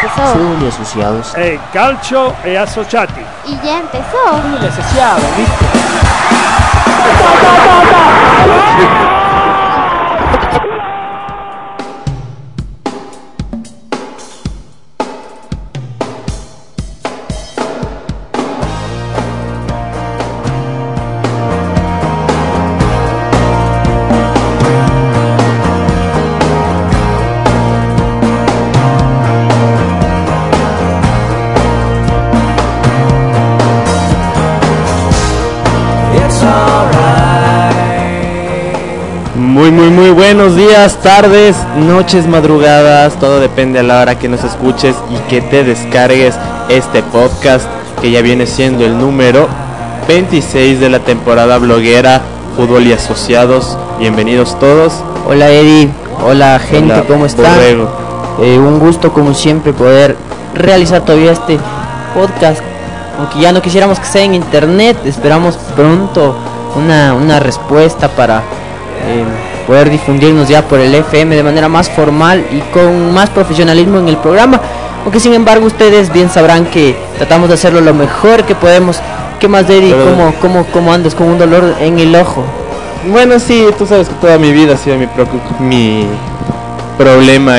empezó. Fútbol Asociados. Calcio e Associati. Y ya empezó. Fútbol Asociados, ¿viste? Muy buenos días, tardes, noches, madrugadas, todo depende a la hora que nos escuches y que te descargues este podcast que ya viene siendo el número 26 de la temporada bloguera Fútbol y Asociados. Bienvenidos todos. Hola Eddie, hola gente, Hola, ¿cómo están? Un gusto como siempre poder realizar todavía este podcast, aunque ya no quisiéramos que sea en internet. Esperamos pronto una respuesta para poder difundirnos ya por el FM de manera más formal y con más profesionalismo en el programa, aunque sin embargo ustedes bien sabrán que tratamos de hacerlo lo mejor que podemos. ¿Qué más, Eddie? ¿Cómo andas con un dolor en el ojo? Bueno, sí, tú sabes que toda mi vida ha sido mi problema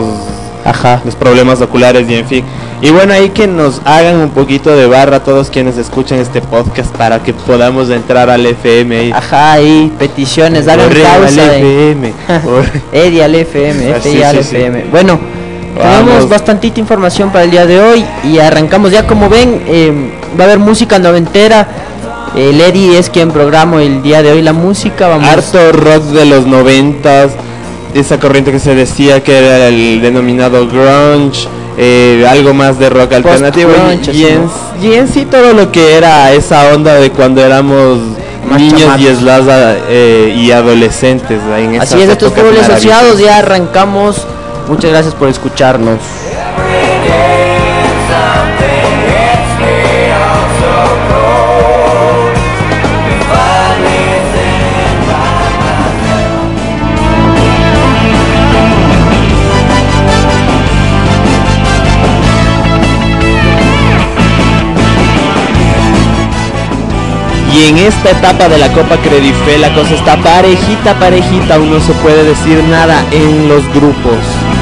los problemas oculares y en fin. Y bueno, ahí que nos hagan un poquito de barra todos quienes escuchan este podcast para que podamos entrar al FM ahí. Y peticiones, hagan causa al FM. Eddie al FM, Sí. FM. Bueno, tenemos bastantita información para el día de hoy y arrancamos ya. Como ven, va a haber música noventera. El Eddie es quien programó el día de hoy la música. Harto rock de los 90s, esa corriente que se decía que era el denominado grunge. Algo más de rock alternativo y en sí todo lo que era esa onda de cuando éramos niños y adolescentes. Así es, estos Fútbol Asociados ya arrancamos. Muchas gracias por escucharnos. Y en esta etapa de la Copa Credife la cosa está parejita, aún no se puede decir nada en los grupos.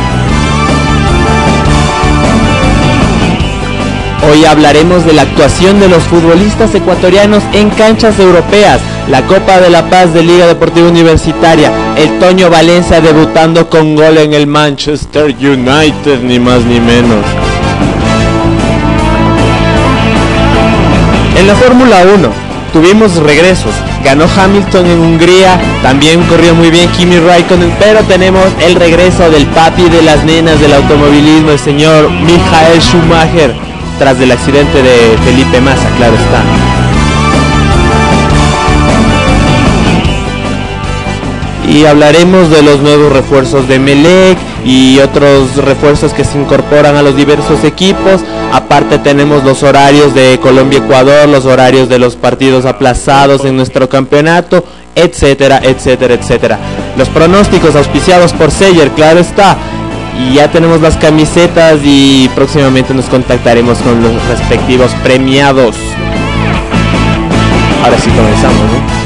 Hoy hablaremos de la actuación de los futbolistas ecuatorianos en canchas europeas, la Copa de la Paz de Liga Deportiva Universitaria, el Toño Valencia debutando con gol en el Manchester United, ni más ni menos. En la Fórmula 1 tuvimos regresos, ganó Hamilton en Hungría, también corrió muy bien Kimi Raikkonen, pero tenemos el regreso del papi de las nenas del automovilismo, el señor Michael Schumacher, tras del accidente de Felipe Massa, claro está. Y hablaremos de los nuevos refuerzos de Emelec y otros refuerzos que se incorporan a los diversos equipos. Aparte tenemos los horarios de Colombia-Ecuador, los horarios de los partidos aplazados en nuestro campeonato, etcétera. Los pronósticos auspiciados por Seyer, claro está. Y ya tenemos las camisetas y próximamente nos contactaremos con los respectivos premiados. Ahora sí comenzamos, ¿no?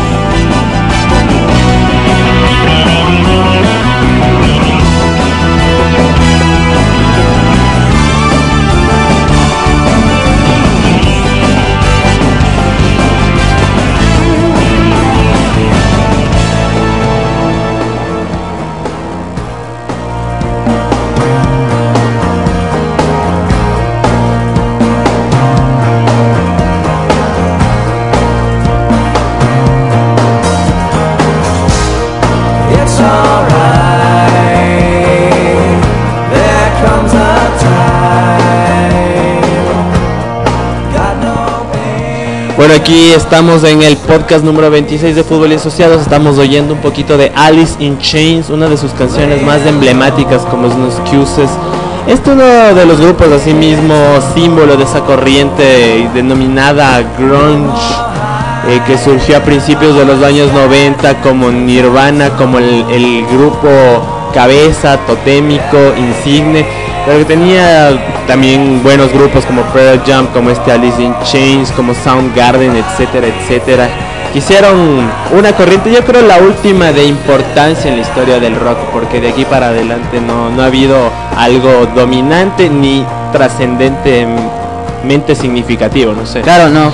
Bueno, aquí estamos en el podcast número 26 de Fútbol y Asociados. Estamos oyendo un poquito de Alice in Chains, una de sus canciones más emblemáticas, como es No Excuses. Este es uno de los grupos así mismo símbolo de esa corriente denominada grunge, que surgió a principios de los años 90 como Nirvana, como el grupo cabeza, totémico, insigne. pero que tenía también buenos grupos como Pearl Jam, como Alice in Chains, como Soundgarden, etcétera, etcétera. Hicieron una corriente, yo creo la última de importancia en la historia del rock, porque de aquí para adelante no ha habido algo dominante ni trascendentemente significativo, no sé. Claro, no.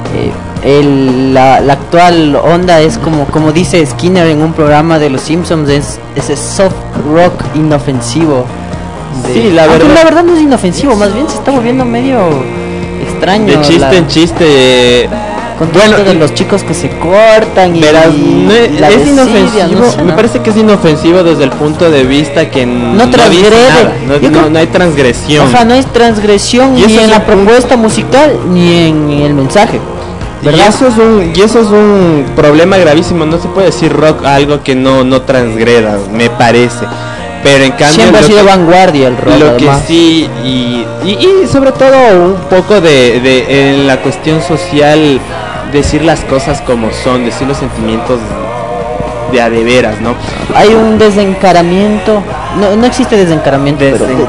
La actual onda es como dice Skinner en un programa de Los Simpsons, es ese soft rock inofensivo. Sí, la verdad no es inofensivo, más bien se está volviendo medio extraño. De chiste en chiste. Con todo de los chicos que se cortan y verás, es inofensivo, no sé, me parece que es inofensivo desde el punto de vista que no transgrede, no hay transgresión. Ajá, no hay transgresión ni en la propuesta musical ni en el mensaje. ¿Verdad? Y eso es un problema gravísimo. No se puede decir rock algo que no transgreda, me parece. Pero en cambio siempre ha sido vanguardia el rock. Lo además. que sí y sobre todo un poco de en la cuestión social, decir las cosas como son, decir los sentimientos de a de veras, ¿no? Hay un desencaramiento, no existe desencaramiento,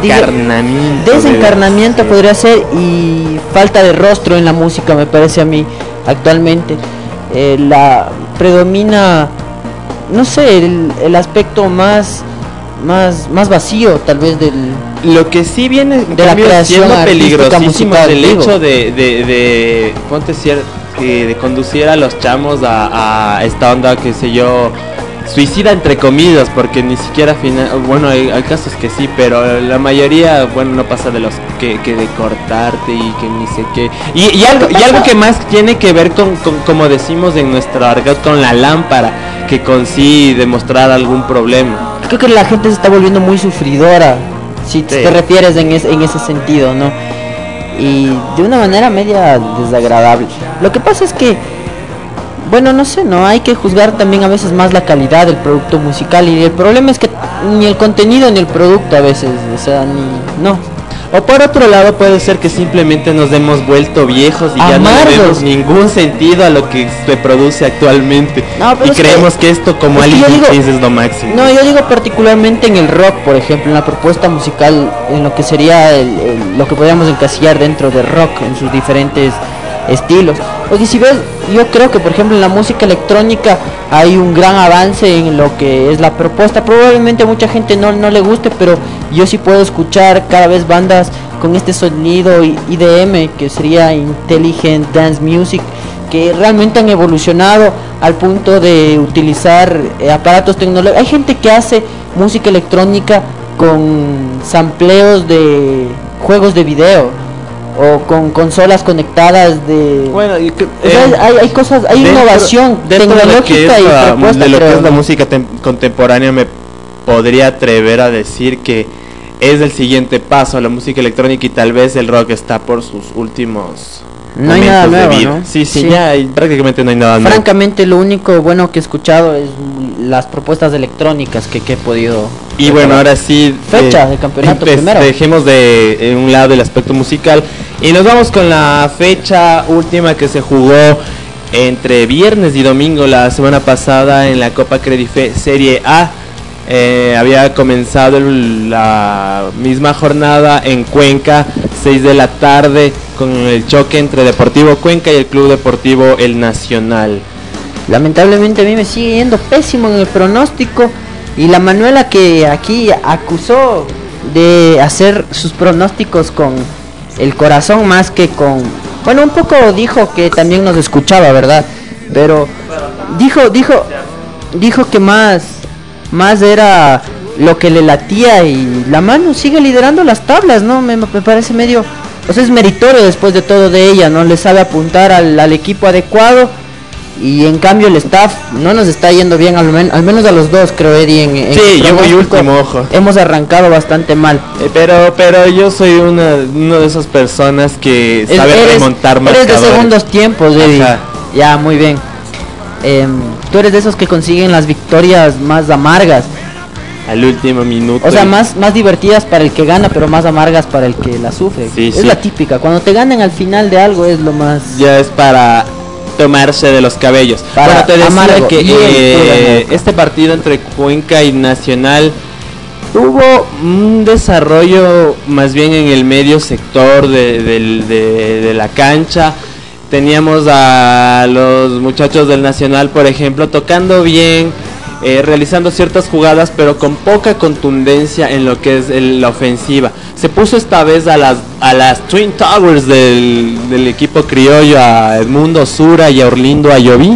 desencarnamiento podría ser, y falta de rostro en la música, me parece a mí actualmente. Predomina, no sé, el aspecto más vacío tal vez lo que sí viene de la creación siendo peligrosísimo musical, el hecho de conducir a los chamos a esta onda, que sé yo, suicida entre comillas, porque ni siquiera bueno, hay casos que sí, pero la mayoría, bueno, no pasa de los que de cortarte y que ni sé qué, y algo que más tiene que ver con como decimos en nuestro argot, con la lámpara, que con sí demostrar algún problema. Creo que la gente se está volviendo muy sufridora, si te refieres en ese sentido, ¿no? Y de una manera media desagradable. Lo que pasa es que, bueno, no sé, no hay que juzgar también a veces más la calidad del producto musical, y el problema es que ni el contenido ni el producto a veces, o sea, no. O por otro lado puede ser que simplemente nos hemos vuelto viejos y amargos. Ya no le vemos ningún sentido a lo que se produce actualmente, y creemos que esto como Alice in Chains es lo máximo. No, yo digo particularmente en el rock, por ejemplo, en la propuesta musical, en lo que sería lo que podríamos encasillar dentro de rock en sus diferentes estilos. Porque si ves, yo creo que por ejemplo en la música electrónica hay un gran avance en lo que es la propuesta. Probablemente a mucha gente no le guste, pero yo sí puedo escuchar cada vez bandas con este sonido IDM, que sería Intelligent Dance Music, que realmente han evolucionado al punto de utilizar aparatos tecnológicos. Hay gente que hace música electrónica con sampleos de juegos de video o con consolas conectadas de... Bueno, hay cosas, hay innovación tecnológica y propuesta. De lo que es la música contemporánea, me podría atrever a decir que es el siguiente paso a la música electrónica, y tal vez el rock está por sus últimos no hay nada nuevo, ¿no? Sí, ya prácticamente no hay nada nuevo. Francamente, lo único bueno que he escuchado es las propuestas electrónicas que he podido... Y preparar. Bueno, ahora sí, fecha de campeonato primero. Dejemos de un lado el aspecto musical y nos vamos con la fecha última que se jugó entre viernes y domingo la semana pasada en la Copa Credife Serie A. Había comenzado la misma jornada en Cuenca, 6 de la tarde, con el choque entre Deportivo Cuenca y el Club Deportivo El Nacional. Lamentablemente a mí me sigue yendo pésimo en el pronóstico, y la Manuela, que aquí acusó de hacer sus pronósticos con el corazón más que con... Bueno, un poco dijo que también nos escuchaba, ¿verdad? Pero dijo que más era lo que le latía, y la Manu sigue liderando las tablas, ¿no? Me parece medio... O sea, es meritorio después de todo de ella, ¿no? Le sabe apuntar al equipo adecuado, y en cambio el staff no nos está yendo bien, al menos a los dos, creo, Eddie. Sí, yo voy último, ojo. Hemos arrancado bastante mal. Pero yo soy una de esas personas que sabe remontar marcadores. Eres de segundos tiempos, Eddie. Ajá. Ya, muy bien. Tú eres de esos que consiguen las victorias más amargas al último minuto. O sea, más divertidas para el que gana, pero más amargas para el que la sufre. Sí, es la típica. Cuando te ganan al final de algo es lo más... Ya es para tomarse de los cabellos. Bueno, te decía que este partido entre Cuenca y Nacional Hubo un desarrollo más bien en el medio sector de la cancha. Teníamos a los muchachos del Nacional, por ejemplo, tocando bien, realizando ciertas jugadas, pero con poca contundencia en lo que es la ofensiva. Se puso esta vez a las Twin Towers del equipo criollo, a Edmundo Sura y a Orlindo Ayoví.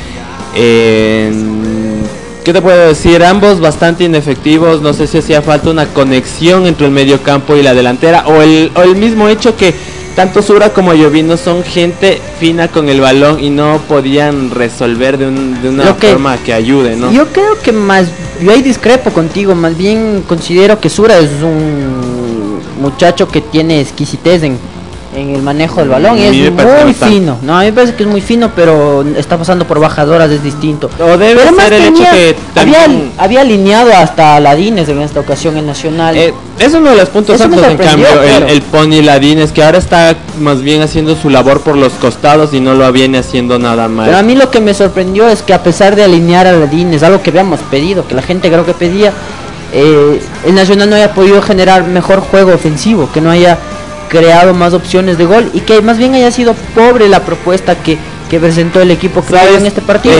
¿Qué te puedo decir? Ambos bastante inefectivos. No sé si hacía falta una conexión entre el medio campo y la delantera, o el mismo hecho que tanto Sura como Ayoví no son gente fina con el balón y no podían resolver de una forma que ayude, ¿no? Yo creo que yo ahí discrepo contigo, más bien considero que Sura es un muchacho que tiene exquisitez en el manejo del balón y es muy fino. No, a mí me parece que es muy fino, pero está pasando por bajadoras, es distinto. O debe ser el hecho que también había alineado hasta Ladines en esta ocasión en Nacional. Es uno de los puntos altos, en cambio, claro. el Pony Ladines, que ahora está más bien haciendo su labor por los costados y no lo viene haciendo nada mal. Pero a mí lo que me sorprendió es que a pesar de alinear a Ladines, algo que habíamos pedido, que la gente creo que pedía, el Nacional no haya podido generar mejor juego ofensivo, que no haya creado más opciones de gol y que más bien haya sido pobre la propuesta que presentó el equipo creado en este partido.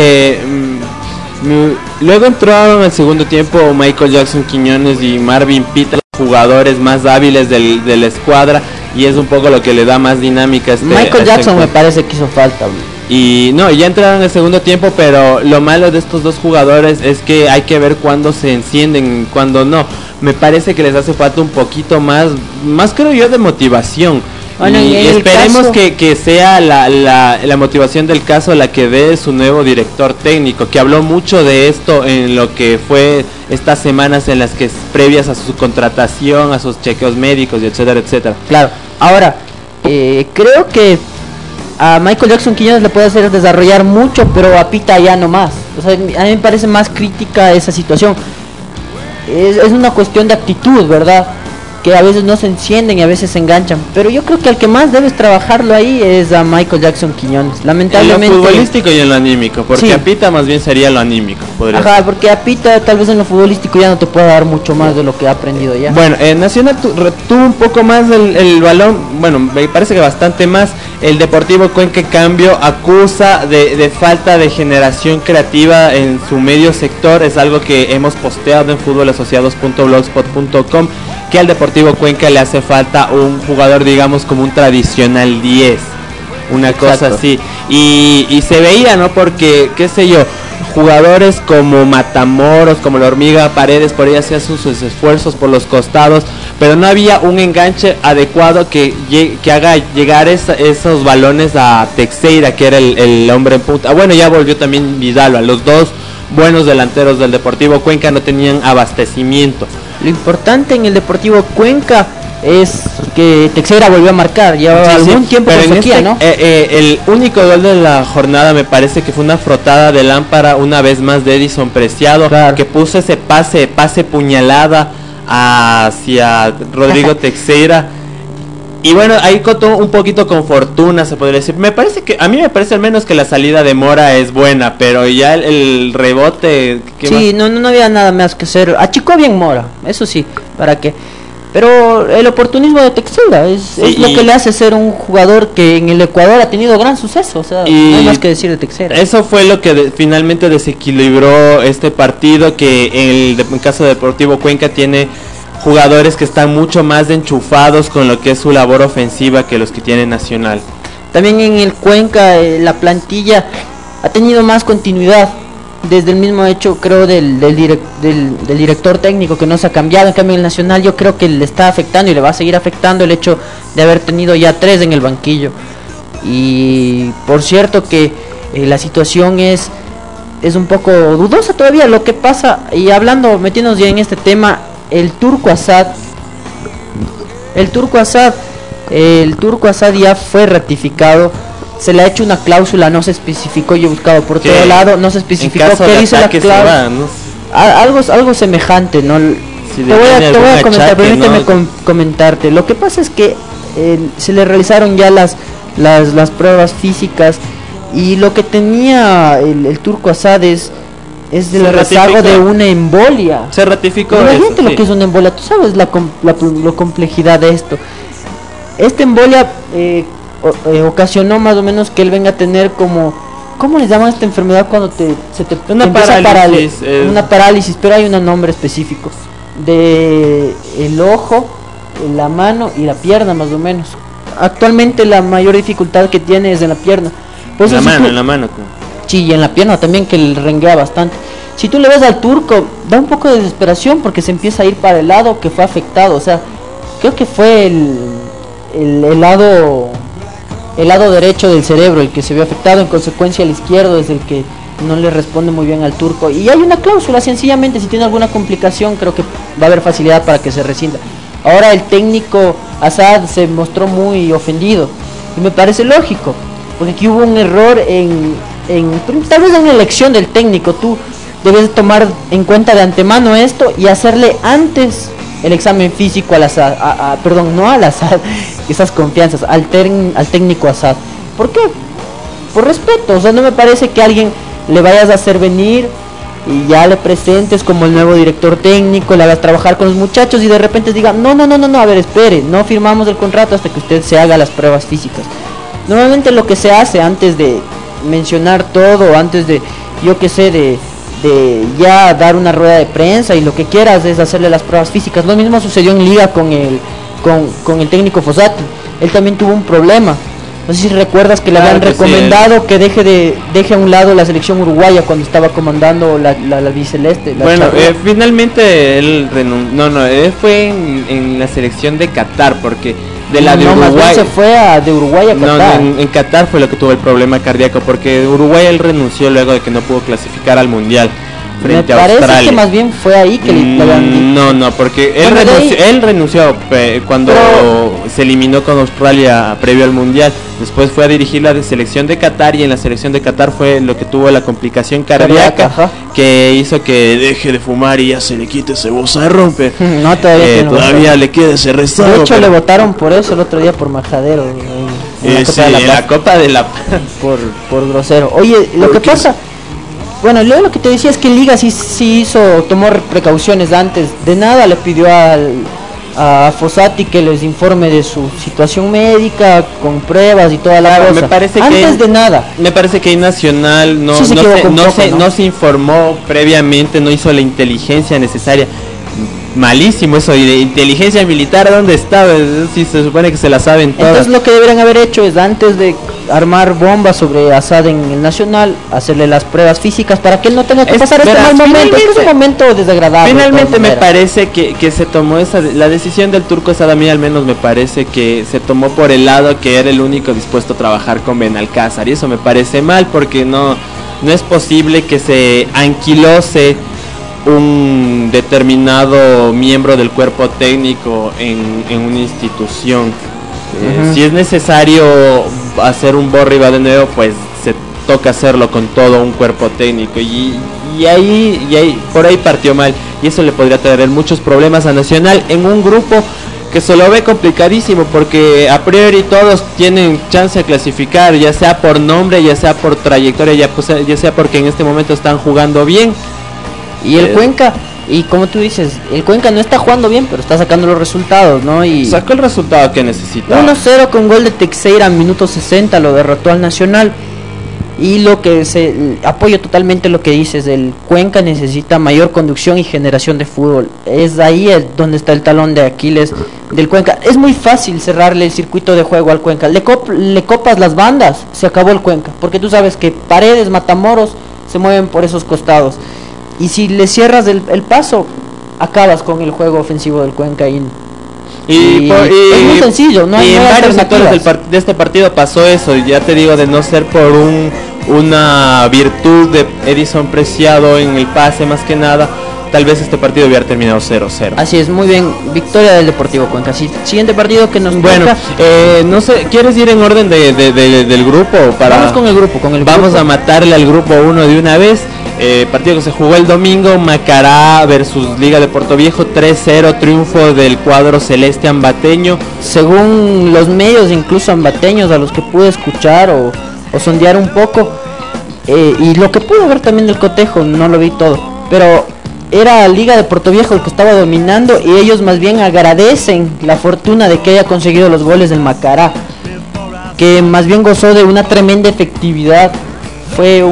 Luego entraron en el segundo tiempo Michael Jackson Quiñones y Marvin Pita, jugadores más hábiles de la escuadra, y es un poco lo que le da más dinámica a Michael Jackson me parece que hizo falta. Y no, ya entraron en el segundo tiempo, pero lo malo de estos dos jugadores es que hay que ver cuándo se encienden, cuándo no. Me parece que les hace falta un poquito más creo yo, de motivación. Bueno, y esperemos que sea la motivación del caso la que dé su nuevo director técnico, que habló mucho de esto en lo que fue estas semanas en las que previas a su contratación, a sus chequeos médicos y etcétera, etcétera. Claro, ahora, creo que a Michael Jackson Quiñones le puede hacer desarrollar mucho, pero a Pita ya no más. O sea, a mí me parece más crítica esa situación. Es una cuestión de actitud, ¿verdad? Que a veces no se encienden y a veces se enganchan. Pero yo creo que al que más debes trabajarlo ahí es a Michael Jackson Quiñones. Lamentablemente. En lo futbolístico y en lo anímico, porque sí. A Pita más bien sería lo anímico. Ajá, porque a Pita tal vez en lo futbolístico ya no te puede dar mucho más de lo que ha aprendido ya. Bueno, Nacional tuvo un poco más el balón, bueno, me parece que bastante más. El Deportivo Cuenca, en cambio, acusa de falta de generación creativa en su medio sector. Es algo que hemos posteado en futbolasociados.blogspot.com, que al Deportivo Cuenca le hace falta un jugador, digamos, como un tradicional 10, una cosa así. Y se veía, ¿no? Porque, qué sé yo, jugadores como Matamoros, como la Hormiga Paredes, por ahí hacían sus esfuerzos por los costados, pero no había un enganche adecuado que haga llegar esos balones a Teixeira, que era el hombre en punta. Bueno, ya volvió también Vidal, a los dos buenos delanteros del Deportivo Cuenca no tenían abastecimiento. Lo importante en el Deportivo Cuenca es que Teixeira volvió a marcar, llevaba algún tiempo con sequía, ¿no? El único gol de la jornada me parece que fue una frotada de lámpara una vez más de Edison Preciado, claro, que puso ese pase puñalada hacia Rodrigo Teixeira. Y bueno, ahí contó un poquito con fortuna, se podría decir. A mí me parece al menos que la salida de Mora es buena, pero ya el rebote... Sí, no había nada más que hacer. Achicó bien Mora, eso sí, ¿para qué? Pero el oportunismo de Teixeira es lo que le hace ser un jugador que en el Ecuador ha tenido gran suceso. O sea, no hay más que decir de Teixeira. Eso fue lo que finalmente desequilibró este partido, que en el caso de Deportivo Cuenca tiene jugadores que están mucho más enchufados con lo que es su labor ofensiva que los que tiene Nacional. También en el Cuenca la plantilla ha tenido más continuidad, desde el mismo hecho, creo, del director técnico, que no se ha cambiado. En cambio el Nacional yo creo que le está afectando y le va a seguir afectando el hecho de haber tenido ya 3 en el banquillo. Y por cierto que la situación es un poco dudosa todavía lo que pasa. Y metiéndonos ya en este tema, el Turco Asad ya fue ratificado. Se le ha hecho una cláusula, no se especificó, yo he buscado por todo lado, no se especificó qué dice la cláusula. Algo semejante, ¿no? Si te voy a comentar, permíteme comentarte. Lo que pasa es que se le realizaron ya las pruebas físicas, y lo que tenía el Turco Asad es es del rezago de una embolia. Se ratificó. Imagínate eso, lo sí. que es una embolia. Tú sabes la complejidad de esto. Esta embolia ocasionó más o menos que él venga a tener como, ¿cómo les llaman a esta enfermedad cuando se te Una empieza a parálisis, una parálisis, pero hay un nombre específico de el ojo, la mano y la pierna más o menos. Actualmente la mayor dificultad que tiene es en la pierna. Por eso En la mano. Sí, y en la pierna también, que le renguea bastante. Si tú le ves al turco, da un poco de desesperación porque se empieza a ir para el lado que fue afectado. O sea, creo que fue el lado derecho del cerebro el que se vio afectado. En consecuencia, el izquierdo es el que no le responde muy bien al turco. Y hay una cláusula, sencillamente, si tiene alguna complicación, creo que va a haber facilidad para que se rescinda. Ahora el técnico Asad se mostró muy ofendido. Y me parece lógico, porque aquí hubo un error tal vez en la elección del técnico. Tú debes tomar en cuenta de antemano esto y hacerle antes el examen físico al Asad, no al Asad, esas confianzas, al técnico Asad. ¿Por qué? Por respeto. O sea, no me parece que alguien le vayas a hacer venir y ya le presentes como el nuevo director técnico, le hagas trabajar con los muchachos y de repente diga, no, a ver, espere, no firmamos el contrato hasta que usted se haga las pruebas físicas. Normalmente lo que se hace antes de mencionar todo, antes de, yo que sé, de ya dar una rueda de prensa y lo que quieras, es hacerle las pruebas físicas. Lo mismo sucedió en Liga con el técnico Fossati. Él también tuvo un problema. No sé si recuerdas que le habían recomendado que deje a un lado la selección uruguaya cuando estaba comandando la albiceleste. Finalmente él renunció. Él fue en la selección de Qatar, porque de la de Uruguay más bien se fue de Uruguay a Qatar. En Qatar fue lo que tuvo el problema cardíaco, porque de Uruguay él renunció luego de que no pudo clasificar al mundial frente a Australia. Me parece que más bien fue ahí que le habían dicho. No, porque él renunció cuando se eliminó con Australia previo al mundial. Después fue a dirigir la selección de Qatar, y en la selección de Qatar fue lo que tuvo la complicación cardíaca que hizo que deje de fumar y ya se le quite ese bozarrón. No, todavía le queda ese rezago. De hecho, le votaron por eso el otro día por majadero. En la Copa de la por grosero. Oye, lo que pasa... Bueno, luego lo que te decía es que Liga sí tomó precauciones antes. De nada le pidió a Fossati que les informe de su situación médica con pruebas y toda la cosa. Me parece Me parece que Nacional no se informó previamente, no hizo la inteligencia necesaria. Malísimo eso, y de inteligencia militar, ¿dónde estaba? Si se supone que se la saben todas. Entonces lo que deberían haber hecho es, antes de armar bombas sobre Asad en el Nacional, hacerle las pruebas físicas para que él no tenga que pasar este mal momento. Es un momento desagradable. Finalmente me parece que se tomó la decisión del turco Asad. A mí al menos me parece que se tomó por el lado que era el único dispuesto a trabajar con Benalcázar, y eso me parece mal, porque no es posible que se anquilose un determinado miembro del cuerpo técnico en una institución. Si es necesario hacer un borra y va de nuevo, pues se toca hacerlo con todo un cuerpo técnico, y ahí por ahí partió mal, y eso le podría traer muchos problemas a Nacional en un grupo que se lo ve complicadísimo, porque a priori todos tienen chance de clasificar, ya sea por nombre, ya sea por trayectoria, ya sea porque en este momento están jugando bien. Y el Cuenca, y como tú dices, el Cuenca no está jugando bien, pero está sacando los resultados, ¿no? Y sacó el resultado que necesitaba. 1-0 con gol de Teixeira en minuto 60, lo derrotó al Nacional. Y apoyo totalmente lo que dices, el Cuenca necesita mayor conducción y generación de fútbol. Es ahí donde está el talón de Aquiles del Cuenca. Es muy fácil cerrarle el circuito de juego al Cuenca. Le copas las bandas, se acabó el Cuenca, porque tú sabes que Paredes, Matamoros se mueven por esos costados. Y si le cierras el paso, acabas con el juego ofensivo del Cuenca. Es muy sencillo, no hay en varios sectores de este partido pasó eso, y ya te digo, de no ser por una virtud de Edison Preciado en el pase, más que nada, tal vez este partido hubiera terminado 0-0. Así es, muy bien, victoria del Deportivo Cuenca. Siguiente partido que nos toca. No sé, ¿quieres ir en orden del grupo? Vamos con el grupo. Vamos a matarle al grupo 1 de una vez. Partido que se jugó el domingo, Macará versus Liga de Portoviejo, 3-0, triunfo del cuadro celeste ambateño. Según los medios, incluso ambateños, a los que pude escuchar o sondear un poco, y lo que pude ver también del cotejo, no lo vi todo, pero era Liga de Portoviejo el que estaba dominando, y ellos más bien agradecen la fortuna de que haya conseguido los goles del Macará, que más bien gozó de una tremenda efectividad. Fue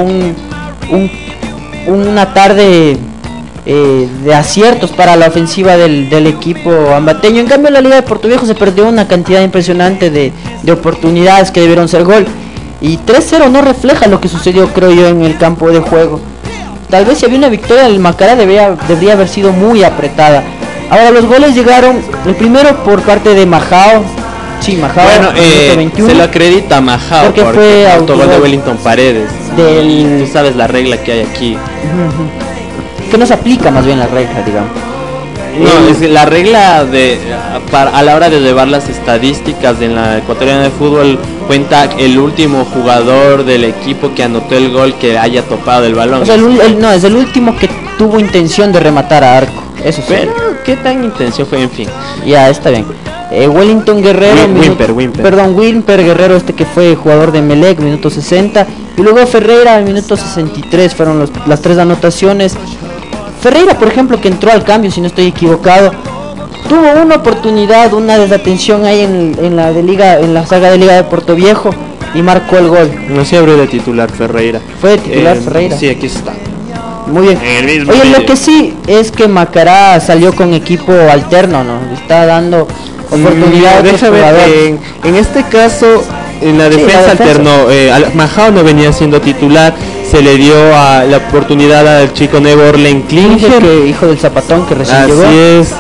una tarde de aciertos para la ofensiva del equipo ambateño. En cambio, la Liga de Portoviejo se perdió una cantidad impresionante de oportunidades que debieron ser gol, y 3-0 no refleja lo que sucedió, creo yo, en el campo de juego. Tal vez si había una victoria del Macará debería haber sido muy apretada. Ahora los goles llegaron, el primero por parte de Majao. Sí, Majao. Bueno, se lo acredita a Majao porque fue autogol de Wellington Paredes. Tú sabes la regla que hay aquí. Que no se aplica más bien la regla, digamos. No, es la regla a la hora de llevar las estadísticas en la ecuatoriana de fútbol, cuenta el último jugador del equipo que anotó el gol que haya topado el balón. O sea, no, es el último que tuvo intención de rematar a arco. Eso sí. Pero, ¿qué tan intención fue? En fin. Ya, está bien. Wellington Guerrero, Wimper Guerrero, que fue jugador de Melec, minuto 60, y luego Ferreira, minuto 63, fueron las tres anotaciones. Ferreira, por ejemplo, que entró al cambio, si no estoy equivocado, tuvo una oportunidad, una desatención ahí en la saga de Liga de Portoviejo, y marcó el gol. No se abrió de titular Ferreira. Fue de titular Ferreira. Sí, aquí está. Muy bien. Oye, lo que sí es que Macará salió con equipo alterno, ¿no? Está dando oportunidad. En este caso, en la defensa alternó. Majao no venía siendo titular. Se le dio la oportunidad al chico nuevo Orlen Klinger, hijo del Zapatón, que recién llegó. Así es.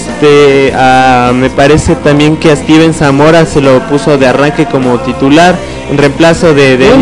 Me parece también que a Steven Zamora se lo puso de arranque como titular en reemplazo de el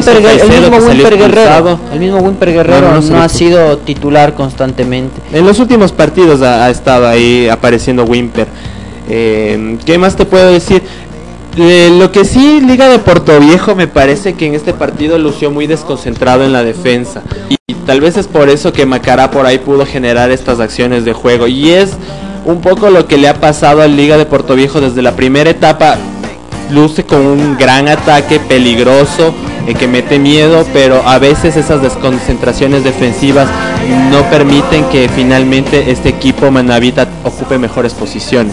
mismo Wimper Guerrero no ha sido titular constantemente. En los últimos partidos ha estado ahí apareciendo Wimper. ¿Qué más te puedo decir? Lo que sí, Liga de Portoviejo me parece que en este partido lució muy desconcentrado en la defensa, y tal vez es por eso que Macará por ahí pudo generar estas acciones de juego, y es un poco lo que le ha pasado a Liga de Portoviejo desde la primera etapa. Luce con un gran ataque peligroso, que mete miedo, pero a veces esas desconcentraciones defensivas no permiten que finalmente este equipo manavita ocupe mejores posiciones.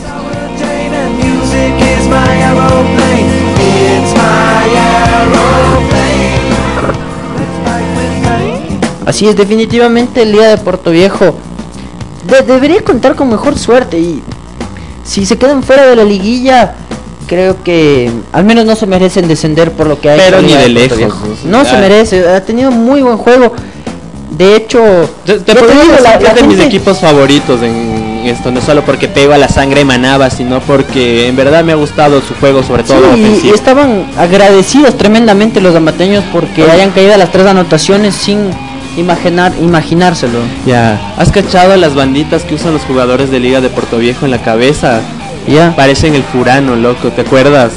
Así es, definitivamente el Liga de Portoviejo debería contar con mejor suerte, y si se quedan fuera de la liguilla, creo que al menos no se merecen descender por lo que hay. Pero ni de lejos. No se merece, ha tenido muy buen juego. De hecho, te podría decir de mis equipos favoritos en esto, no solo porque pego a la sangre emanaba, sino porque en verdad me ha gustado su juego, sobre todo ofensivo. Y estaban agradecidos tremendamente los ambateños porque hayan caído las 3 anotaciones sin imaginárselo. Ya, ¿has cachado las banditas que usan los jugadores de Liga de Portoviejo en la cabeza? Ya. Parecen el Furano, loco, ¿te acuerdas?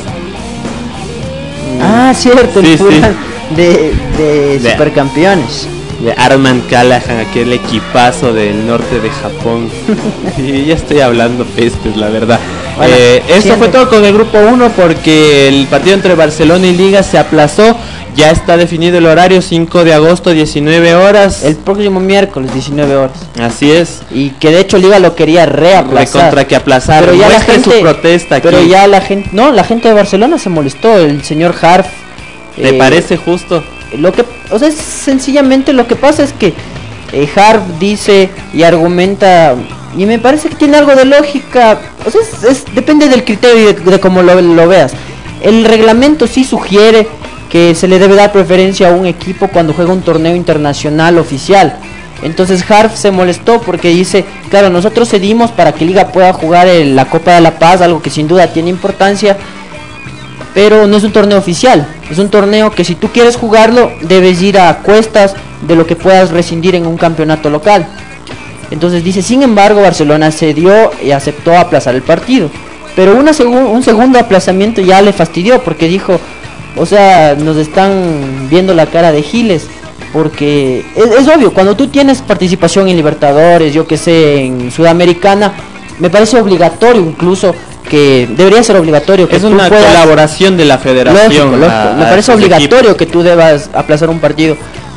Ah, cierto, sí, el Furano de Supercampeones. De Arman Callahan, aquel equipazo del norte de Japón. Y ya estoy hablando pestes, la verdad. Bueno, esto fue todo con el grupo 1, porque el partido entre Barcelona y Liga se aplazó. Ya está definido el horario, 5 de agosto, 19 horas. El próximo miércoles, 19 horas. Así es. Y que de hecho Liga lo quería reaplazar. Contra que aplazar. Pero ya la gente, su protesta aquí. Pero ya la gente de Barcelona se molestó. El señor Harf. ¿Te parece justo? Sencillamente lo que pasa es que Harf dice y argumenta, y me parece que tiene algo de lógica. O sea, depende del criterio y de cómo lo veas. El reglamento sí sugiere que se le debe dar preferencia a un equipo cuando juega un torneo internacional oficial. Entonces Harf se molestó porque dice, claro, nosotros cedimos para que Liga pueda jugar la Copa de la Paz, algo que sin duda tiene importancia, pero no es un torneo oficial, es un torneo que si tú quieres jugarlo debes ir a cuestas de lo que puedas rescindir en un campeonato local. Entonces dice, sin embargo, Barcelona cedió y aceptó aplazar el partido, pero un segundo aplazamiento ya le fastidió, porque dijo, o sea, nos están viendo la cara de giles, porque es obvio, cuando tú tienes participación en Libertadores, yo que sé, en Sudamericana, me parece obligatorio, incluso que debería ser obligatorio que es una colaboración de la federación. Lógico, me parece obligatorio que tú debas aplazar un partido,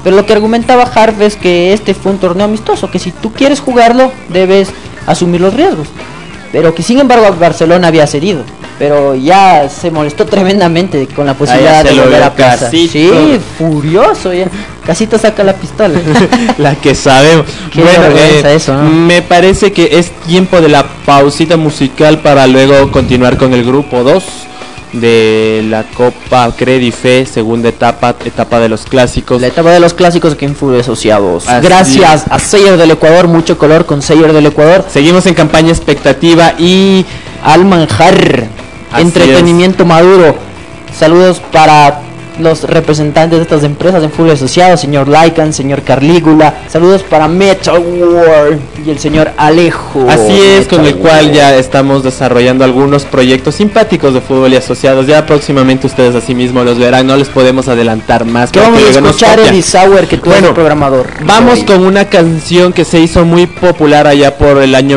Pero lo que argumentaba Harp es que este fue un torneo amistoso, que si tú quieres jugarlo, debes asumir los riesgos. Pero que sin embargo Barcelona había cedido. Pero ya se molestó tremendamente con la posibilidad de volver a casa. Sí, furioso ya. Casito saca la pistola. La que sabemos. Qué vergüenza eso, ¿no? Me parece que es tiempo de la pausita musical para luego continuar con el grupo 2 de la Copa Credife, segunda etapa de los clásicos. La etapa de los clásicos aquí en Fútbol Asociados. Así Gracias a Seller del Ecuador, mucho color con Seller del Ecuador. Seguimos en campaña expectativa y Al manjar, entretenimiento maduro. Saludos para los representantes de estas empresas en Fútbol Asociado, señor Lycan, señor Carlígula. Saludos para Metal World y el señor Alejo. Así es, Metal con el cual World. ya estamos desarrollando algunos proyectos simpáticos de fútbol y asociados. Ya próximamente ustedes así mismo los verán, no les podemos adelantar más. ¿Qué vamos a escuchar, Eddie Sauer, que tú eres el programador? Vamos con una canción que se hizo muy popular allá por el año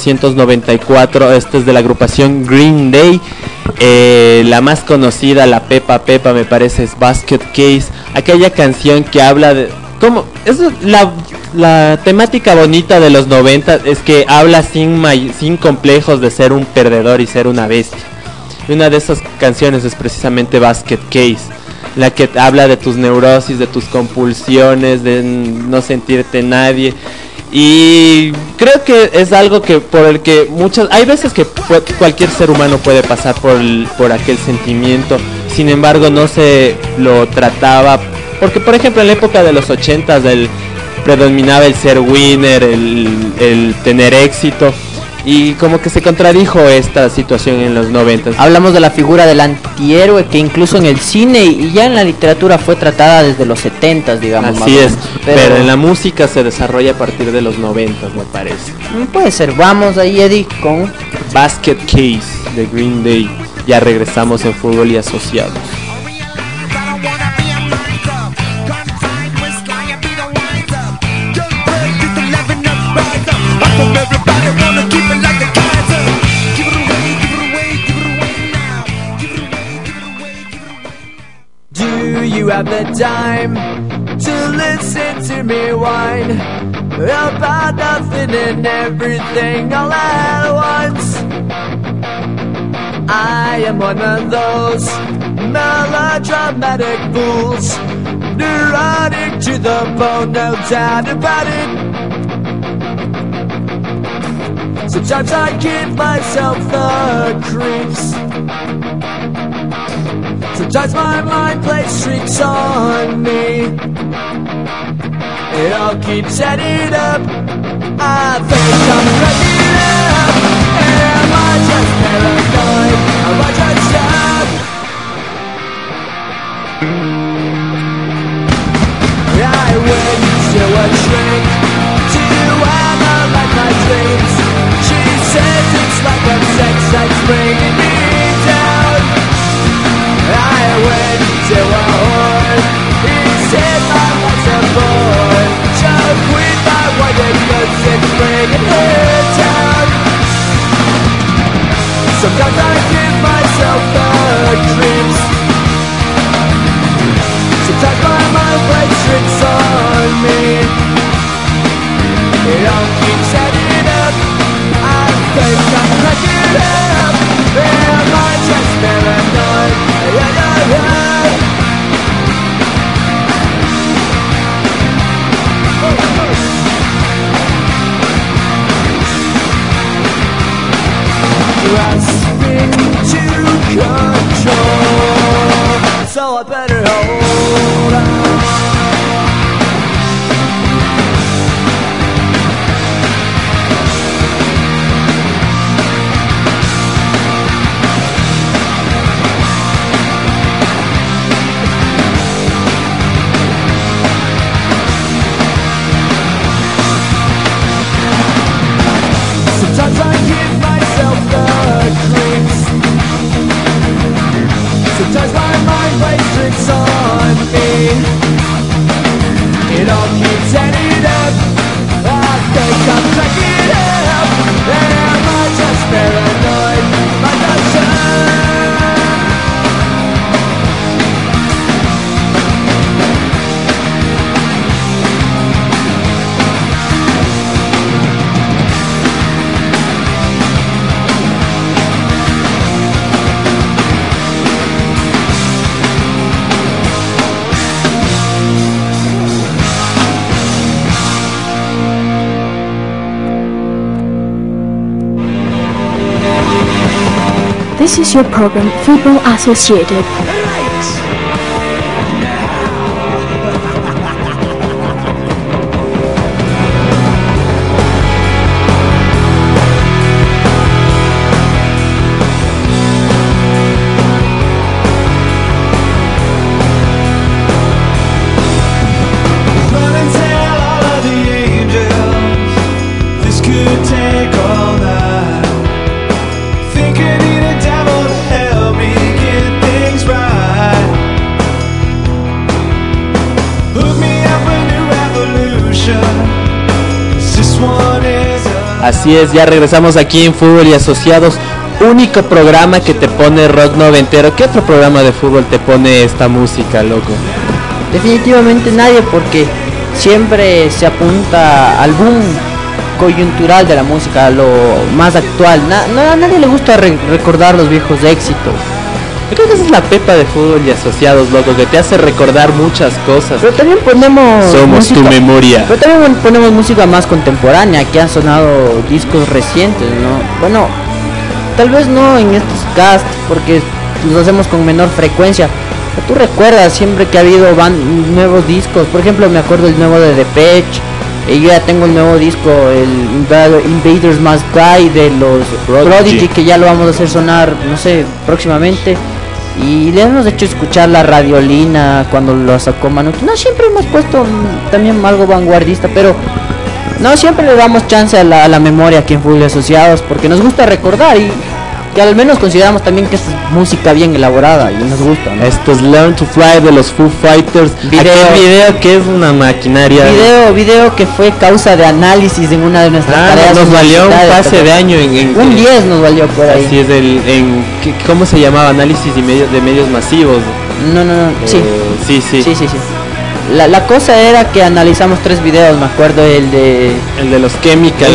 1994. Esta es de la agrupación Green Day. La más conocida, la Pepa me parece, es Basket Case. Aquella canción que habla de... ¿Cómo? Es la temática bonita de los 90 es que habla sin complejos de ser un perdedor y ser una bestia. Y una de esas canciones es precisamente Basket Case, la que habla de tus neurosis, de tus compulsiones, de no sentirte nadie. Y creo que es algo que por el que hay veces que cualquier ser humano puede pasar por aquel sentimiento. Sin embargo, no se lo trataba porque, por ejemplo, en la época de los 80s predominaba el ser winner, el tener éxito, y como que se contradijo esta situación en los 90s. Hablamos de la figura del antihéroe que incluso en el cine y ya en la literatura fue tratada desde los 70s, digamos. Así es, pero en la música se desarrolla a partir de los 90s, me parece. Puede ser. Vamos ahí, Eddie, con Basket Case de Green Day. Ya regresamos en Fútbol y Asociados. Do you have the time to listen to me whine about nothing and everything all at once? I am one of those melodramatic fools, neurotic to the bone, no doubt about it. Sometimes I give myself the creeps. Sometimes my mind plays tricks on me. It all keeps adding up. I think I'm cracking up. Am I just paranoid? Am I just sad? I went to a shrink to analyze my dreams. She says it's like a sex that's bringing me down. I went to a whore. He said my life's a bore. Choke with my white cause it's bringing her down. Sometimes I give myself the creeps. Sometimes my mind plays tricks on me. It all keeps adding up. I think I'm cracking up. Am I just paranoid? Grasping to control, so I better hold on. Sometimes I give myself the creeps. Sometimes my mind plays tricks on me. It all keeps adding up. I think I'm cracking up. Am I just paranoid? Am I just This is your program, Football Associated. Así es, ya regresamos aquí en Fútbol y Asociados, único programa que te pone rock noventero. ¿Qué otro programa de fútbol te pone esta música, loco? Definitivamente nadie, porque siempre se apunta al boom coyuntural de la música, a lo más actual. A nadie le gusta recordar los viejos éxitos. Yo creo que esa es la pepa de Fútbol y Asociados, loco, que te hace recordar muchas cosas. Pero también ponemos Somos tu memoria. Pero también ponemos música más contemporánea, que han sonado discos recientes, ¿no? Bueno, tal vez no en estos casts, porque los hacemos con menor frecuencia. Pero tú recuerdas siempre que ha habido nuevos discos. Por ejemplo, me acuerdo el nuevo de Depeche. Yo ya tengo el nuevo disco, el Invaders Must Die de los Prodigy, que ya lo vamos a hacer sonar, no sé, próximamente. Y le hemos hecho escuchar la Radiolina cuando lo sacó Manu. No, siempre hemos puesto también algo vanguardista, pero no siempre le damos chance a la memoria aquí en Fútbol Asociados, porque nos gusta recordar y que al menos consideramos también que es música bien elaborada y nos gusta, ¿no? Esto es Learn to Fly de los Foo Fighters. Aquel video que es una maquinaria. Video que fue causa de análisis en una de nuestras tareas. Nos valió un pase de año un 10 nos valió por ahí. Así es, ¿cómo se llamaba? Análisis de medios masivos. No, sí. Sí. La cosa era que analizamos 3 videos, me acuerdo, el de los Chemical,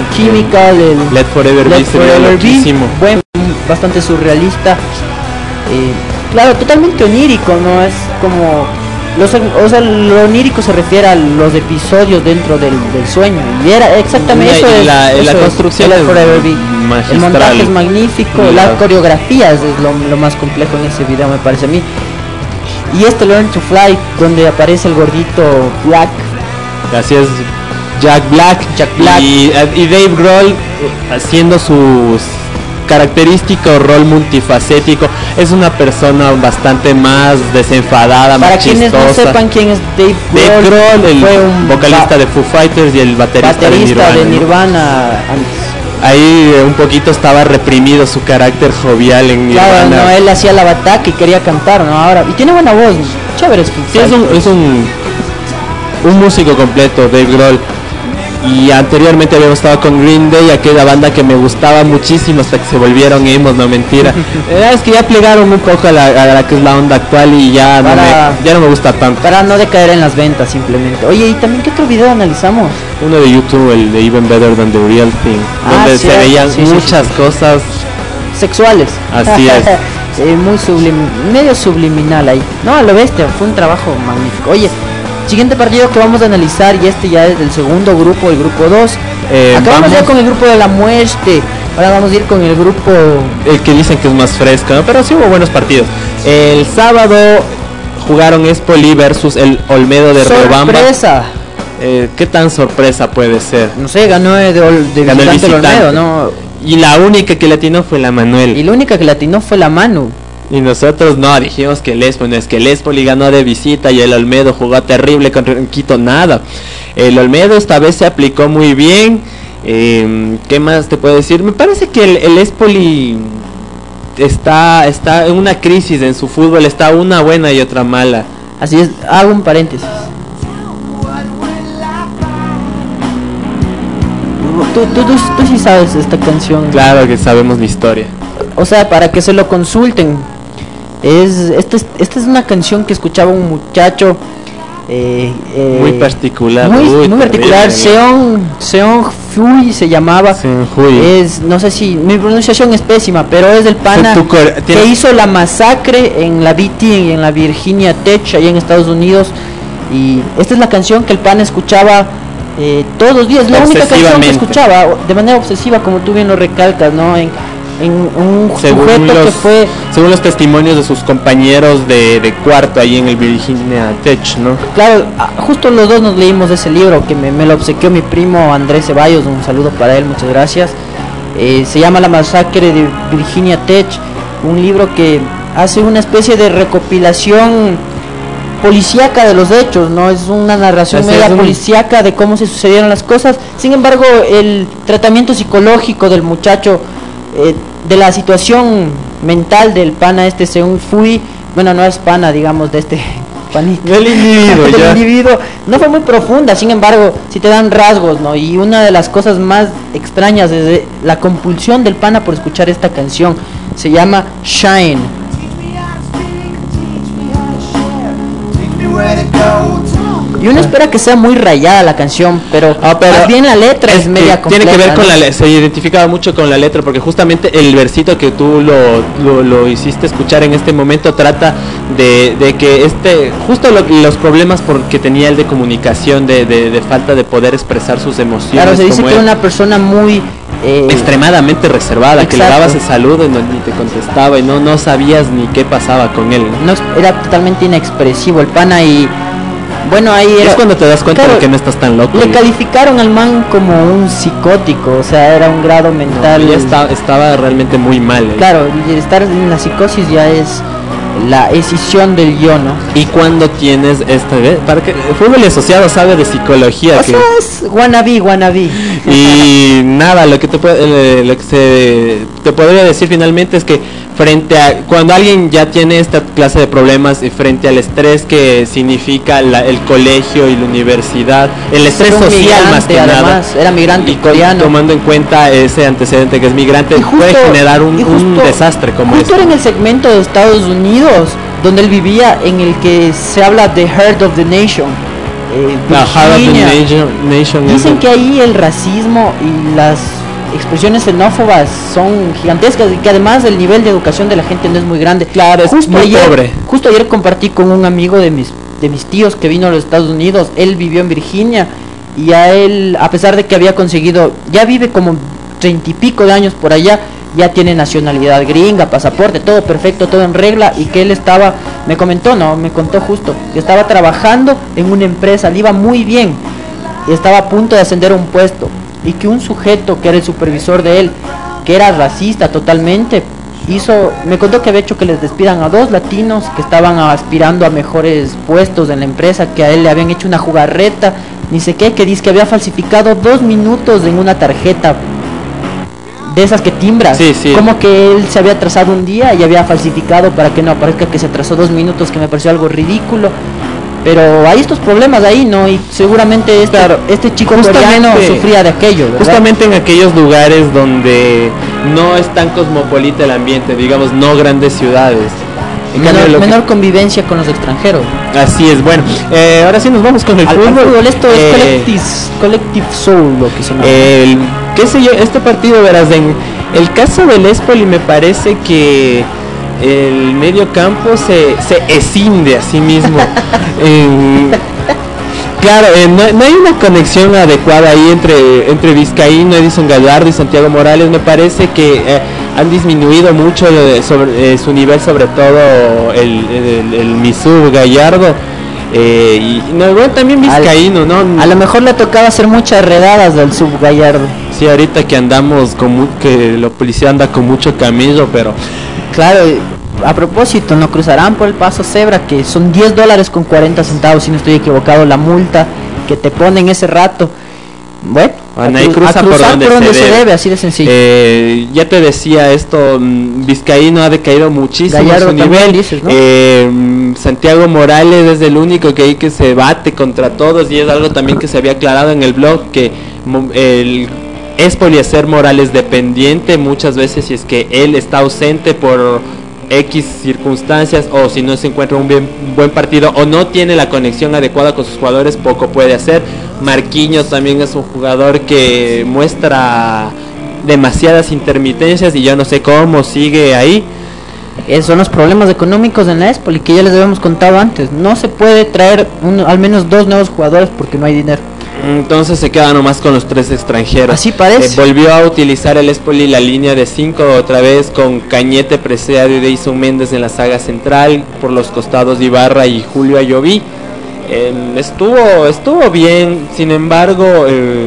el Let Forever Be, bueno, bastante surrealista, claro, totalmente onírico, ¿no? Es como lo onírico se refiere a los episodios dentro del sueño, y era exactamente eso. La construcción es Forever Be. magistral. El montaje es magnífico, la coreografía es lo más complejo en ese video, me parece a mí. Y este Learn to Fly, donde aparece el gordito Black. Así es, Jack Black. Y Dave Grohl haciendo su característico rol multifacético. Es una persona bastante más desenfadada, Para más quienes chistosa. no sepan quién es Dave Grohl, el fue un vocalista de Foo Fighters y el baterista de Nirvana antes. Ahí un poquito estaba reprimido su carácter jovial en Nirvana. Claro, no, él hacía la bataca y quería cantar, ¿no? Ahora, y tiene buena voz, chévere. Sí, es un músico completo, Dave Grohl. Y anteriormente habíamos estado con Green Day, aquella banda que me gustaba muchísimo hasta que se volvieron emos, no mentira. Es que ya plegaron un poco a la que es la onda actual y ya no me gusta tanto. Para no decaer en las ventas simplemente. Oye, ¿y también qué otro video analizamos? Uno de YouTube, el de Even Better Than the Real Thing, donde se veían muchas cosas sexuales. Así es. Muy medio subliminal ahí. No, a lo bestia, fue un trabajo magnífico. Oye, siguiente partido que vamos a analizar, y este ya es del segundo grupo, el grupo 2. Acabamos ya con el grupo de la muerte. Ahora vamos a ir con el grupo, el que dicen que es más fresco, ¿no? Pero sí hubo buenos partidos. El sábado jugaron Espoli versus el Olmedo de Riobamba. ¡Sorpresa! ¿Qué tan sorpresa puede ser? No sé, ganó el visitante el Olmedo, ¿no? Y la única que le atinó fue la Manuel. Y la única que le atinó fue la Manu. Y nosotros no, dijimos que el Espoli, no, es que el Espoli ganó de visita y el Olmedo jugó terrible contra Quito, nada. El Olmedo esta vez se aplicó muy bien. ¿Qué más te puedo decir? Me parece que el Espoli está en una crisis en su fútbol, está una buena y otra mala. Así es, hago un paréntesis. Tú sí sabes esta canción. Claro que sabemos la historia. O sea, para que se lo consulten. Esta es una canción que escuchaba un muchacho muy particular. Muy particular. Seon Fui se llamaba. No sé si mi pronunciación es pésima, pero es del pana que hizo la masacre en la BT y en la Virginia Tech allá en Estados Unidos. Y esta es la canción que el pana escuchaba todos los días, la única canción que escuchaba de manera obsesiva, como tú bien lo recalcas, ¿no? en un sujeto que fue... Según los testimonios de sus compañeros de cuarto ahí en el Virginia Tech, ¿no? Claro, justo los dos nos leímos ese libro que me lo obsequió mi primo Andrés Ceballos, un saludo para él, muchas gracias. Se llama La masacre de Virginia Tech, un libro que hace una especie de recopilación policíaca de los hechos, ¿no? Es una narración media policíaca de cómo se sucedieron las cosas. Sin embargo, el tratamiento psicológico del muchacho, de la situación mental del pana según fui, bueno, no es pana, digamos, de este panito, del individuo, no fue muy profunda. Sin embargo, si te dan rasgos, ¿no? Y una de las cosas más extrañas es la compulsión del pana por escuchar esta canción. Se llama Shine. Y uno espera que sea muy rayada la canción, pero más bien la letra es media compleja. Tiene que ver con la se identificaba mucho con la letra, porque justamente el versito que tú lo hiciste escuchar en este momento trata de que justo los problemas que tenía él de comunicación, de falta de poder expresar sus emociones. Claro, se dice que era una persona muy extremadamente reservada, exacto, que le dabas el saludo y ni te contestaba y no sabías ni qué pasaba con él, ¿no? Era totalmente inexpresivo el pana. Y bueno, ahí es cuando te das cuenta, claro, de que no estás tan loco. Le calificaron al man como un psicótico, o sea, era un grado mental. No, estaba realmente muy mal. Claro, y estar en la psicosis ya es la escisión del yo, ¿no? Y cuando tienes para que fútbol asociado sabe de psicología, o sea, es wannabe. Y nada, lo que te podría decir finalmente es que frente a cuando alguien ya tiene esta clase de problemas y frente al estrés que significa el colegio y la universidad, el estrés social más que además, nada, era migrante y coreano, tomando en cuenta ese antecedente que es migrante, puede generar un desastre como este. Justo en el segmento de Estados Unidos donde él vivía, en el que se habla de Heart of the Nation, dicen que ahí el racismo y las expresiones xenófobas son gigantescas y que además el nivel de educación de la gente no es muy grande. Claro, es muy pobre. Justo ayer compartí con un amigo de mis tíos que vino a los Estados Unidos. Él vivió en Virginia y a él, a pesar de que había conseguido, ya vive como 30 y pico de años por allá, ya tiene nacionalidad gringa, pasaporte, todo perfecto, todo en regla, y que él me contó justo que estaba trabajando en una empresa, le iba muy bien y estaba a punto de ascender a un puesto, y que un sujeto que era el supervisor de él, que era racista totalmente, me contó que había hecho que les despidan a 2 latinos que estaban aspirando a mejores puestos en la empresa, que a él le habían hecho una jugarreta, ni sé qué, que dice que había falsificado 2 minutos en una tarjeta de esas que timbras, sí. Como que él se había atrasado un día y había falsificado para que no aparezca que se atrasó 2 minutos, que me pareció algo ridículo. Pero hay estos problemas ahí, ¿no? Y seguramente este chico coreano sufría de aquello, ¿verdad? Justamente en aquellos lugares donde no es tan cosmopolita el ambiente, digamos, no grandes ciudades. Menor convivencia con los extranjeros. Así es, bueno, ahora sí nos vamos con el fútbol. Esto es Collective Soul, lo que se llama. Qué sé yo, este partido, verás, en el caso del Espoli me parece que el medio campo se escinde a sí mismo. Claro, no hay una conexión adecuada ahí entre Vizcaíno, Edison Gallardo y Santiago Morales. Me parece que han disminuido mucho su nivel, sobre todo el Misú Gallardo. Y bueno, también Vizcaíno, ¿no? A lo mejor le tocaba hacer muchas redadas del Sub Gallardo. Sí, ahorita que andamos que la policía anda con mucho camello, pero claro. A propósito, no cruzarán por el paso cebra, que son $10.40, si no estoy equivocado, la multa que te ponen ese rato. Bueno, ahí cruza por donde se debe, así de sencillo. Ya te decía esto, Vizcaíno ha decaído muchísimo Gallardo su nivel, dices, ¿no? Santiago Morales es el único que se bate contra todos, y es algo también que se había aclarado en el blog, que es Poliezer Morales dependiente muchas veces, si es que él está ausente por X circunstancias, o si no se encuentra un buen partido, o no tiene la conexión adecuada con sus jugadores, poco puede hacer. Marquinhos también es un jugador que muestra demasiadas intermitencias y yo no sé cómo sigue ahí. Esos son los problemas económicos en la Espoli, que ya les habíamos contado antes. No se puede traer al menos 2 nuevos jugadores porque no hay dinero. Entonces se queda nomás con los 3 extranjeros. Así parece. Volvió a utilizar el Espoli la línea de 5 otra vez con Cañete, Preciado y Deison Méndez en la saga central, por los costados Ibarra y Julio Ayoví. Estuvo bien, sin embargo,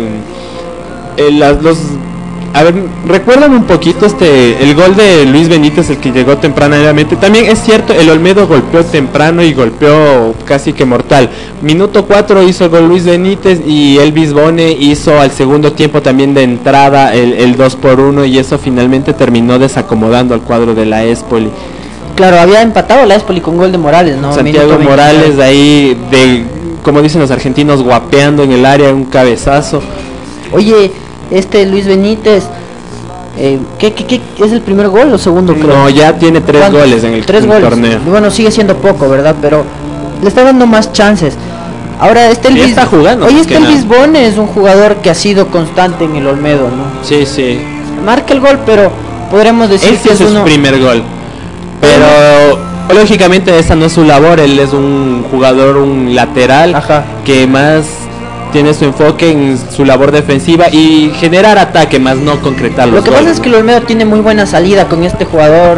a ver, recuerdan un poquito el gol de Luis Benítez, el que llegó tempranamente. También es cierto, el Olmedo golpeó temprano y golpeó casi que mortal. Minuto 4 hizo el gol Luis Benítez y Elvis Bone hizo al segundo tiempo también de entrada el 2-1, y eso finalmente terminó desacomodando al cuadro de la Espoli. Claro, había empatado la Espoli con gol de Morales, ¿no? Santiago Morales ahí, como dicen los argentinos, guapeando en el área, un cabezazo. Oye, Luis Benítez, ¿qué es el primer gol o segundo, creo? No, ya tiene 3 goles en el torneo. Bueno, sigue siendo poco, ¿verdad? Pero le está dando más chances. Ahora Elvis está jugando. Oye, Elvis Bone es un jugador que ha sido constante en el Olmedo, ¿no? Sí, sí. Marca el gol, pero podremos decir que es su primer gol. Pero lógicamente esa no es su labor, él es un jugador, un lateral. Ajá. Que más tiene su enfoque en su labor defensiva y generar ataque, más no concretar los Lo que goles. pasa es que el Olmedo tiene muy buena salida con este jugador,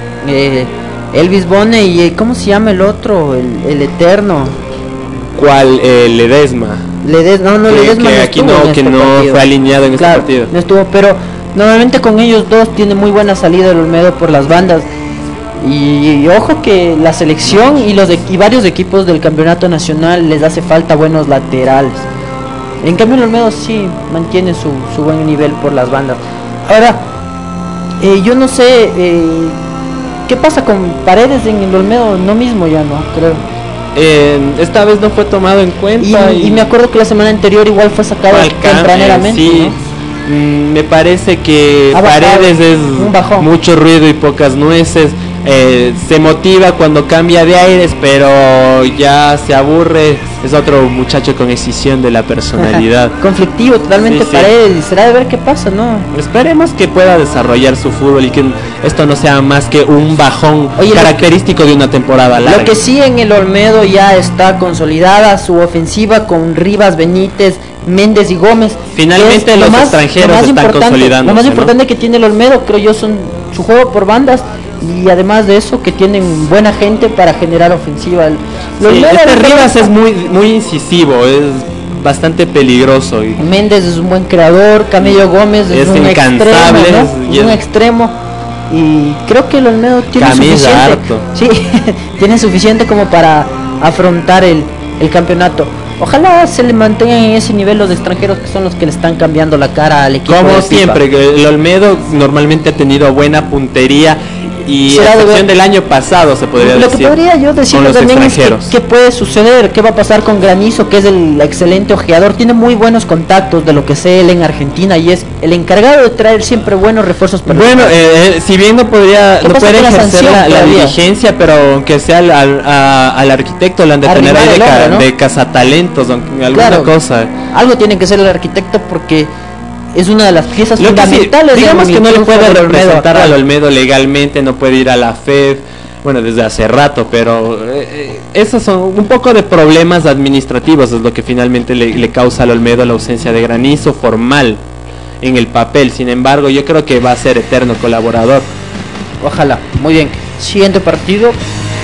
Elvis Bone, y ¿cómo se llama el otro? El eterno. ¿Cuál? Ledesma. No, Ledesma que no aquí estuvo no, en que este no partido. fue alineado en Claro, este partido. no estuvo, pero normalmente con ellos dos tiene muy buena salida el Olmedo por las bandas. Y ojo que la selección y varios equipos del campeonato nacional les hace falta buenos laterales. En cambio el Olmedo sí mantiene su buen nivel por las bandas. Ahora, yo no sé qué pasa con Paredes en el Olmedo, no mismo ya no, creo. Esta vez no fue tomado en cuenta. Y me acuerdo que la semana anterior igual fue sacado tempraneramente. Sí, ¿no? Me parece que Paredes es un bajón. Mucho ruido y pocas nueces. Se motiva cuando cambia de aires, pero ya se aburre. Es otro muchacho con escisión de la personalidad. Conflictivo totalmente, sí. Paredes, y será de ver qué pasa, ¿no? Esperemos que pueda desarrollar su fútbol y que esto no sea más que un bajón característico de una temporada larga. Lo que sí, en el Olmedo ya está consolidada su ofensiva con Rivas, Benítez, Méndez y Gómez. Finalmente los extranjeros están consolidando. Lo más importante que tiene el Olmedo, creo yo, son su juego por bandas, y además de eso que tienen buena gente para generar ofensiva. Rivas es muy incisivo, es bastante peligroso. Méndez es un buen creador, Camello Gómez es un incansable, extremo, ¿no? Es un extremo, y creo que el Olmedo tiene suficiente. Sí, tiene suficiente como para afrontar el campeonato. Ojalá se le mantengan en ese nivel los extranjeros, que son los que le están cambiando la cara al equipo. Como siempre, el Olmedo normalmente ha tenido buena puntería, y a excepción del año pasado se podría decir. Lo que podría yo decir también es que puede suceder, qué va a pasar con Granizo, que es el excelente ojeador, tiene muy buenos contactos de lo que sé él en Argentina, y es el encargado de traer siempre buenos refuerzos. Bueno, si bien no puede ejercer la dirigencia, pero aunque sea al arquitecto le han de tener ahí de cazatalentos, alguna cosa. Algo tiene que ser el arquitecto, porque es una de las piezas fundamentales. Digamos que no le puede representar al Olmedo legalmente, no puede ir a la FED, bueno, desde hace rato, pero esos son un poco de problemas administrativos, es lo que finalmente le causa al Olmedo la ausencia de Granizo formal en el papel. Sin embargo, yo creo que va a ser eterno colaborador. Ojalá. Muy bien. Siguiente partido.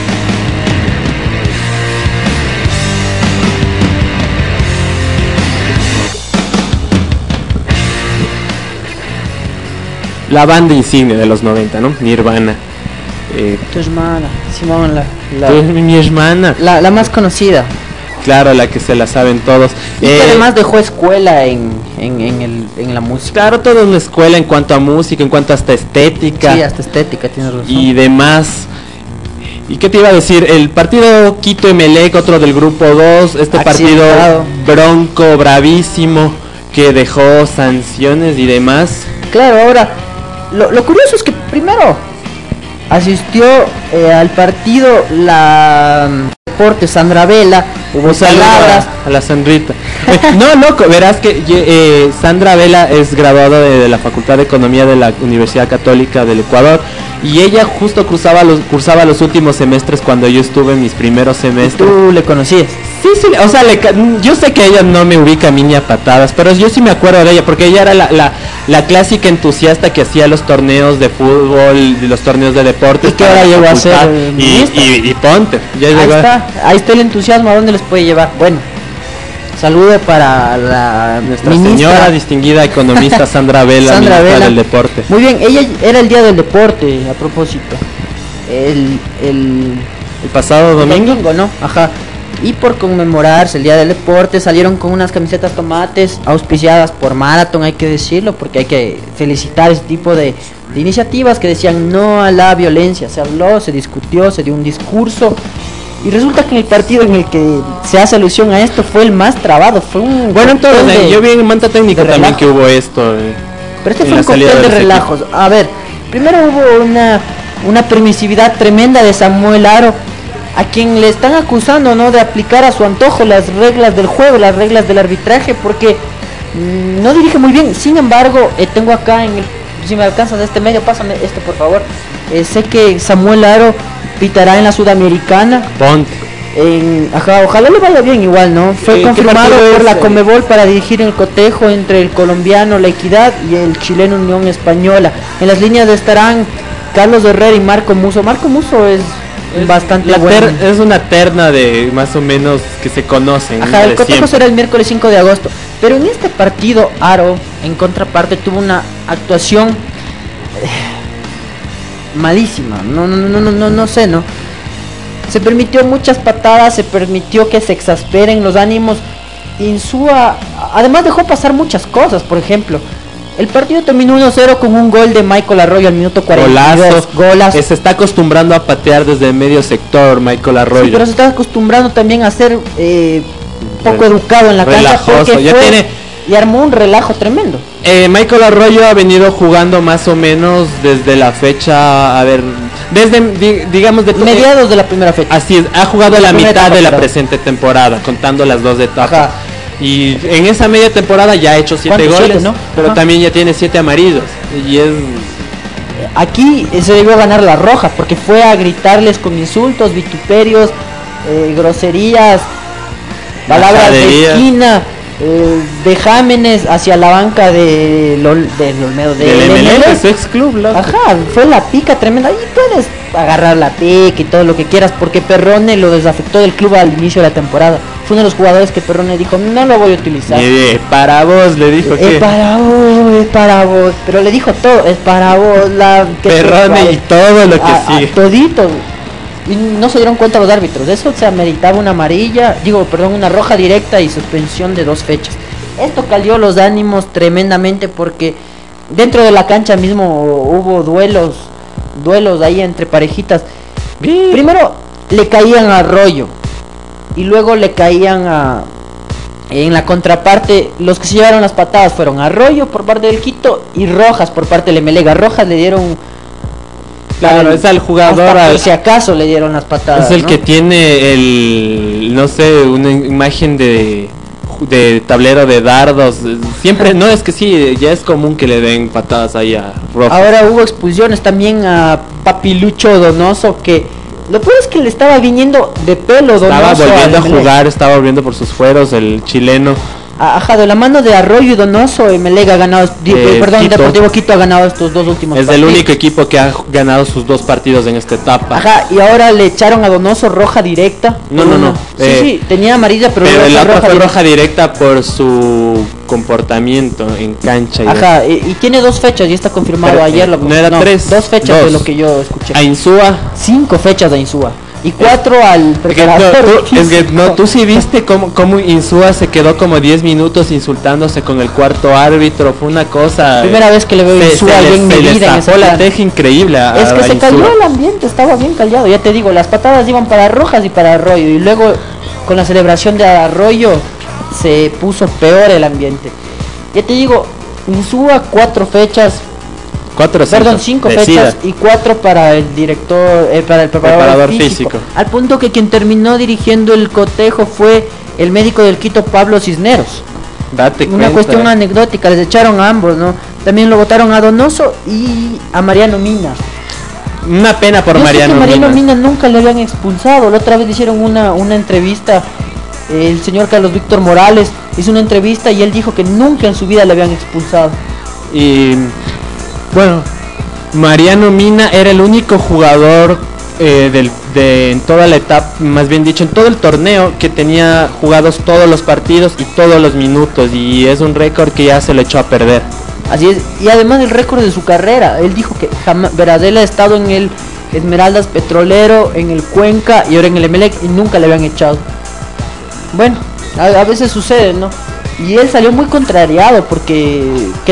La banda insignia de los 90, ¿no? Nirvana. Tu hermana, Simón, mi hermana. La más conocida. Claro, la que se la saben todos. Y que además dejó escuela en la música. Claro, todo es una escuela en cuanto a música, en cuanto hasta estética. Sí, hasta estética, tienes razón. Y demás. ¿Y qué te iba a decir? El partido Quito-Emelec, otro del grupo 2, partido bronco, bravísimo, que dejó sanciones y demás. Claro, ahora, lo curioso es que primero asistió al partido la deporte Sandra Vela, hubo palabras a la Sandrita. No, loco, verás que Sandra Vela es graduada de la Facultad de Economía de la Universidad Católica del Ecuador, y ella justo cursaba los últimos semestres cuando yo estuve en mis primeros semestres. ¿Tú le conocías? Sí, o sea, yo sé que ella no me ubica a mí ni a patadas, pero yo sí me acuerdo de ella, porque ella era la clásica entusiasta que hacía los torneos de fútbol, los torneos de deportes. Y que ahora llegó a ser y ponte, ya llegó. Ahí está el entusiasmo, ¿a dónde les puede llevar? Bueno, saludo para nuestra ministra, señora distinguida economista Sandra Vela, Sandra ministra Vela del deporte. Muy bien, ella era el día del deporte, a propósito. El pasado domingo, ¿no? Ajá. Y por conmemorarse el día del deporte salieron con unas camisetas tomates auspiciadas por Marathon, hay que decirlo, porque hay que felicitar ese tipo de iniciativas que decían no a la violencia. Se habló, se discutió, se dio un discurso. Y resulta que en el partido en el que se hace alusión a esto fue el más trabado, fue un... Bueno, entonces yo vi en Manta Técnica también que hubo esto. Pero este fue un cóctel de relajos. A ver, primero hubo una permisividad tremenda de Samuel Aro, a quien le están acusando, ¿no?, de aplicar a su antojo las reglas del juego, las reglas del arbitraje, porque no dirige muy bien. Sin embargo, tengo acá si me alcanzas de este medio, pásame este por favor. Sé que Samuel Aro pitará en la Sudamericana. Ponte. Ojalá le vaya bien igual, ¿no? Fue confirmado por la Conmebol para dirigir el cotejo entre el colombiano La Equidad y el chileno Unión Española. En las líneas estarán Carlos Herrera y Marco Musso. Marco Musso es bastante bueno. Es una terna de más o menos que se conocen. Ajá, el cotejo será el miércoles 5 de agosto. Pero en este partido Aro, en contraparte, tuvo una actuación malísima. No sé, ¿no? Se permitió muchas patadas, se permitió que se exasperen los ánimos. Insúa, además dejó pasar muchas cosas. Por ejemplo, el partido terminó 1-0 con un gol de Michael Arroyo al minuto 42. Golazo. Se está acostumbrando a patear desde el medio sector Michael Arroyo. Sí, pero se está acostumbrando también a ser poco educado en la cancha, porque y armó un relajo tremendo. Michael Arroyo ha venido jugando más o menos desde la fecha, desde digamos de mediados de la primera fecha. Así es, ha jugado la mitad de la presente temporada, contando las dos etapas. Ajá. Y en esa media temporada ya ha hecho 7 goles, ¿no? Pero también ya tiene 7 amarillos. Y es... Aquí se debió ganar la roja, porque fue a gritarles con insultos, vituperios, groserías, palabras de esquina, vejámenes hacia la banca del Olmedo, del MLE, su ex club, loco. Ajá, fue la pica tremenda. Y puedes agarrar la pica y todo lo que quieras, porque Perrone lo desafectó del club al inicio de la temporada. Fue uno de los jugadores que Perrone dijo, no lo voy a utilizar. Para vos, le dijo que... Es para vos, pero le dijo todo, es para vos. Perrone y todo lo que sigue. Todito. Y no se dieron cuenta los árbitros. De eso se ameritaba una roja directa y suspensión de 2 fechas. Esto calió los ánimos tremendamente, porque dentro de la cancha mismo hubo duelos ahí entre parejitas. Primero le caían a Arroyo y luego le caían en la contraparte. Los que se llevaron las patadas fueron Arroyo por parte del Quito y Rojas por parte del Emelega. Rojas le dieron... Claro, es al jugador, si acaso le dieron las patadas. Es el, ¿no?, que tiene una imagen de tablero de dardos. Siempre, no, es que sí, ya es común que le den patadas ahí a Rojas. Ahora hubo expulsiones también a Papilucho Donoso, que lo peor es que le estaba viniendo de pelo Donoso. Estaba volviendo a jugar, estaba volviendo por sus fueros el chileno. Ajá, de la mano de Arroyo y Donoso, Emelega ha ganado, Deportivo Quito ha ganado estos 2 últimos partidos. Es el único equipo que ha ganado sus 2 partidos en esta etapa. Ajá, y ahora le echaron a Donoso roja directa. No. Sí, tenía amarilla, pero la otra fue roja directa por su comportamiento en cancha. Ajá, y tiene 2 fechas, y está confirmado ayer. No era 3. 2 fechas de lo que yo escuché. A Insúa. 5 fechas de Insúa. Y 4 al preparador. Tú sí viste cómo Insúa se quedó como 10 minutos insultándose con el cuarto árbitro. Fue una cosa... Primera vez que le veo Insúa bien medida en esa la teja increíble. Es que se cayó el ambiente, estaba bien callado. Ya te digo, las patadas iban para Rojas y para Arroyo. Y luego con la celebración de Arroyo se puso peor el ambiente. Ya te digo, Insúa 4 fechas. 5 fechas y 4 para el director, para el preparador físico. Al punto que quien terminó dirigiendo el cotejo fue el médico del Quito, Pablo Cisneros. Una cuestión anecdótica, les echaron a ambos, ¿no? También lo votaron a Donoso y a Mariano Mina. una pena por Yo sé Mariano que Mariano Mina. Mina nunca le habían expulsado. La otra vez le hicieron una entrevista. El señor Carlos Víctor Morales hizo una entrevista y él dijo que nunca en su vida le habían expulsado. Y bueno, Mariano Mina era el único jugador en toda la etapa, más bien dicho, en todo el torneo, que tenía jugados todos los partidos y todos los minutos, y es un récord que ya se lo echó a perder. Así es, y además el récord de su carrera. Él dijo que jamás Veradela ha estado en el Esmeraldas Petrolero, en el Cuenca y ahora en el Emelec y nunca le habían echado. Bueno, a veces sucede, ¿no? Y él salió muy contrariado porque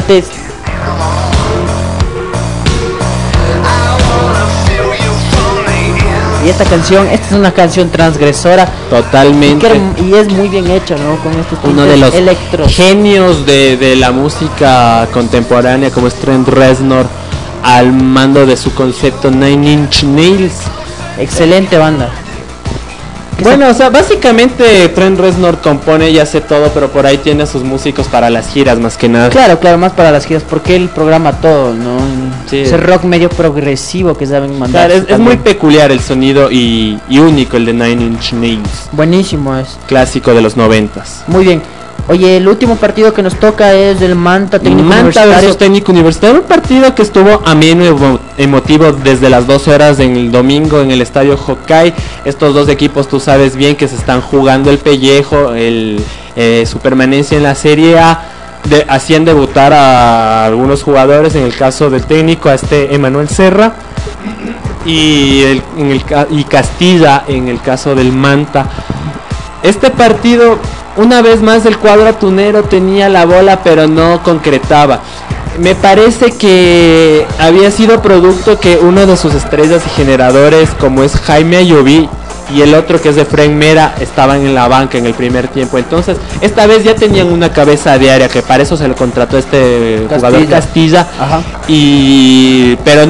y esta es una canción transgresora Totalmente. y es muy bien hecha, ¿no? Con estos Uno de los electros. genios de la música contemporánea como es Trent Reznor, al mando de su concepto Nine Inch Nails. Excelente banda. Bueno, o sea, básicamente Trent Reznor compone y hace todo, pero por ahí tiene a sus músicos para las giras más que nada. Claro, más para las giras, porque él programa todo, ¿no? Sí. Ese rock medio progresivo que saben mandar. Claro, es muy peculiar el sonido y único el de Nine Inch Nails, Buenísimo es. clásico de los 90s. Muy bien. Oye, el último partido que nos toca es el Manta Técnico Manta Universitario. versus Técnico Universitario, un partido que estuvo ameno y emotivo desde las 12 horas en el domingo en el estadio Hokkaido. Estos dos equipos, tú sabes bien que se están jugando el pellejo, su permanencia en la Serie A. Hacían debutar a algunos jugadores, en el caso del técnico, a Emanuel Serra y Castilla en el caso del Manta. Este partido, una vez más, el cuadro atunero tenía la bola pero no concretaba. Me parece que había sido producto que uno de sus estrellas y generadores, como es Jaime Ayoví, y el otro que es de Fren Mera, estaban en la banca en el primer tiempo. Entonces, esta vez ya tenían una cabeza de área, que para eso se lo contrató jugador Castilla. Ajá. Pero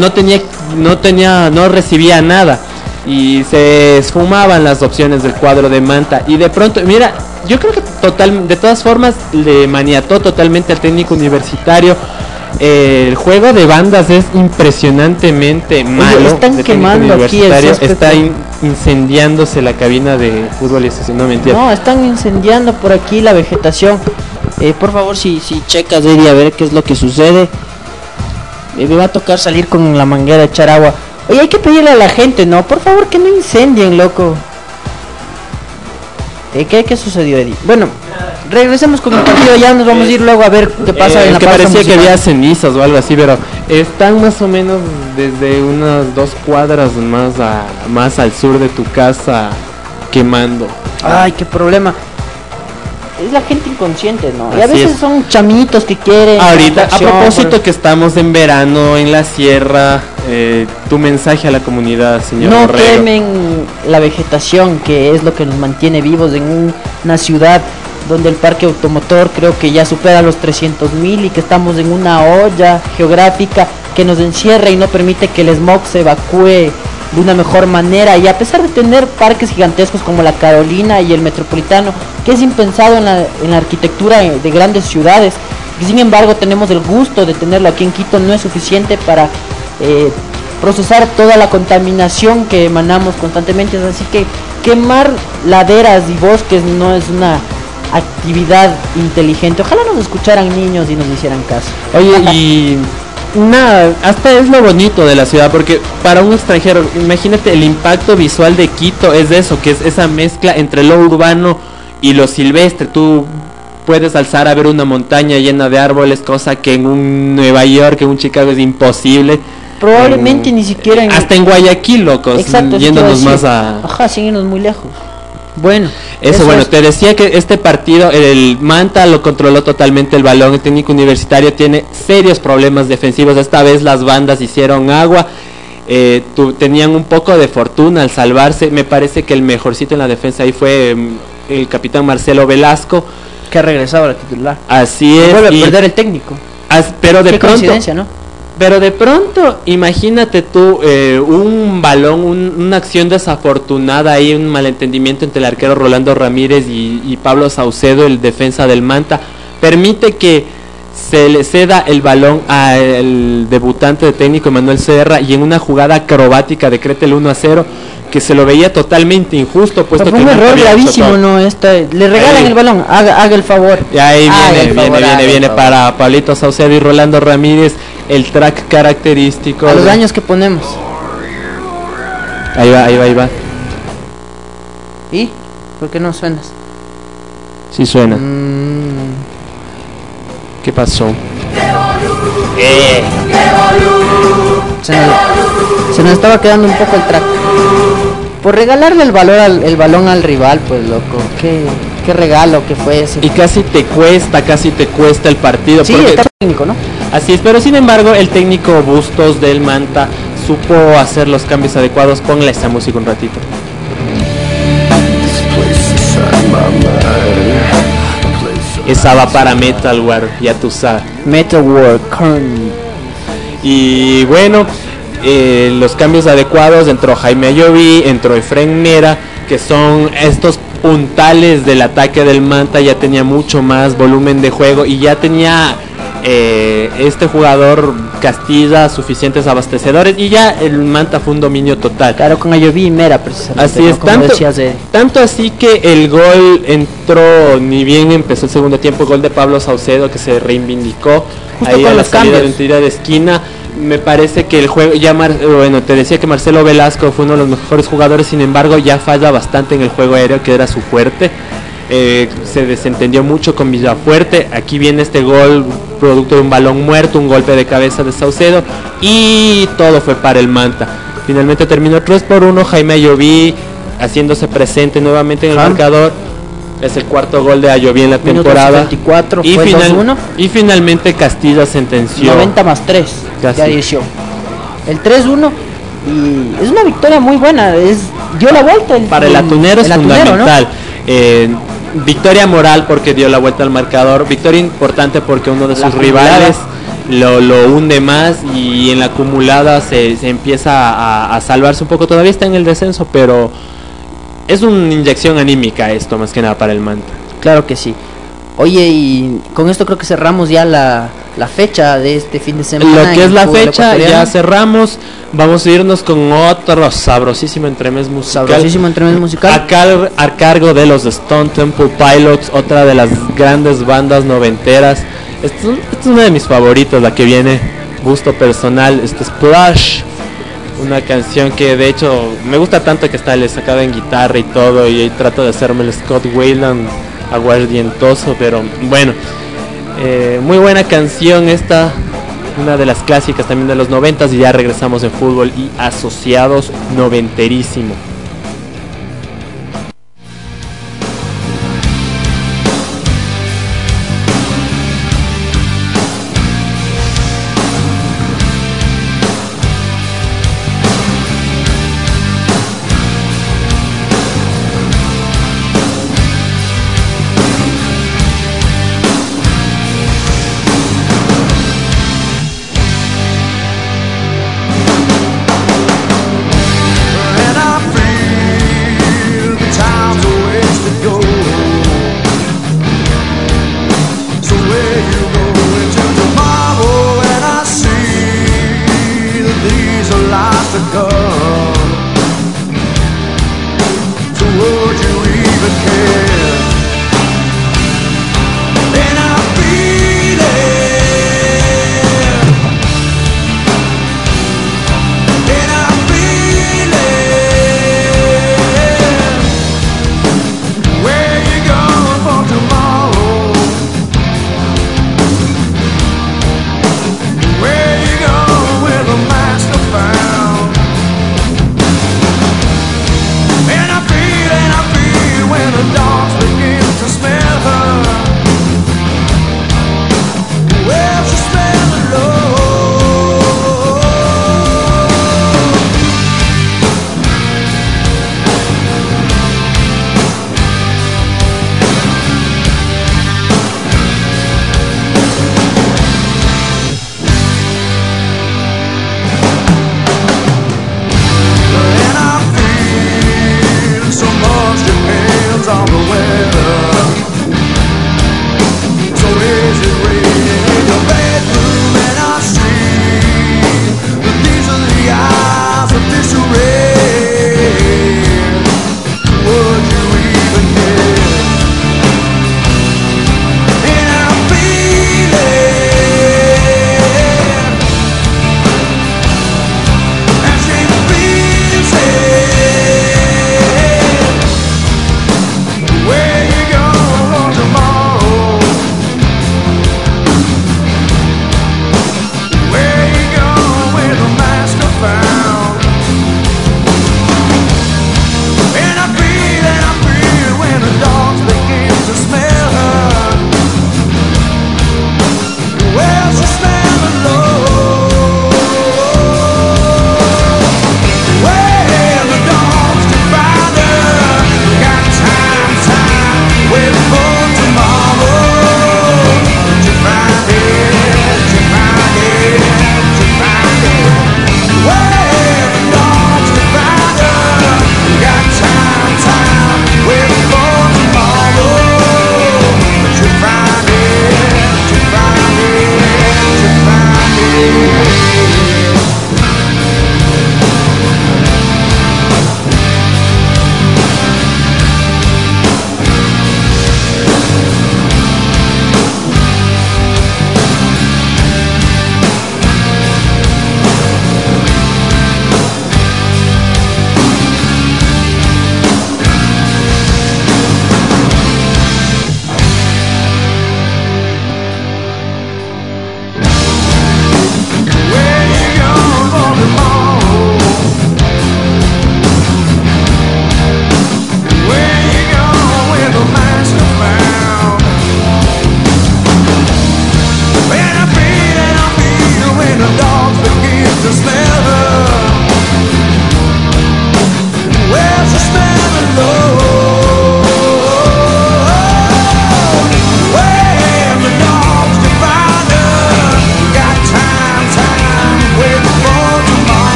no recibía nada. Y se esfumaban las opciones del cuadro de Manta. Y de pronto, mira, yo creo que de todas formas le maniató totalmente al técnico universitario. El juego de bandas es impresionante malo. Oye, están quemando aquí el césped. Está incendiándose la cabina de fútbol y eso, no mentira. No, están incendiando por aquí la vegetación. Por favor, si checas, Eddie, a ver qué es lo que sucede. Me va a tocar salir con la manguera a echar agua. Oye, hay que pedirle a la gente, ¿no? Por favor, que no incendien, loco. ¿Qué sucedió, Eddie? Bueno, regresemos con el partido. Ya nos vamos a ir luego a ver qué pasa en la que pausa parecía musical. que había cenizas o algo así, pero están más o menos desde unas 2 cuadras más al sur de tu casa quemando. Ay, qué problema. Es la gente inconsciente, ¿no? Y a Así veces es. son chamitos que quieren Ahorita, a atracción, propósito que estamos en verano en la sierra, tu mensaje a la comunidad, señor no Borrego. quemen la vegetación, que es lo que nos mantiene vivos en una ciudad donde el parque automotor creo que ya supera los 300.000 y que estamos en una olla geográfica que nos encierra y no permite que el smog se evacúe de una mejor manera. Y a pesar de tener parques gigantescos como la Carolina y el Metropolitano, que es impensado en la arquitectura de grandes ciudades, y sin embargo tenemos el gusto de tenerlo aquí en Quito, no es suficiente para procesar toda la contaminación que emanamos constantemente. Así que quemar laderas y bosques no es una actividad inteligente. Ojalá nos escucharan niños y nos hicieran caso. Oye, y nada, hasta es lo bonito de la ciudad, porque para un extranjero, imagínate el impacto visual de Quito, es de eso, que es esa mezcla entre lo urbano y lo silvestre. Tú puedes alzar a ver una montaña llena de árboles, cosa que en un Nueva York, en un Chicago es imposible. Probablemente ni siquiera hasta en Guayaquil, locos. Exacto, yéndonos más a... Ajá, sin irnos muy lejos. Bueno, eso bueno, es... te decía que este partido, el Manta lo controló totalmente el balón. El técnico universitario tiene serios problemas defensivos. Esta vez las bandas hicieron agua. Tenían un poco de fortuna al salvarse. Me parece que el mejorcito en la defensa ahí fue el capitán Marcelo Velasco, que ha regresado a la titular. Así es. Vuelve a perder el técnico. Pero de pronto, coincidencia, ¿no? Pero de pronto, imagínate tú, un balón, una acción desafortunada ahí, un malentendimiento entre el arquero Rolando Ramírez y Pablo Saucedo, el defensa del Manta, permite que se le ceda el balón al debutante de técnico Emanuel Serra y en una jugada acrobática decreta el 1-0 que se lo veía totalmente injusto, puesto fue que un error había gravísimo, tocado. ¿no? Le regalan Ahí. el balón, haga el favor. Y ahí viene favor. para Pablito Saucedo y Rolando Ramírez el track característico. A los de- años que ponemos. Ahí va. ¿Y? ¿Por qué no suenas? Sí suena. ¿Qué pasó? Se nos estaba quedando un poco el track. Por regalarle el balón al rival, pues loco. Qué regalo que fue ese. Y casi te cuesta el partido. Sí, porque- está técnico, ¿no? Así es, pero sin embargo el técnico Bustos del Manta supo hacer los cambios adecuados. Ponle esta música un ratito. Esa va para Metal War, ya tú sabes. Metal World Y bueno, los cambios adecuados, entró Jaime Ayoví, entró Efren Mera, que son estos puntales del ataque del Manta. Ya tenía mucho más volumen de juego y ya tenía este jugador Castilla suficientes abastecedores y ya el Manta fue un dominio total. Claro, con Ayoví y Mera precisamente. Así ¿no? es, Como decías de... tanto así que el gol entró, ni bien empezó el segundo tiempo, gol de Pablo Saucedo, que se reivindicó Justo ahí con a la los salida de cambios. un tiro de esquina. Me parece que el juego, bueno, te decía que Marcelo Velasco fue uno de los mejores jugadores, sin embargo ya falla bastante en el juego aéreo, que era su fuerte. Se desentendió mucho con Villafuerte. Aquí viene este gol producto de un balón muerto, un golpe de cabeza de Saucedo y todo fue para el Manta. Finalmente terminó 3-1, Jaime Ayoví haciéndose presente nuevamente en el marcador. Es el cuarto gol de Ayoví en la Minuto temporada. 74, y, fue 2-1. y finalmente Castilla sentenció 90 más 3 Casi. de adición. El 3-1 y es una victoria muy buena. Dio la vuelta. Para el atunero es fundamental. ¿no? Victoria moral porque dio la vuelta al marcador. Victoria importante porque uno de sus rivales lo hunde más y en la acumulada se empieza a salvarse un poco. Todavía está en el descenso, pero es una inyección anímica esto, más que nada para el Manta. Claro que sí. Oye, y con esto creo que cerramos ya la fecha de este fin de semana. Lo que es la fecha, ya cerramos. cerramos. Vamos a irnos con otro sabrosísimo entremés musical. Sabrosísimo entremés musical. A cargo de los Stone Temple Pilots, otra de las grandes bandas noventeras. Esta es una de mis favoritas, la que viene, gusto personal. Este es Splash, una canción que de hecho me gusta tanto que está le sacada en guitarra y todo, y ahí trato de hacerme el Scott Weiland aguardientoso, pero bueno, muy buena canción esta, una de las clásicas también de los 90s. Y ya regresamos en fútbol y asociados, noventerísimo. And our friends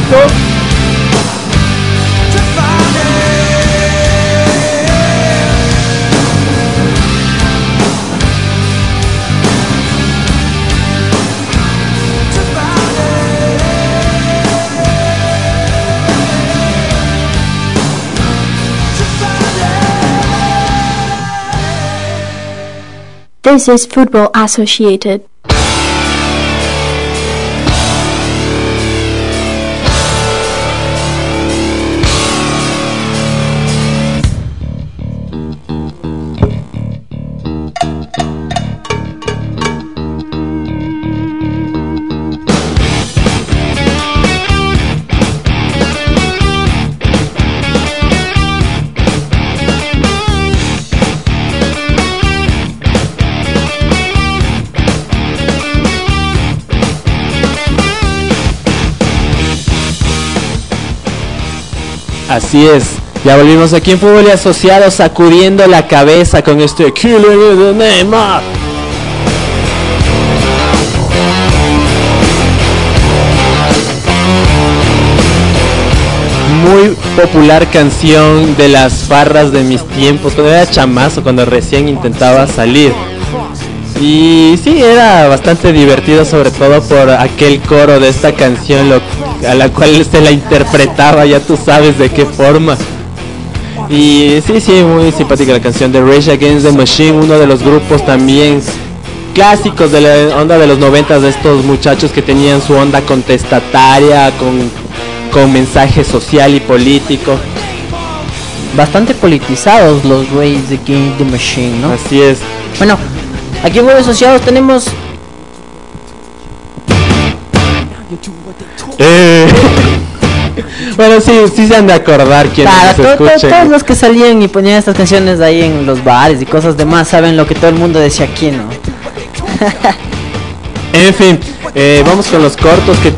momento. This is Football Associated. Así es, ya volvimos aquí en Fútbol y Asociados, sacudiendo la cabeza con este Killing the Neymar. Muy popular canción de las farras de mis tiempos, cuando era chamazo, cuando recién intentaba salir. Y sí, era bastante divertido, sobre todo por aquel coro de esta canción, a la cual se la interpretaba, ya tú sabes de qué forma. Y sí, muy simpática la canción de Rage Against the Machine, uno de los grupos también clásicos de la onda de los 90, de estos muchachos que tenían su onda contestataria, con mensaje social y político. Bastante politizados los Rage Against the Machine, ¿no? Así es. Bueno, aquí en Fútbol Asociados tenemos... Bueno, sí se han de acordar quienes nos escuchen. Todos los que salían y ponían estas canciones ahí en los bares y cosas demás saben lo que todo el mundo decía aquí, ¿no? En fin, vamos con los cortos que...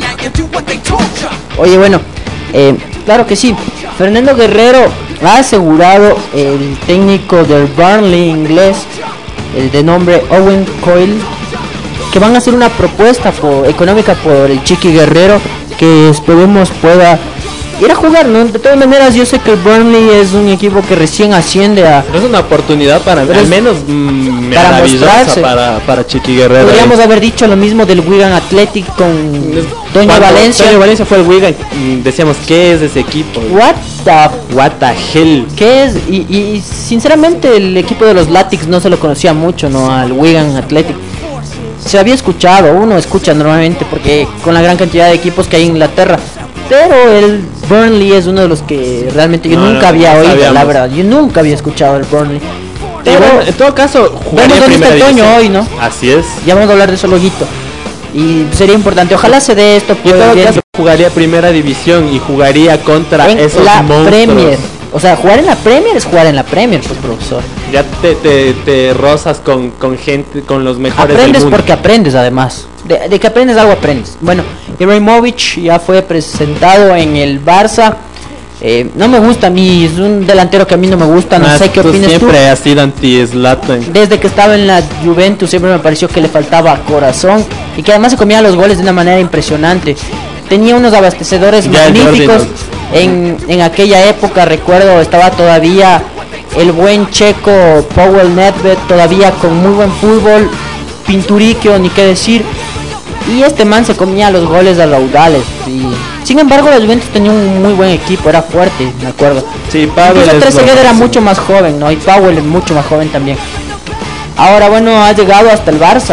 Oye, bueno, claro que sí. Fernando Guerrero ha asegurado, el técnico del Burnley inglés, el de nombre Owen Coyle, que van a hacer una propuesta económica por el Chiqui Guerrero, que esperemos pueda ir a jugar, ¿no? De todas maneras, yo sé que el Burnley es un equipo que recién asciende a... Es una oportunidad para al menos para mostrarse. Para Chiqui Guerrero. Podríamos haber dicho lo mismo del Wigan Athletic con Toño Valencia. Toño Valencia fue el Wigan, decíamos, ¿qué es ese equipo? What the hell? ¿Qué es? Y sinceramente el equipo de los Latics no se lo conocía mucho, ¿no? Al Wigan Athletic. Se había escuchado, uno escucha normalmente porque con la gran cantidad de equipos que hay en Inglaterra, pero el Burnley es uno de los que realmente yo nunca había oído, sabíamos. La verdad, yo nunca había escuchado el Burnley. Pero bueno, en todo caso, vemos dónde está el Toño hoy, ¿no? Así es. Ya vamos a hablar de eso luego. Y sería importante, ojalá se dé esto. Yo en todo caso jugaría primera división y jugaría contra esos la monstruos. Premier. O sea, jugar en la Premier es jugar en la Premier, pues, profesor. Ya te rozas con gente, con los mejores aprendes del mundo. Porque aprendes, además. De que aprendes algo, aprendes. Bueno, Ibrahimovic ya fue presentado en el Barça. No me gusta a mí, es un delantero que a mí no me gusta, no sé qué opinas tú. Siempre has sido anti-Zlatan. Desde que estaba en la Juventus siempre me pareció que le faltaba corazón y que además se comía los goles de una manera impresionante. Tenía unos abastecedores magníficos. En aquella época, recuerdo, estaba todavía el buen checo Pavel Nedved, todavía con muy buen fútbol, Pinturiquio, ni qué decir. Y este man se comía los goles a raudales. Y sin embargo, la Juventus tenía un muy buen equipo, era fuerte, me acuerdo. Sí, Pavel era mucho más joven, ¿no? Y Pavel es mucho más joven también. Ahora, bueno, ha llegado hasta el Barça.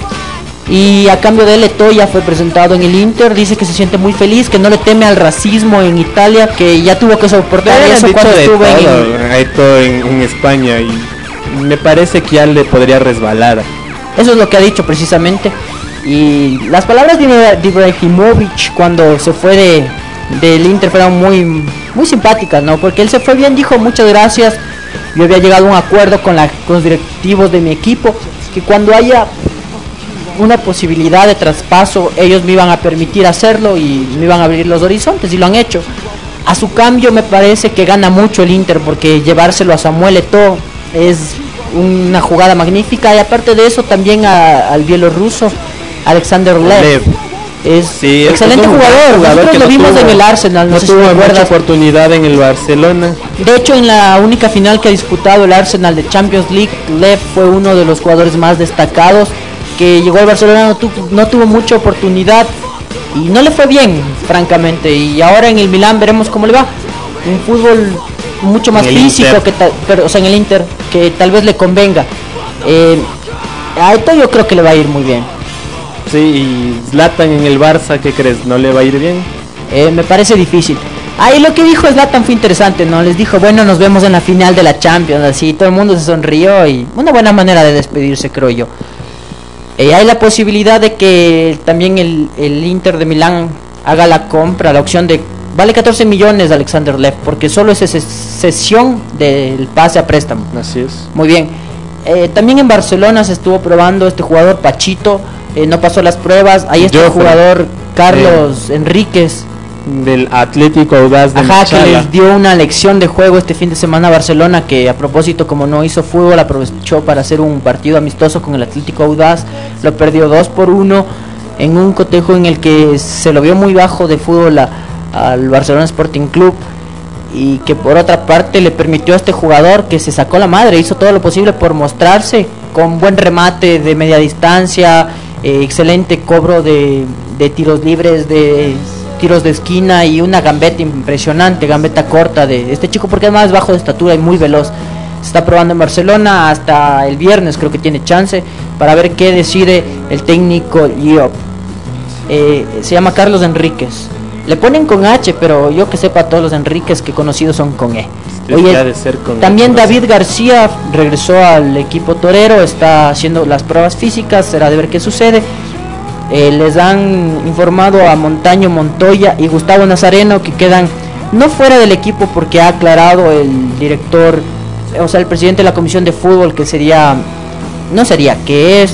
Y a cambio de él, Eto'o ya fue presentado en el Inter. Dice que se siente muy feliz, que no le teme al racismo en Italia, que ya tuvo que soportar eso cuando estuvo en España. Y me parece que ya le podría resbalar. Eso es lo que ha dicho precisamente. Y las palabras de Ibrahimovic cuando se fue del Inter fueron muy simpáticas, ¿no? Porque él se fue bien, dijo muchas gracias. Yo había llegado a un acuerdo con los directivos de mi equipo, que cuando haya una posibilidad de traspaso ellos me iban a permitir hacerlo y me iban a abrir los horizontes, y lo han hecho. A su cambio me parece que gana mucho el Inter, porque llevárselo a Samuel Eto'o es una jugada magnífica, y aparte de eso también al bielorruso Alexander Lev, es excelente un jugador. Nosotros que lo vimos en el Arsenal, no sé si tuvo te mucha acuerdas. oportunidad en el Barcelona. De hecho, en la única final que ha disputado el Arsenal de Champions League, Lev fue uno de los jugadores más destacados, que llegó al Barcelona, no tuvo mucha oportunidad y no le fue bien, francamente. Y ahora en el Milán veremos cómo le va. Un fútbol mucho más físico, en el Inter, que tal vez le convenga. A esto yo creo que le va a ir muy bien. Sí, y Zlatan en el Barça, ¿qué crees? ¿No le va a ir bien? Me parece difícil. Ahí lo que dijo Zlatan fue interesante, ¿no? Les dijo, bueno, nos vemos en la final de la Champions, así todo el mundo se sonrió y una buena manera de despedirse, creo yo. Hay la posibilidad de que también el Inter de Milán haga la compra, la opción de... Vale 14 millones de Alexander Lev, porque solo es cesión del pase a préstamo. Así es. Muy bien. También en Barcelona se estuvo probando este jugador Pachito, no pasó las pruebas. Ahí está el jugador Carlos Enríquez del Atlético Audaz de Machala, que les dio una lección de juego este fin de semana a Barcelona, que a propósito, como no hizo fútbol, aprovechó para hacer un partido amistoso con el Atlético Audaz. Lo perdió 2-1 en un cotejo en el que se lo vio muy bajo de fútbol al Barcelona Sporting Club, y que por otra parte le permitió a este jugador, que se sacó la madre, hizo todo lo posible por mostrarse, con buen remate de media distancia, excelente cobro de tiros libres, de tiros de esquina y una gambeta impresionante, gambeta corta de este chico, porque además es bajo de estatura y muy veloz. Se está probando en Barcelona hasta el viernes, creo que tiene chance, para ver qué decide el técnico Llop. Se llama Carlos Enríquez. Le ponen con H, pero yo que sepa, todos los Enríquez que conocidos son con E. Oye, también David García regresó al equipo torero, está haciendo las pruebas físicas, será de ver qué sucede. Les han informado a Montaño Montoya y Gustavo Nazareno que quedan no fuera del equipo, porque ha aclarado el director, o sea, el presidente de la comisión de fútbol, que que es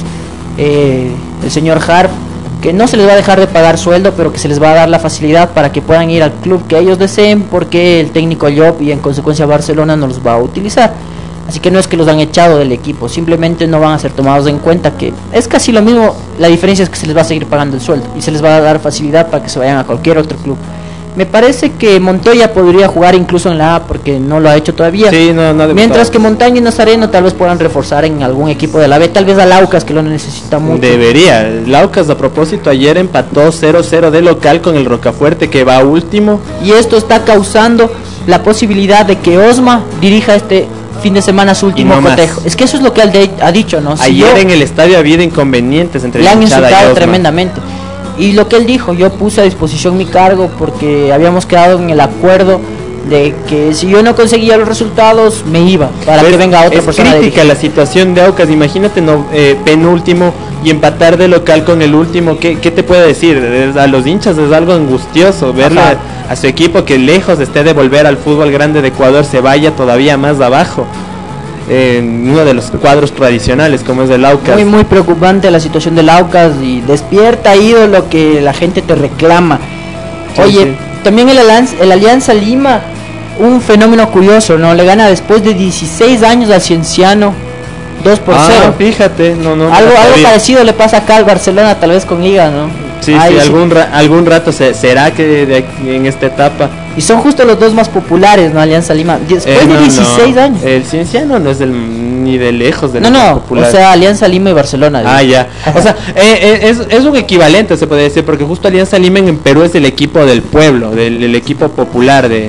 el señor Harp, que no se les va a dejar de pagar sueldo, pero que se les va a dar la facilidad para que puedan ir al club que ellos deseen, porque el técnico Llop y en consecuencia Barcelona no los va a utilizar. Así que no es que los han echado del equipo, simplemente no van a ser tomados en cuenta, que es casi lo mismo. La diferencia es que se les va a seguir pagando el sueldo y se les va a dar facilidad para que se vayan a cualquier otro club. Me parece que Montoya podría jugar incluso en la A, porque no lo ha hecho todavía. Sí, mientras que Montaño y Nazareno tal vez puedan reforzar en algún equipo de la B, tal vez a Laucas, que lo necesita mucho. Debería. Laucas, a propósito, ayer empató 0-0 de local con el Rocafuerte, que va último. Y esto está causando la posibilidad de que Osma dirija este fin de semana su último cotejo. Es que eso es lo que él ha dicho, ¿no? Ayer en el estadio ha habido inconvenientes entre le han insultado tremendamente. Y lo que él dijo, yo puse a disposición mi cargo porque habíamos quedado en el acuerdo de que si yo no conseguía los resultados me iba, para que venga otra persona. Es crítica la situación de Aucas, imagínate penúltimo y empatar de local con el último. ¿Qué te puede decir? A los hinchas es algo angustioso verle a su equipo que lejos esté de volver al fútbol grande de Ecuador, se vaya todavía más abajo en uno de los cuadros tradicionales como es el Aucas. Muy preocupante la situación del Aucas, y despierta ídolo que la gente te reclama. Oye, también el Alianza Lima, un fenómeno curioso, ¿no? Le gana después de 16 años al Cienciano 2-0. Fíjate, algo parecido le pasa acá al Barcelona, tal vez con Liga, ¿no? Sí, algún rato será que en esta etapa. Y son justo los dos más populares, ¿no? Alianza Lima, después de 16 años. El Cienciano no es ni de lejos de popular. O sea, Alianza Lima y Barcelona. Ya. O sea, es un equivalente, se puede decir, porque justo Alianza Lima en Perú es el equipo del pueblo, del equipo popular de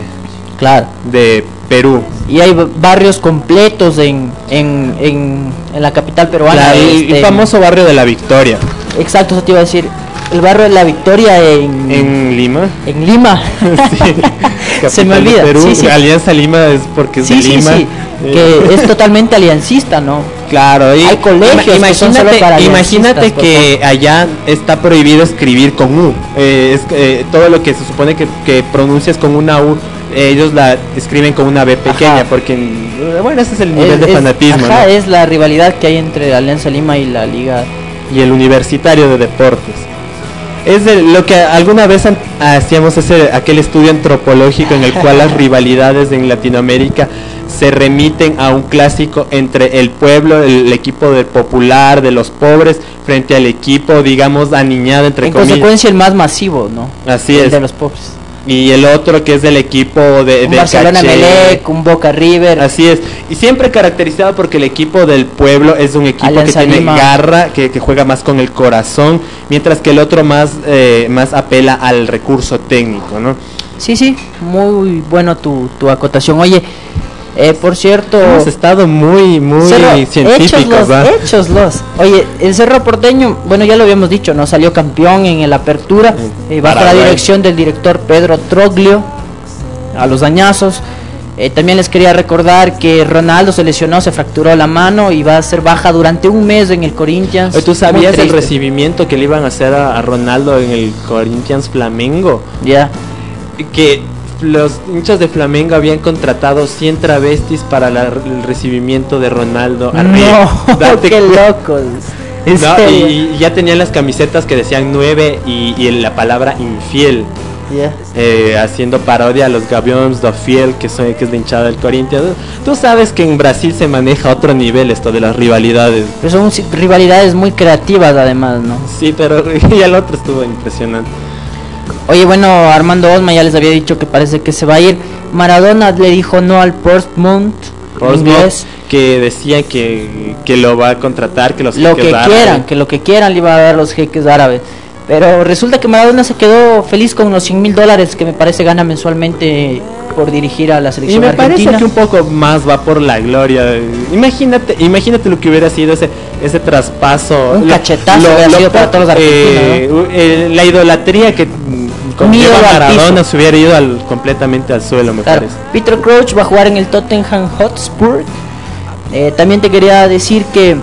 Perú. Y hay barrios completos en la capital peruana. El famoso barrio de La Victoria. Exacto, eso te iba a decir. El barrio de La Victoria en Lima. En Lima. Sí. Se me olvida. Perú, sí. Alianza Lima es porque es de Lima. Sí. Que es totalmente aliancista, ¿no? Claro. Hay colegios que son solo para imagínate que allá está prohibido escribir con U. Todo lo que se supone que pronuncias con una U, ellos la escriben con una B pequeña. Porque bueno, ese es el nivel de fanatismo, ¿no? Es la rivalidad que hay entre Alianza Lima y la Liga y el Universitario de Deportes. Es lo que alguna vez hacíamos aquel estudio antropológico en el cual las rivalidades en Latinoamérica se remiten a un clásico entre el pueblo, el equipo del popular, de los pobres, frente al equipo, digamos, aniñado, entre En comillas. consecuencia, el más masivo, ¿no? Así El es. de los pobres. Y el otro que es del equipo de Barcelona caché. Emelec, un Boca River. Así es, y siempre caracterizado porque el equipo del pueblo es un equipo Alianza que tiene Lima. garra, que juega más con el corazón, mientras que el otro más apela al recurso técnico, ¿no? Sí, muy bueno tu acotación. Oye, por cierto, Hemos estado muy científicos, ¿va? hechoslos. Oye, el Cerro Porteño, bueno, ya lo habíamos dicho, no salió campeón en la apertura, bajo la Paraguay. dirección del director Pedro Troglio, a los dañazos. También les quería recordar que Ronaldo se lesionó, se fracturó la mano y va a ser baja durante un mes en el Corinthians. Oye, ¿tú Muy sabías el triste. recibimiento que le iban a hacer a Ronaldo en el Corinthians Flamengo? Ya. Que los hinchas de Flamengo habían contratado 100 travestis para el recibimiento de Ronaldo. No, Date qué cuenta. locos. ¿En No, serio? y ya tenían las camisetas que decían 9 y la palabra infiel, Ya. haciendo parodia a los Gaviões do Fiel, que es de hinchada del Corinthians. Tú sabes que en Brasil se maneja a otro nivel esto de las rivalidades. Pero son rivalidades muy creativas además, ¿no? Sí, pero y el otro estuvo impresionante. Oye, bueno, Armando Osma ya les había dicho que parece que se va a ir. Maradona le dijo no al Portsmouth, en inglés. Que decía que lo va a contratar, que los Lo jeques que árabes. quieran, que lo que quieran le iba a dar los jeques árabes. Pero resulta que Maradona se quedó feliz con los $100,000 que me parece gana mensualmente por dirigir a la Y selección me argentina. parece que un poco más va por la gloria. Imagínate lo que hubiera sido ese traspaso. Un cachetazo hubiera sido para todos los argentinos, la idolatría que conlleva ídolo al Maradona piso. se hubiera ido completamente al suelo, me Claro. parece. Peter Crouch va a jugar en el Tottenham Hotspur. También te quería decir que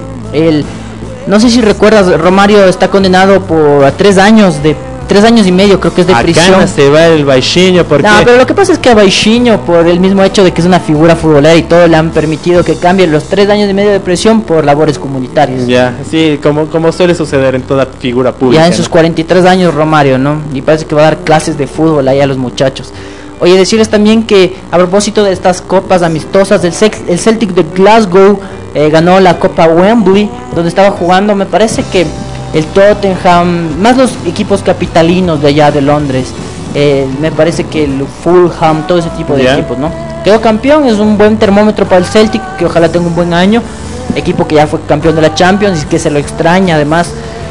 no sé si recuerdas, Romario está condenado por 3 años y medio, creo que es de prisión. Acá se va el Baixinho porque No, pero lo que pasa es que a Baixinho, por el mismo hecho de que es una figura futbolera y todo, le han permitido que cambie los 3 años y medio de prisión por labores comunitarias. ya, sí, como suele suceder en toda figura pública. Ya en ¿no? sus 43 años Romario, ¿no? Y parece que va a dar clases de fútbol ahí a los muchachos. Oye, decirles también que a propósito de estas copas amistosas, el Celtic de Glasgow ganó la Copa Wembley, donde estaba jugando, me parece que el Tottenham, más los equipos capitalinos de allá de Londres, me parece que el Fulham, todo ese tipo de Ya. equipos, ¿no? Quedó campeón, es un buen termómetro para el Celtic, que ojalá tenga un buen año, equipo que ya fue campeón de la Champions y que se lo extraña. Además,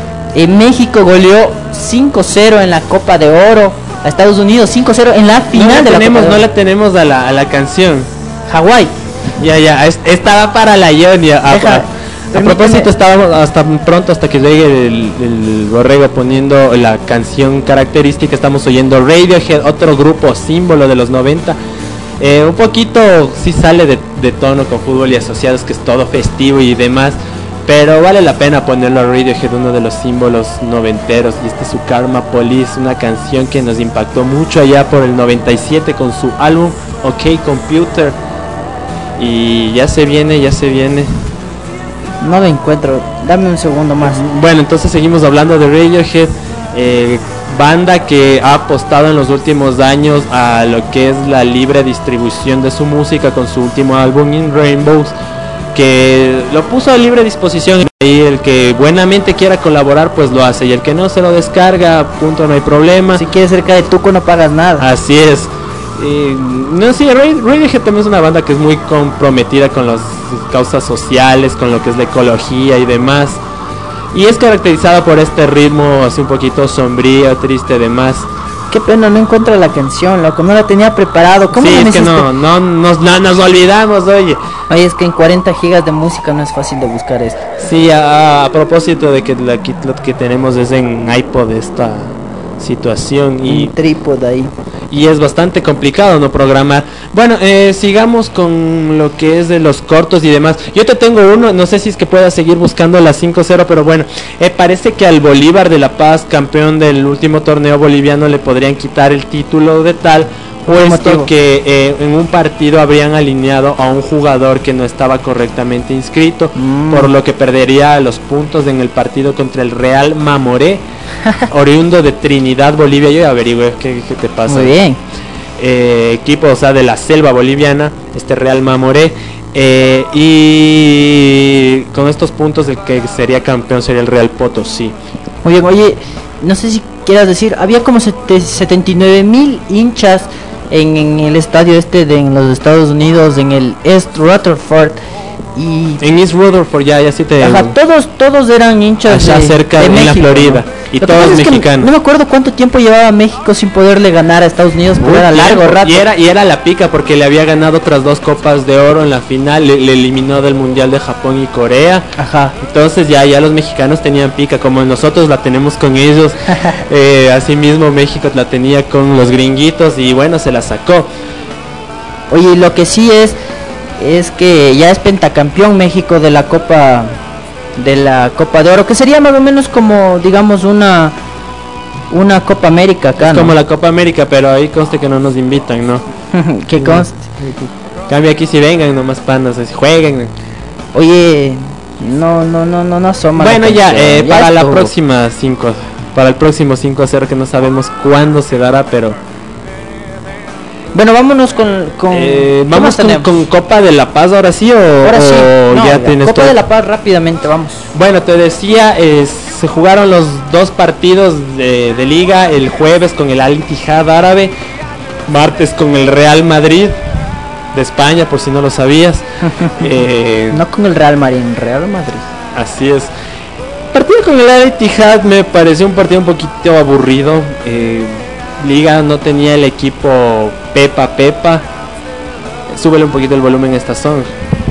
México goleó 5-0 en la Copa de Oro a Estados Unidos, 5-0 en la final de la Copa de no Oro. la tenemos a la canción. Hawái. Ya, estaba para la Johnny. A propósito, estábamos hasta que llegue el borrego poniendo la canción característica. Estamos oyendo Radiohead, otro grupo símbolo de los 90. Un poquito sí sale de tono con Fútbol y Asociados, que es todo festivo y demás, pero vale la pena ponerlo a Radiohead, uno de los símbolos noventeros. Y este es su Karma Police, una canción que nos impactó mucho allá por el 97 con su álbum OK Computer. Y ya se viene. No lo encuentro, dame un segundo más. Bueno, entonces seguimos hablando de Radiohead, banda que ha apostado en los últimos años a lo que es la libre distribución de su música con su último álbum In Rainbows, que lo puso a libre disposición. Y el que buenamente quiera colaborar pues lo hace, y el que no se lo descarga, punto, no hay problema. Si quieres cerca de Tuco no pagas nada. Así es. No, sí, Radiohead también es una banda que es muy comprometida con las causas sociales, con lo que es la ecología y demás. Y es caracterizada por este ritmo así un poquito sombrío, triste, demás. Qué pena, no encuentro la canción, loco, no la tenía preparado. ¿Cómo Sí, la es que hiciste? nos olvidamos, oye. Oye, es que en 40 gigas de música no es fácil de buscar esto. Sí, a propósito de que lo que tenemos es en iPod esta situación y Un trípode ahí. y es bastante complicado no programar. Bueno, sigamos con lo que es de los cortos y demás. Yo te tengo uno, no sé si es que puedas seguir buscando la 5-0, pero bueno, parece que al Bolívar de La Paz, campeón del último torneo boliviano, le podrían quitar el título de tal, puesto motivo? que en un partido habrían alineado a un jugador que no estaba correctamente inscrito, por lo que perdería los puntos en el partido contra el Real Mamoré, oriundo de Trinidad, Bolivia. Yo averigüé qué te pasa. Muy bien. Equipo, o sea, de la selva boliviana, este Real Mamoré. Y con estos puntos el que sería campeón sería el Real Potosí. Oye, no sé si quieras decir, había como 79,000 hinchas en el estadio en los Estados Unidos, en el East Rutherford. Y en East Rutherford ya sí te... Ajá, todos eran hinchas allá cerca de México, la Florida, ¿no? y Lo que todos pasa es que mexicanos. no me acuerdo cuánto tiempo llevaba México sin poderle ganar a Estados Unidos, pero era largo rato. Y era la pica porque le había ganado otras 2 copas de oro en la final, le eliminó del Mundial de Japón y Corea. Ajá. Entonces ya los mexicanos tenían pica, como nosotros la tenemos con ellos. Así mismo México la tenía con los gringuitos y bueno, se la sacó. Oye, lo que sí es que ya es pentacampeón México de la Copa de Oro, que sería más o menos como, digamos, una Copa América acá, es ¿no? como la Copa América, pero ahí conste que no nos invitan, ¿no? Que conste. Cambia aquí si vengan nomás panas, si jueguen. Oye, no asoma. Bueno, ya para la estuvo. próxima 5, para el próximo 5-0 que no sabemos cuándo se dará, pero bueno, vámonos con vamos con Copa de la Paz ahora sí, ahora sí. No, ya tienes Copa todo. de la Paz rápidamente, vamos. Bueno, te decía, se jugaron los 2 partidos de liga, el jueves con el Al Ittihad árabe, martes con el Real Madrid de España, por si no lo sabías. No con el Real Madrid, Real Madrid. Así es. Partido con el Al Ittihad me pareció un partido un poquito aburrido. Liga no tenía el equipo Pepa. Súbele un poquito el volumen a esta song.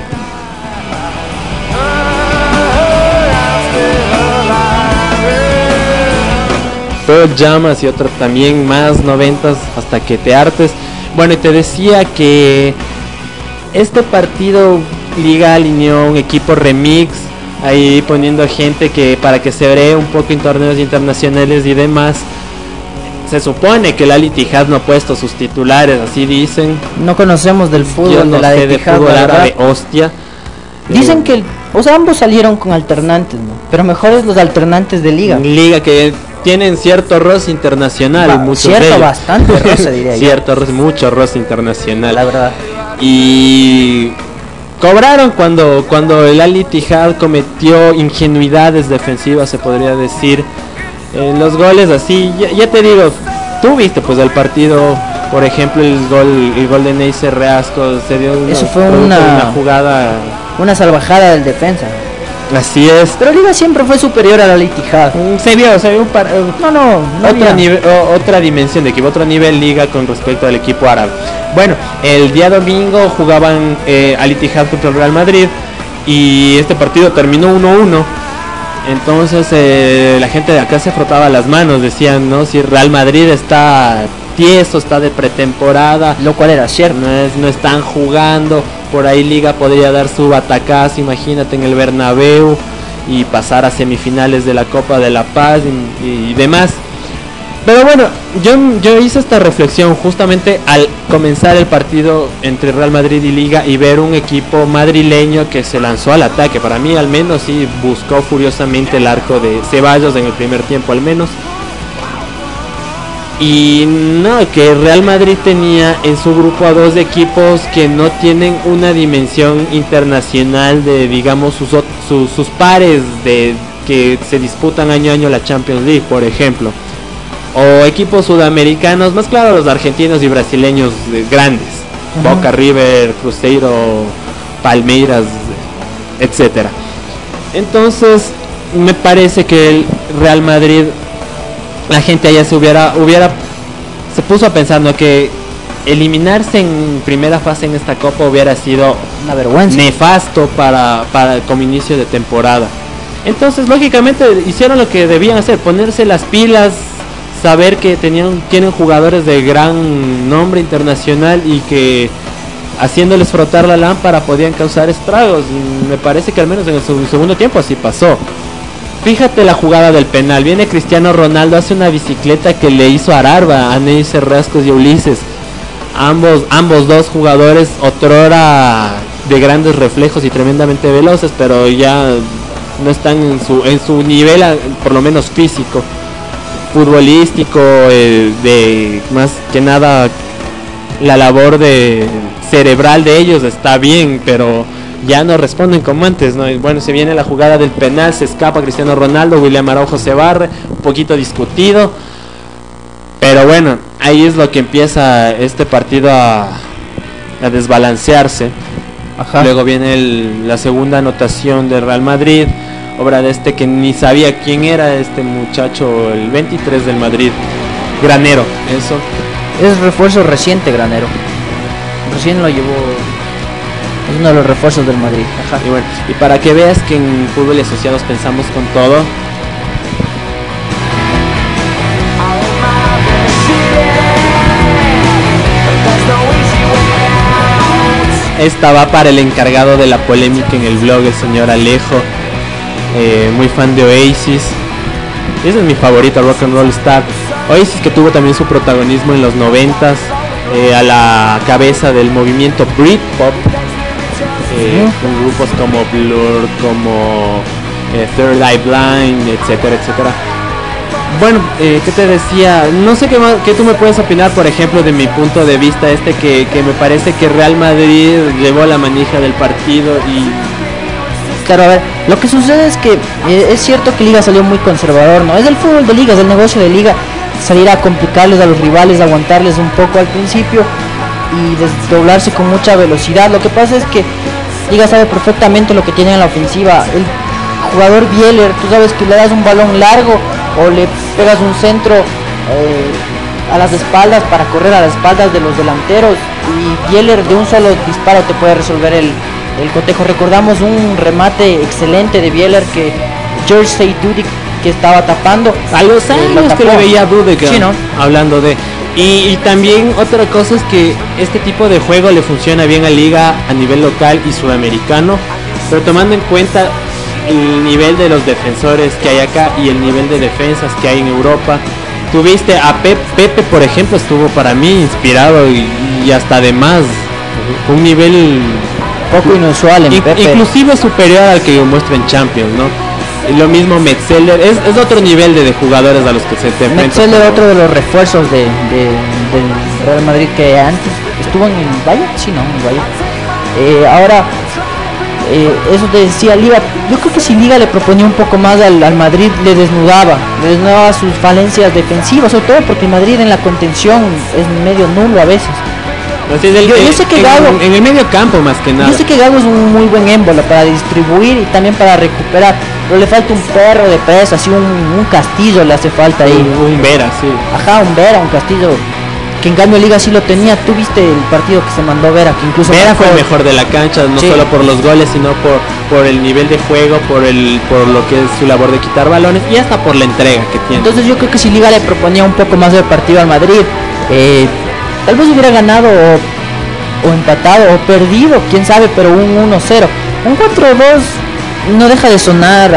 Pearl Jam y otro también más 90s hasta que te hartes. Bueno, y te decía que este partido Liga alineó un equipo remix, ahí poniendo gente que para que se bree un poco en torneos internacionales y demás. Se supone que el Al Ittihad no ha puesto sus titulares, así dicen. No conocemos del fútbol. Yo no de la sé de Ittihad, fútbol la árabe, verdad. hostia. Dicen que, ambos salieron con alternantes, ¿no? Pero mejores los alternantes de liga. Liga que tienen cierto roce internacional, muchos de ellos. Bastante roce, diría yo. Cierto roce, mucho roce internacional. La verdad. Y cobraron cuando el Al Ittihad cometió ingenuidades defensivas, se podría decir. Los goles así, ya te digo, tú viste pues el partido, por ejemplo el gol de Neisser Reasco, se dio Eso fue una jugada, una salvajada del defensa. así es. Pero Liga siempre fue superior a la Ittihad. Se vio No otra dimensión de equipo, otro nivel Liga con respecto al equipo árabe. Bueno, el día domingo jugaban Al Ittihad contra el Real Madrid y este partido terminó 1-1. Entonces la gente de acá se frotaba las manos, decían, ¿no? Si Real Madrid está tieso, está de pretemporada, lo cual era cierto. No están jugando, por ahí Liga podría dar su batacazo, imagínate, en el Bernabéu y pasar a semifinales de la Copa de la Paz y demás. Pero bueno, yo hice esta reflexión justamente al comenzar el partido entre Real Madrid y Liga y ver un equipo madrileño que se lanzó al ataque. Para mí al menos sí buscó furiosamente el arco de Ceballos en el primer tiempo al menos. Y no, que Real Madrid tenía en su grupo a 2 equipos que no tienen una dimensión internacional de, digamos, sus pares de que se disputan año a año la Champions League, por ejemplo. O equipos sudamericanos, más claro los argentinos y brasileños grandes, Boca, River, Cruzeiro, Palmeiras, etcétera. Entonces me parece que el Real Madrid, la gente allá se puso a pensar, ¿no?, que eliminarse en primera fase en esta copa hubiera sido una vergüenza, nefasto para como inicio de temporada. Entonces lógicamente hicieron lo que debían hacer, ponerse las pilas, saber que tienen jugadores de gran nombre internacional y que haciéndoles frotar la lámpara podían causar estragos. Y me parece que al menos en el segundo tiempo así pasó. Fíjate la jugada del penal, viene Cristiano Ronaldo, hace una bicicleta que le hizo Ararba, a Neisser Reascos y Ulises, ambos dos jugadores otrora de grandes reflejos y tremendamente veloces, pero ya no están en su nivel, por lo menos físico, futbolístico, de más que nada la labor de cerebral de ellos está bien, pero ya no responden como antes, ¿no? Y bueno, se viene la jugada del penal, se escapa Cristiano Ronaldo, William Araujo se barre, un poquito discutido, pero bueno, ahí es lo que empieza este partido a desbalancearse. Ajá. Luego viene la segunda anotación del Real Madrid, obra de que ni sabía quién era este muchacho, el 23 del Madrid, Granero, eso. Es refuerzo reciente, Granero. Recién lo llevó. Es uno de los refuerzos del Madrid. Ajá. Y bueno, y para que veas que en Fútbol y Asociados pensamos con todo. Esta va para el encargado de la polémica en el blog, el señor Alejo, muy fan de Oasis. Ese es mi favorito, Rock and Roll Star. Oasis, que tuvo también su protagonismo en los 90s, a la cabeza del movimiento Britpop, con grupos como Blur, como Third Eye Blind, etcétera, etcétera. Bueno, ¿qué te decía? No sé qué tú me puedes opinar, por ejemplo, de mi punto de vista que me parece que Real Madrid llevó la manija del partido y... Claro, a ver, lo que sucede es que es cierto que Liga salió muy conservador, ¿no? Es el fútbol de Liga, es el negocio de Liga, salir a complicarles a los rivales, aguantarles un poco al principio y desdoblarse con mucha velocidad. Lo que pasa es que Liga sabe perfectamente lo que tiene en la ofensiva. El jugador Bieler, tú sabes que le das un balón largo o le pegas un centro a las espaldas para correr a las espaldas de los delanteros y Bieler de un solo disparo te puede resolver el cotejo. Recordamos un remate excelente de Bieler que Jersey Dudik que estaba tapando a los años que le veía a Dudek, sí, ¿no? Hablando de y también otra cosa es que este tipo de juego le funciona bien a Liga a nivel local y sudamericano, pero tomando en cuenta el nivel de los defensores que hay acá y el nivel de defensas que hay en Europa. Tuviste a Pepe, por ejemplo, estuvo para mí inspirado y hasta de más, un nivel poco inusual en Pepe, inclusive superior al que muestra en Champions, ¿no? Y lo mismo Metzeler, es otro nivel de jugadores a los que se te enfrentan. Metzeler, otro de los refuerzos del Real Madrid que antes estuvo en el Bayern, sí, no, en el Bayern. Ahora, eso te decía Liga, yo creo que si Liga le proponía un poco más al Madrid, le desnudaba sus falencias defensivas, sobre todo porque el Madrid en la contención es medio nulo a veces. Yo sé que Gago, en el medio campo más que nada. Yo sé que Gago es un muy buen émbolo para distribuir y también para recuperar, pero le falta un perro de presa, así un Castillo le hace falta ahí. Un Vera, sí. Ajá, un Vera, un Castillo, que en cambio Liga sí lo tenía. Tú viste el partido que se mandó Vera, que incluso Vera fue el mejor de la cancha, no solo por los goles, sino por el nivel de juego, por lo que es su labor de quitar balones y hasta por la entrega que tiene. Entonces yo creo que si Liga le proponía un poco más de partido al Madrid, tal vez hubiera ganado o empatado o perdido, quién sabe, pero un 1-0. Un 4-2 no deja de sonar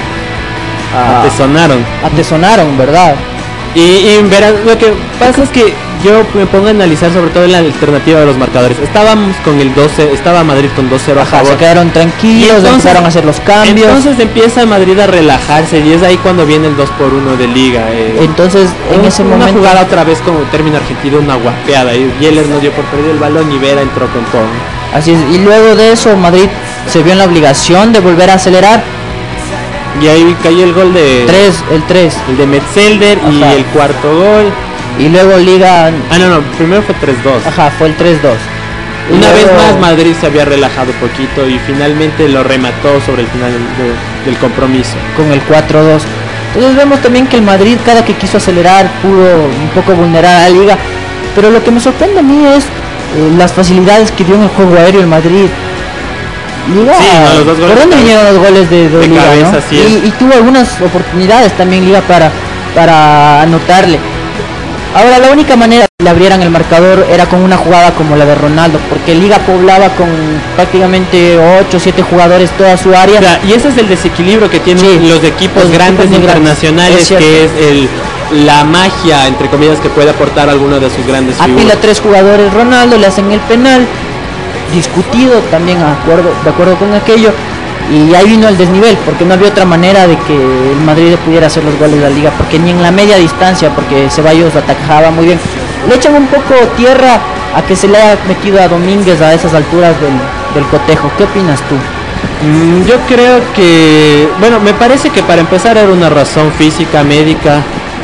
atesonaron, ¿verdad? Y verás, lo que pasa es que yo me pongo a analizar sobre todo en la alternativa de los marcadores. Estábamos con el 12, estaba Madrid con 2-0 a favor. Se quedaron tranquilos, empezaron a hacer los cambios. Entonces empieza Madrid a relajarse y es ahí cuando viene el 2-1 de Liga. Entonces en ese momento una jugada otra vez como término argentino, una guapeada. Y Bieler no dio por perdido el balón y Vera entró con todo. Así es, y luego de eso Madrid se vio en la obligación de volver a acelerar. Y ahí cayó el gol de... el 3. El de Metzelder y el cuarto gol. Y luego Liga... no, primero fue 3-2. Ajá, fue el 3-2. Una vez más Madrid se había relajado poquito y finalmente lo remató sobre el final del compromiso. Con el 4-2. Entonces vemos también que el Madrid cada que quiso acelerar pudo un poco vulnerar a la Liga. Pero lo que me sorprende a mí es las facilidades que dio en el juego aéreo el Madrid. Liga, sí, los dos goles. ¿Por dónde vinieron los goles de Liga? Cabeza, ¿no? sí y tuvo algunas oportunidades también Liga para anotarle. Ahora la única manera que le abrieran el marcador era con una jugada como la de Ronaldo, porque Liga poblaba con prácticamente 8 o 7 jugadores toda su área. Claro, y ese es el desequilibrio que tienen los equipos grandes internacionales, que es la magia, entre comillas, que puede aportar alguno de sus grandes figuras. Apila 3 jugadores Ronaldo, le hacen el penal, discutido también de acuerdo con aquello, y ahí vino el desnivel, porque no había otra manera de que el Madrid pudiera hacer los goles de la Liga, porque ni en la media distancia, porque Ceballos atajaba muy bien. Le echan un poco tierra a que se le haya metido a Domínguez a esas alturas del cotejo. ¿Qué opinas tú? Yo creo que, bueno, me parece que para empezar era una razón física, médica,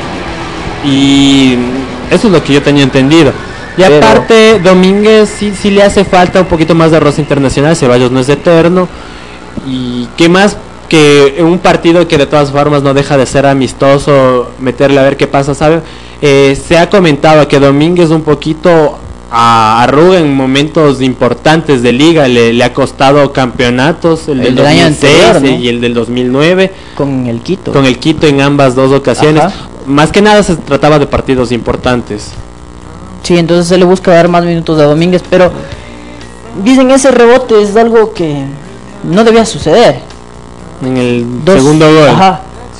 y eso es lo que yo tenía entendido. Y Pero aparte, Domínguez sí le hace falta un poquito más de roce internacional. Ceballos no es eterno. Y qué más que un partido que de todas formas no deja de ser amistoso, meterle a ver qué pasa, ¿sabe? Se ha comentado que Domínguez un poquito arruga en momentos importantes de liga, le ha costado campeonatos, el del año 2006 anterior, ¿no? y el del 2009, Con el Quito. con el Quito en ambas dos ocasiones. Ajá. Más que nada se trataba de partidos importantes. Sí, entonces se le busca dar más minutos a Domínguez, pero dicen ese rebote es algo que no debía suceder. En el segundo gol. Ajá.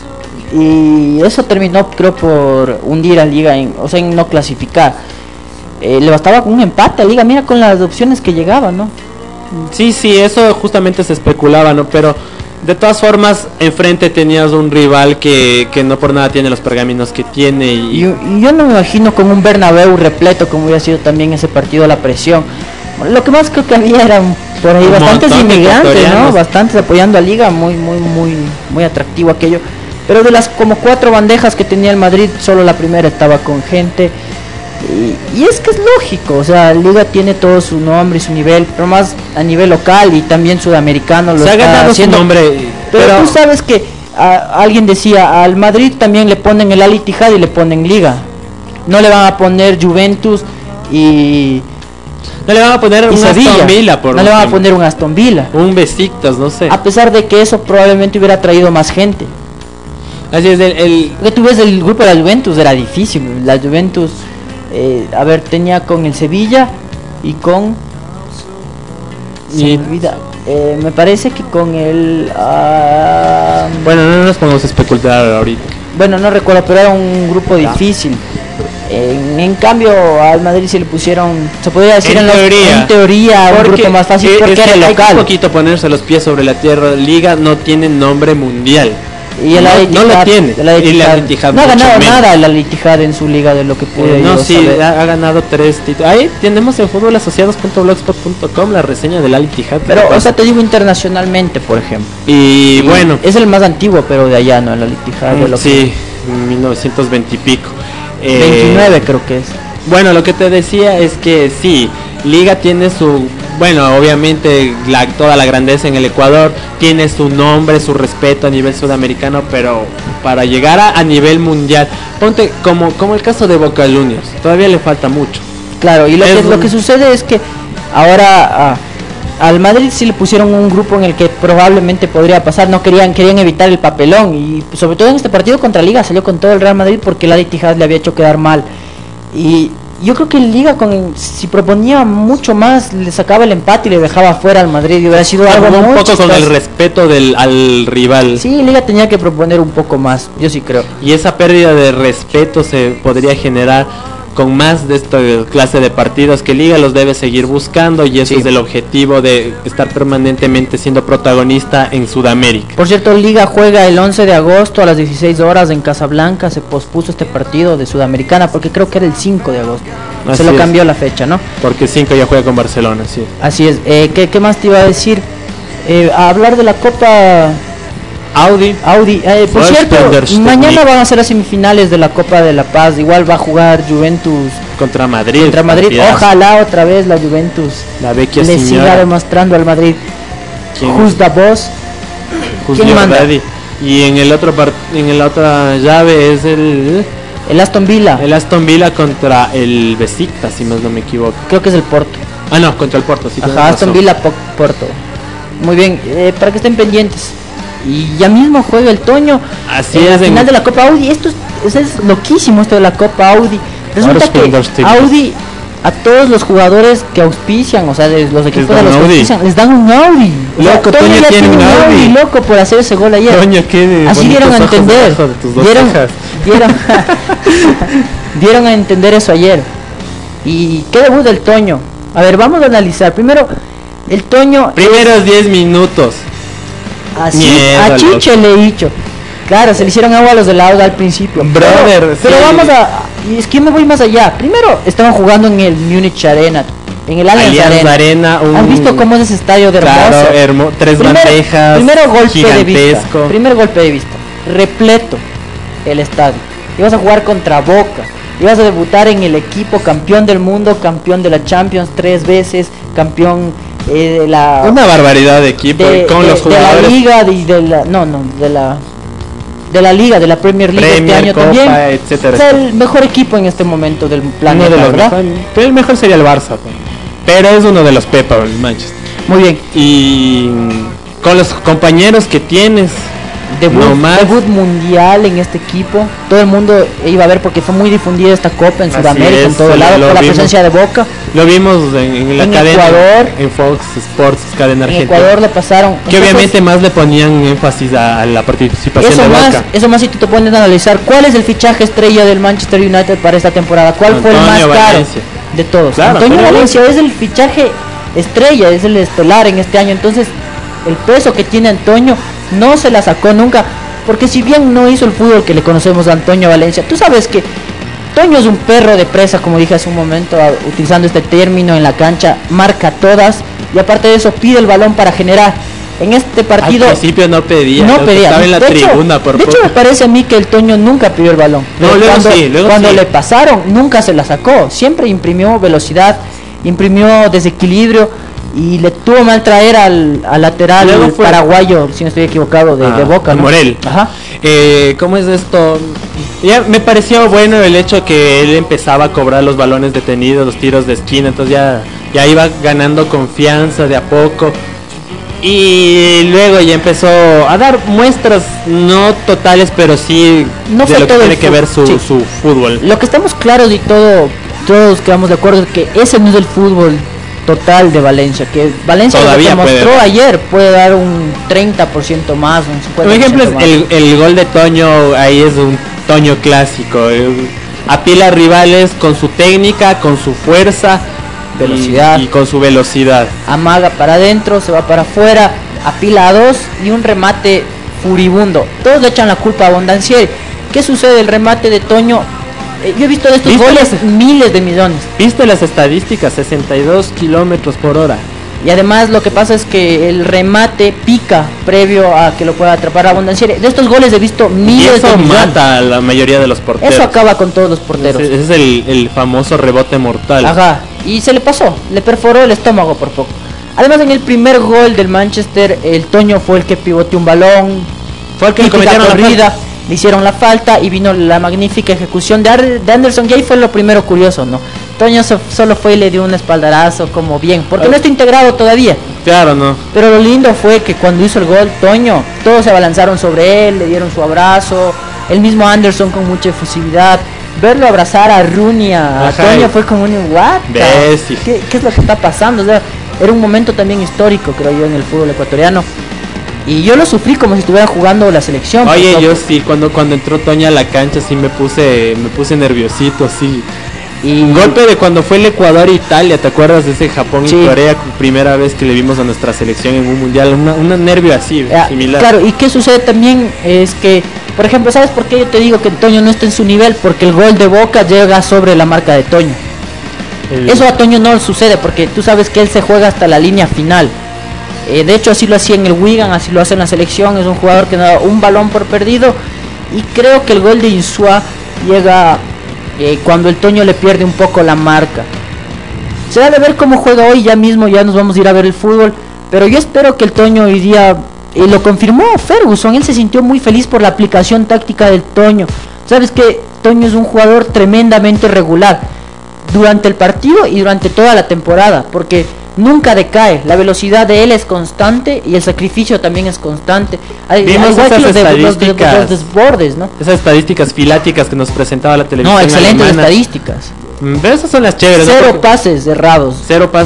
Y eso terminó, creo, por hundir a Liga, o sea, en no clasificar. Le bastaba con un empate a Liga, mira con las opciones que llegaban, ¿no? Sí, eso justamente se especulaba, ¿no? Pero de todas formas, enfrente tenías un rival que no por nada tiene los pergaminos que tiene. Y yo no me imagino con un Bernabéu repleto como hubiera sido también ese partido, la presión. Lo que más creo que había eran por ahí Un bastantes montón de inmigrantes, ¿no? ecuatorianos. Bastantes apoyando a Liga, muy atractivo aquello. Pero de las como 4 bandejas que tenía el Madrid, solo la primera estaba con gente. Y es que es lógico, o sea, Liga tiene todo su nombre y su nivel, pero más a nivel local y también sudamericano lo se ha está ganado haciendo. su nombre. Pero tú sabes que alguien decía, al Madrid también le ponen el Al Ittihad y le ponen Liga. No le van a poner Juventus y no le van a poner un Sevilla. Aston Villa, No le van a poner un Aston Villa. un Besiktas, no sé. A pesar de que eso probablemente hubiera traído más gente. Así es, Porque tú ves el grupo de la Juventus, era difícil. La Juventus, tenía con el Sevilla y con... Se me olvida. Me parece que con el... bueno, no nos podemos especular ahorita. Bueno, no recuerdo, pero era un grupo difícil. En cambio, al Madrid se le pusieron, se podría decir en teoría un grupo más fácil porque era el hay que local. un poquito ponerse los pies sobre la tierra. Liga no tiene nombre mundial. Y el no lo tiene. El Al Y el Al Ittihad Ittihad no ha mucho ganado menos. nada el Al Ittihad en su liga de lo que pude No, yo sí, saber. ha ganado 3 títulos. Ahí tenemos en fútbolasociados.blogspot.com la reseña del Al Ittihad. Pero, o sea, te digo internacionalmente, por ejemplo. y bueno, Es el más antiguo, pero de allá, ¿no? El Al Ittihad de lo sí, 1920 y pico. 29 creo que es. Bueno, lo que te decía es que sí, Liga tiene su, bueno, obviamente toda la grandeza en el Ecuador, tiene su nombre, su respeto a nivel sudamericano, pero para llegar a nivel mundial, ponte como el caso de Boca Juniors, todavía le falta mucho. Claro, y lo que sucede es que ahora al Madrid sí le pusieron un grupo en el que probablemente podría pasar, no querían evitar el papelón, y sobre todo en este partido contra Liga salió con todo el Real Madrid porque el Al Ittihad le había hecho quedar mal. Y yo creo que Liga si proponía mucho más le sacaba el empate y le dejaba fuera al Madrid y hubiera sido algo Un muy poco con chistoso. el respeto al rival. Sí, Liga tenía que proponer un poco más, yo sí creo. Y esa pérdida de respeto se podría generar con más de esta clase de partidos que Liga los debe seguir buscando, y eso Sí. es el objetivo de estar permanentemente siendo protagonista en Sudamérica. Por cierto, Liga juega el 11 de agosto a las 16 horas en Casablanca. Se pospuso este partido de Sudamericana porque creo que era el 5 de agosto. Así Se lo es. cambió la fecha, ¿no? Porque 5 ya juega con Barcelona, sí. Así es. ¿Qué más te iba a decir? A hablar de la Copa Audi. Por cierto, Wolfsburg, mañana van a ser las semifinales de la Copa de la Paz. Igual va a jugar Juventus contra Madrid. contra Madrid. Partidazo. Ojalá otra vez la Juventus La vecchia le siga señora. demostrando al Madrid. ¿Quién? Who's the boss? Who's ¿Quién your manda? daddy? Y en la otra llave es el Aston Villa. Aston Villa contra el Besiktas, si más no me equivoco. Creo que es el Porto. Ah, no, contra el Porto, sí. tienes Ajá, Aston razón. Villa Porto. Muy bien, para que estén pendientes. Y ya mismo juega el Toño. Así en la es, en- final de la Copa Audi. Esto es loquísimo, esto de la Copa Audi. Resulta que Wolfsburg. Audi a todos los jugadores que auspician, o sea, de los equipos dan a los un que Audi. auspician, les dan un Audi. O sea, Loco, Toño ya tiene un Audi. loco por hacer ese gol ayer. Toño, qué Así dieron a bonitos ojos entender. debajo de tus dos cejas. Dieron a entender eso ayer. ¿Y qué debut del Toño? A ver, vamos a analizar. Primero, el Toño. Primeros 10 minutos. Así, Miedo, a Chiche le he dicho. Claro, se le hicieron agua a los del Auda al principio. Brother, pero sí. Y es que yo me voy más allá. Primero, estaban jugando en el Munich Arena, en el Allianz Arena. ¿Han visto cómo es ese estadio de hermoso? Claro, tres bandejas, primero golpe gigantesco. Primer golpe de vista. Repleto el estadio. Ibas a jugar contra Boca. Ibas a debutar en el equipo campeón del mundo, campeón de la Champions 3 veces, campeón de la... Una barbaridad de equipo, con los jugadores. De la liga, de la liga, de la Premier League este año Copa, también. Etcétera. Es el mejor equipo en este momento del planeta, Uno de los ¿verdad? el mejor sería el Barça, pero es uno de los Pepa, el Manchester. Muy bien. Y con los compañeros que tienes, debut mundial en este equipo. Todo el mundo iba a ver porque fue muy difundida esta copa en Sudamérica, en todo lado, por la presencia de Boca. Lo vimos en la cadena, Ecuador, en Fox Sports, cadena argentina. En Ecuador le pasaron. Que entonces, obviamente más le ponían énfasis a la participación de Boca. Eso más si tú te pones a analizar cuál es el fichaje estrella del Manchester United para esta temporada. ¿Cuál fue el más caro de todos? Claro, Antonio Valencia es el fichaje estrella, es el estelar en este año. Entonces el peso que tiene Antonio no se la sacó nunca, porque si bien no hizo el fútbol que le conocemos a Antonio Valencia, tú sabes que Toño es un perro de presa, como dije hace un momento, utilizando este término en la cancha, marca todas y aparte de eso pide el balón para generar. En este partido al principio no pedía, estaba en la tribuna por de hecho me parece a mí que el Toño nunca pidió el balón. Cuando le pasaron nunca se la sacó, siempre imprimió velocidad, imprimió desequilibrio y le tuvo mal traer al lateral paraguayo, si no estoy equivocado, de Boca, ¿no? Morel. Ajá. ¿Cómo es esto? Ya me pareció bueno el hecho que él empezaba a cobrar los balones detenidos, los tiros de esquina, entonces ya iba ganando confianza de a poco. Y luego ya empezó a dar muestras no totales, pero sí no de lo que tiene que ver su fútbol. Lo que estamos claros y todos quedamos de acuerdo es que ese no es el fútbol total de Valencia, que Valencia todavía lo demostró ayer, puede dar un 30% más, un 50%. Por ejemplo, el gol de Toño, ahí es un Toño clásico, apila rivales con su técnica, con su fuerza, velocidad y con su velocidad. Amaga para adentro, se va para afuera, apila a dos y un remate furibundo. Todos le echan la culpa a Bondancieri. ¿Qué sucede? El remate de Toño, yo he visto de estos goles miles de millones. ¿Viste las estadísticas? 62 kilómetros por hora. Y además lo que pasa es que el remate pica previo a que lo pueda atrapar a Bondancieri. De estos goles he visto miles de millones. Eso mata a la mayoría de los porteros. Eso acaba con todos los porteros. Ese es el famoso rebote mortal. Ajá, y se le pasó, le perforó el estómago por poco. Además en el primer gol del Manchester, el Toño fue el que pivoteó un balón, fue el que cometieron la corrida. Le hicieron la falta y vino la magnífica ejecución de Anderson. Y ahí fue lo primero curioso, ¿no? Toño solo fue y le dio un espaldarazo como bien, porque no está integrado todavía. Claro, no. Pero lo lindo fue que cuando hizo el gol, Toño, todos se abalanzaron sobre él, le dieron su abrazo. El mismo Anderson con mucha efusividad. Verlo abrazar a Rooney, a Toño fue como un what? ¿Qué es lo que está pasando? O sea, era un momento también histórico, creo yo, en el fútbol ecuatoriano. Y yo lo sufrí como si estuviera jugando la selección. Oye, yo sí, cuando entró Toño a la cancha sí me puse nerviosito, sí. Y un golpe de cuando fue el Ecuador e Italia, ¿te acuerdas de ese Japón y Corea? Primera vez que le vimos a nuestra selección en un mundial, un nervio así, similar. Claro, y qué sucede también es que, por ejemplo, ¿sabes por qué yo te digo que Toño no está en su nivel? Porque el gol de Boca llega sobre la marca de Toño. Eso a Toño no sucede porque tú sabes que él se juega hasta la línea final. De hecho así lo hacía en el Wigan, así lo hace en la selección. Es un jugador que no da un balón por perdido. Y creo que el gol de Insua llega cuando el Toño le pierde un poco la marca. Se da de ver cómo juega hoy, ya mismo ya nos vamos a ir a ver el fútbol. Pero yo espero que el Toño hoy día, lo confirmó Ferguson, él se sintió muy feliz por la aplicación táctica del Toño. Sabes que Toño es un jugador tremendamente regular durante el partido y durante toda la temporada, porque nunca decae, la velocidad de él es constante y el sacrificio también es constante. Vimos esas estadísticas, los desbordes, ¿no? Esas estadísticas filáticas que nos presentaba la televisión. No, excelentes estadísticas. Pero esas son las chéveres. Cero pases errados.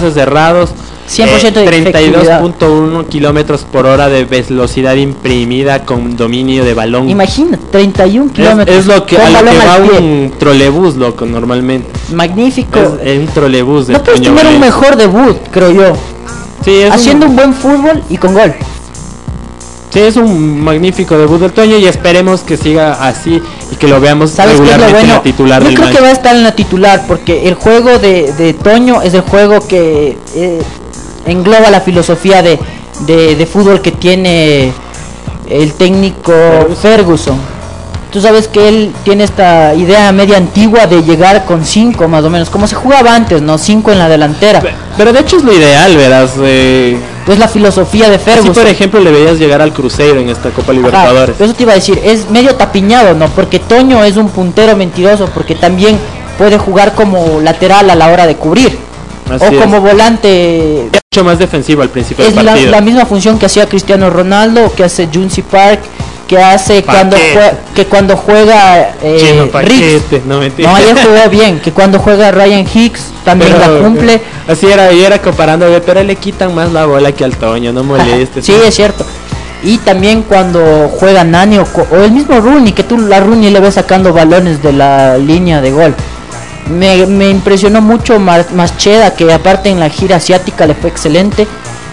100% de 32.1 kilómetros por hora de velocidad imprimida con dominio de balón. Imagina, 31 kilómetros. Es lo que a lo que va un trolebús, loco, normalmente. Magnífico. Es un trolebús de no puedes tener un mejor debut, creo yo. Sí, haciendo un buen fútbol y con gol. Sí, es un magnífico debut del Toño y esperemos que siga así y que lo veamos ¿Sabes qué es lo regularmente en bueno? la titular Yo del creo que Manchester. va a estar en la titular porque el juego de Toño es el juego que engloba la filosofía de fútbol que tiene el técnico Ferguson. Tú sabes que él tiene esta idea media antigua de llegar con 5 más o menos, como se jugaba antes, ¿no? 5 en la delantera. Pero de hecho es lo ideal, verás. Es la filosofía de Así Ferguson. por ejemplo le veías llegar al Cruzeiro en esta Copa Libertadores. Eso te iba a decir, es medio tapiñado, ¿no? Porque Toño es un puntero mentiroso, porque también puede jugar como lateral a la hora de cubrir. Así o como es. volante. Es mucho más defensivo al principio Es del partido. la misma función que hacía Cristiano Ronaldo, que hace Junsi Park, que hace cuando juega Chino Riggs. Paquete, no mentira. No, ayer jugó bien, que cuando juega Ryan Hicks también Pero, la cumple. Así era, y era comparando, pero le quitan más la bola que al Toño, no molestes. Sí, es cierto. Y también cuando juega Nani o el mismo Rooney, que tú la Rooney le ves sacando balones de la línea de gol. Me impresionó mucho Mascheda, que aparte en la gira asiática le fue excelente.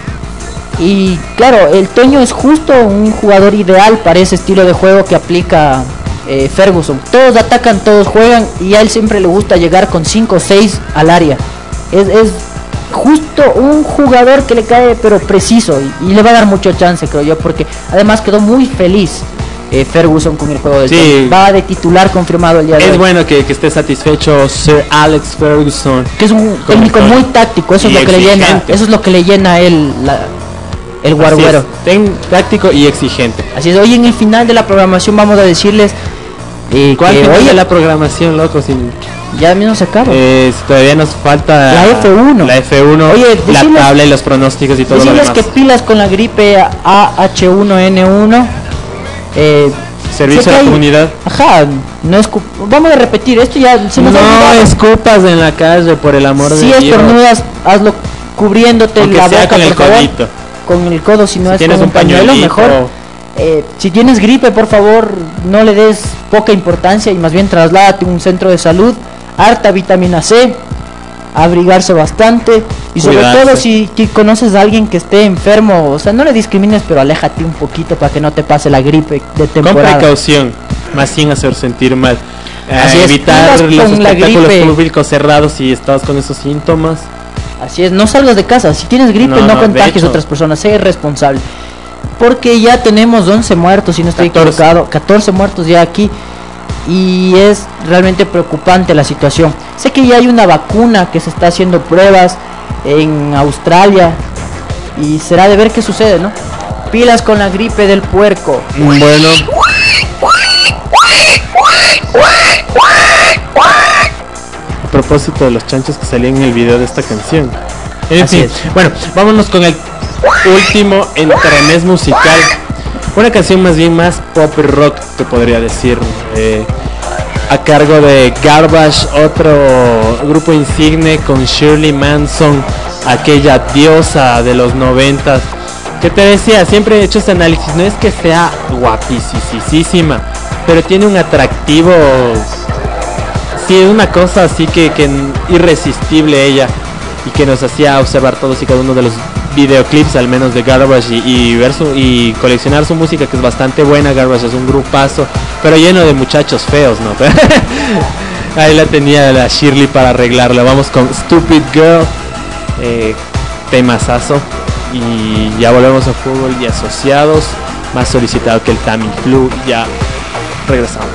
Y claro, el Toño es justo un jugador ideal para ese estilo de juego que aplica Ferguson. Todos atacan, todos juegan y a él siempre le gusta llegar con 5 o 6 al área. Es justo un jugador que le cae pero preciso y le va a dar mucho chance, creo yo, porque además quedó muy feliz Ferguson con el juego del Toño. Va de titular confirmado el día de hoy. Es bueno que esté satisfecho Sir Alex Ferguson, que es un técnico muy táctico, eso es lo que le llena, eso es lo que le llena a él el guarguero. Táctico y exigente. Así es, hoy en el final de la programación vamos a decirles ¿cuál que final hoy de la programación, loco? ya mismo se acaba. Todavía nos falta La F1. La F1, Oye, la tabla y los pronósticos y todo lo decirles demás. que pilas con la gripe AH1N1. Servicio a la comunidad. Ajá, no vamos a repetir, esto ya se nos ha No olvidado. escupas en la calle, por el amor de Si Dios. estornudas, hazlo cubriéndote Aunque la sea boca, con el por favor. codito. Con el codo, si no es tienes con un pañuelo, pañuelito. mejor. Si tienes gripe, por favor, no le des poca importancia y más bien trasládate a un centro de salud. Harta vitamina C, abrigarse bastante y sobre Cuidarse. todo si conoces a alguien que esté enfermo, o sea, no le discrimines, pero aléjate un poquito para que no te pase la gripe de Con temporada. precaución, más sin hacer sentir mal. Así es, Evitar pilas los con la espectáculos gripe. públicos cerrados si estás con esos síntomas. Así es, no salgas de casa. Si tienes gripe, no de contagies hecho. a otras personas. Sé responsable. Porque ya tenemos 11 muertos, si no estoy 14. equivocado. 14 muertos ya aquí. Y es realmente preocupante la situación. Sé que ya hay una vacuna que se está haciendo pruebas en Australia. Y será de ver qué sucede, ¿no? Pilas con la gripe del puerco. Bueno. A propósito de los chanchos que salían en el video de esta canción. En Así fin, es. bueno, vámonos con el último entremés musical. Una canción más bien más pop rock, te podría decir. A cargo de Garbage, otro grupo insigne con Shirley Manson, aquella diosa de los 90s. Que te decía, siempre he hecho este análisis, no es que sea guapísima, pero tiene un atractivo, sí, una cosa así que irresistible ella, y que nos hacía observar todos y cada uno de los videoclips, al menos de Garbage, y ver y coleccionar su música, que es bastante buena. Garbage es un grupazo, pero lleno de muchachos feos, ¿no? Ahí la tenía la Shirley para arreglarla. Vamos con Stupid Girl, temazazo. Y ya volvemos a fútbol y asociados, más solicitado que el Tamiflu. Ya regresamos.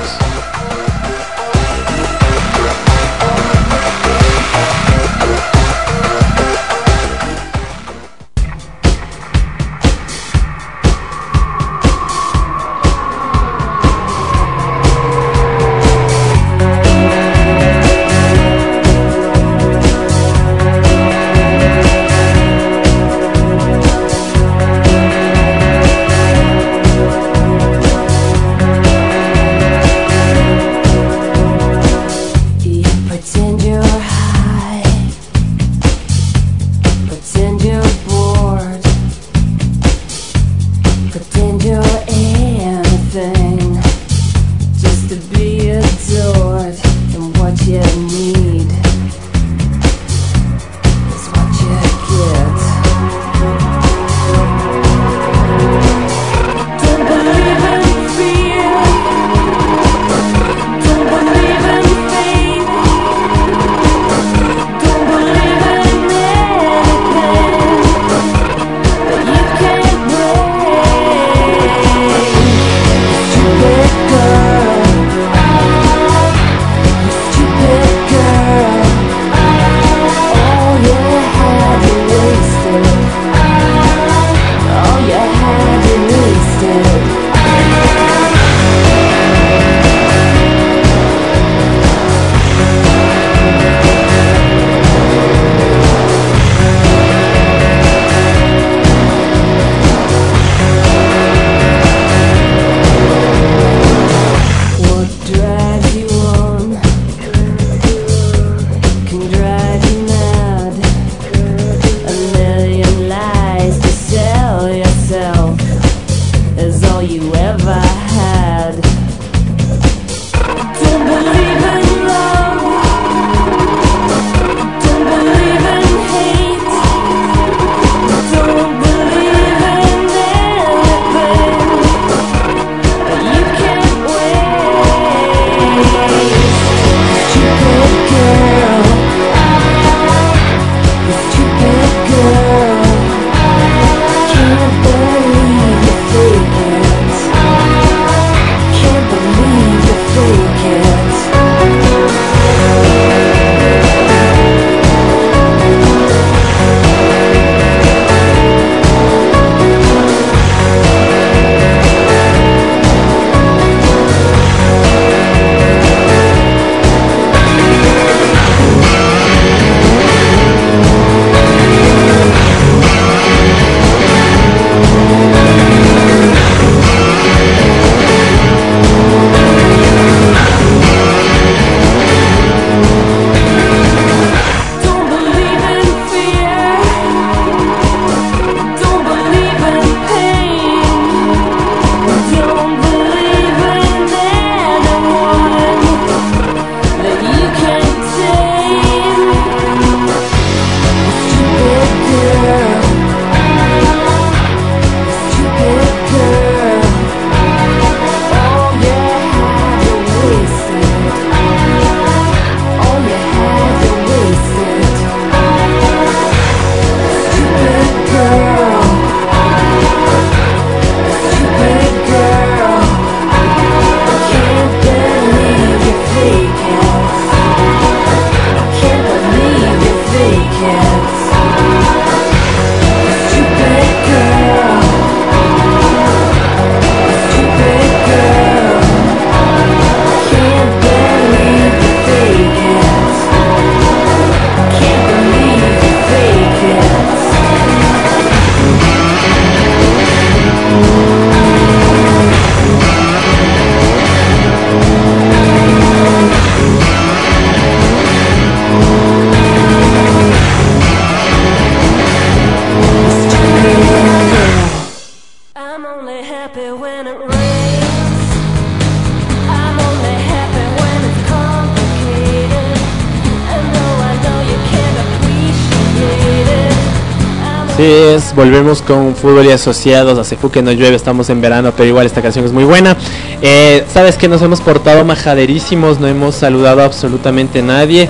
es, volvemos con Fútbol y Asociados. Hace que no llueve, estamos en verano, pero igual esta canción es muy buena. Sabes que nos hemos portado majaderísimos, no hemos saludado a absolutamente nadie.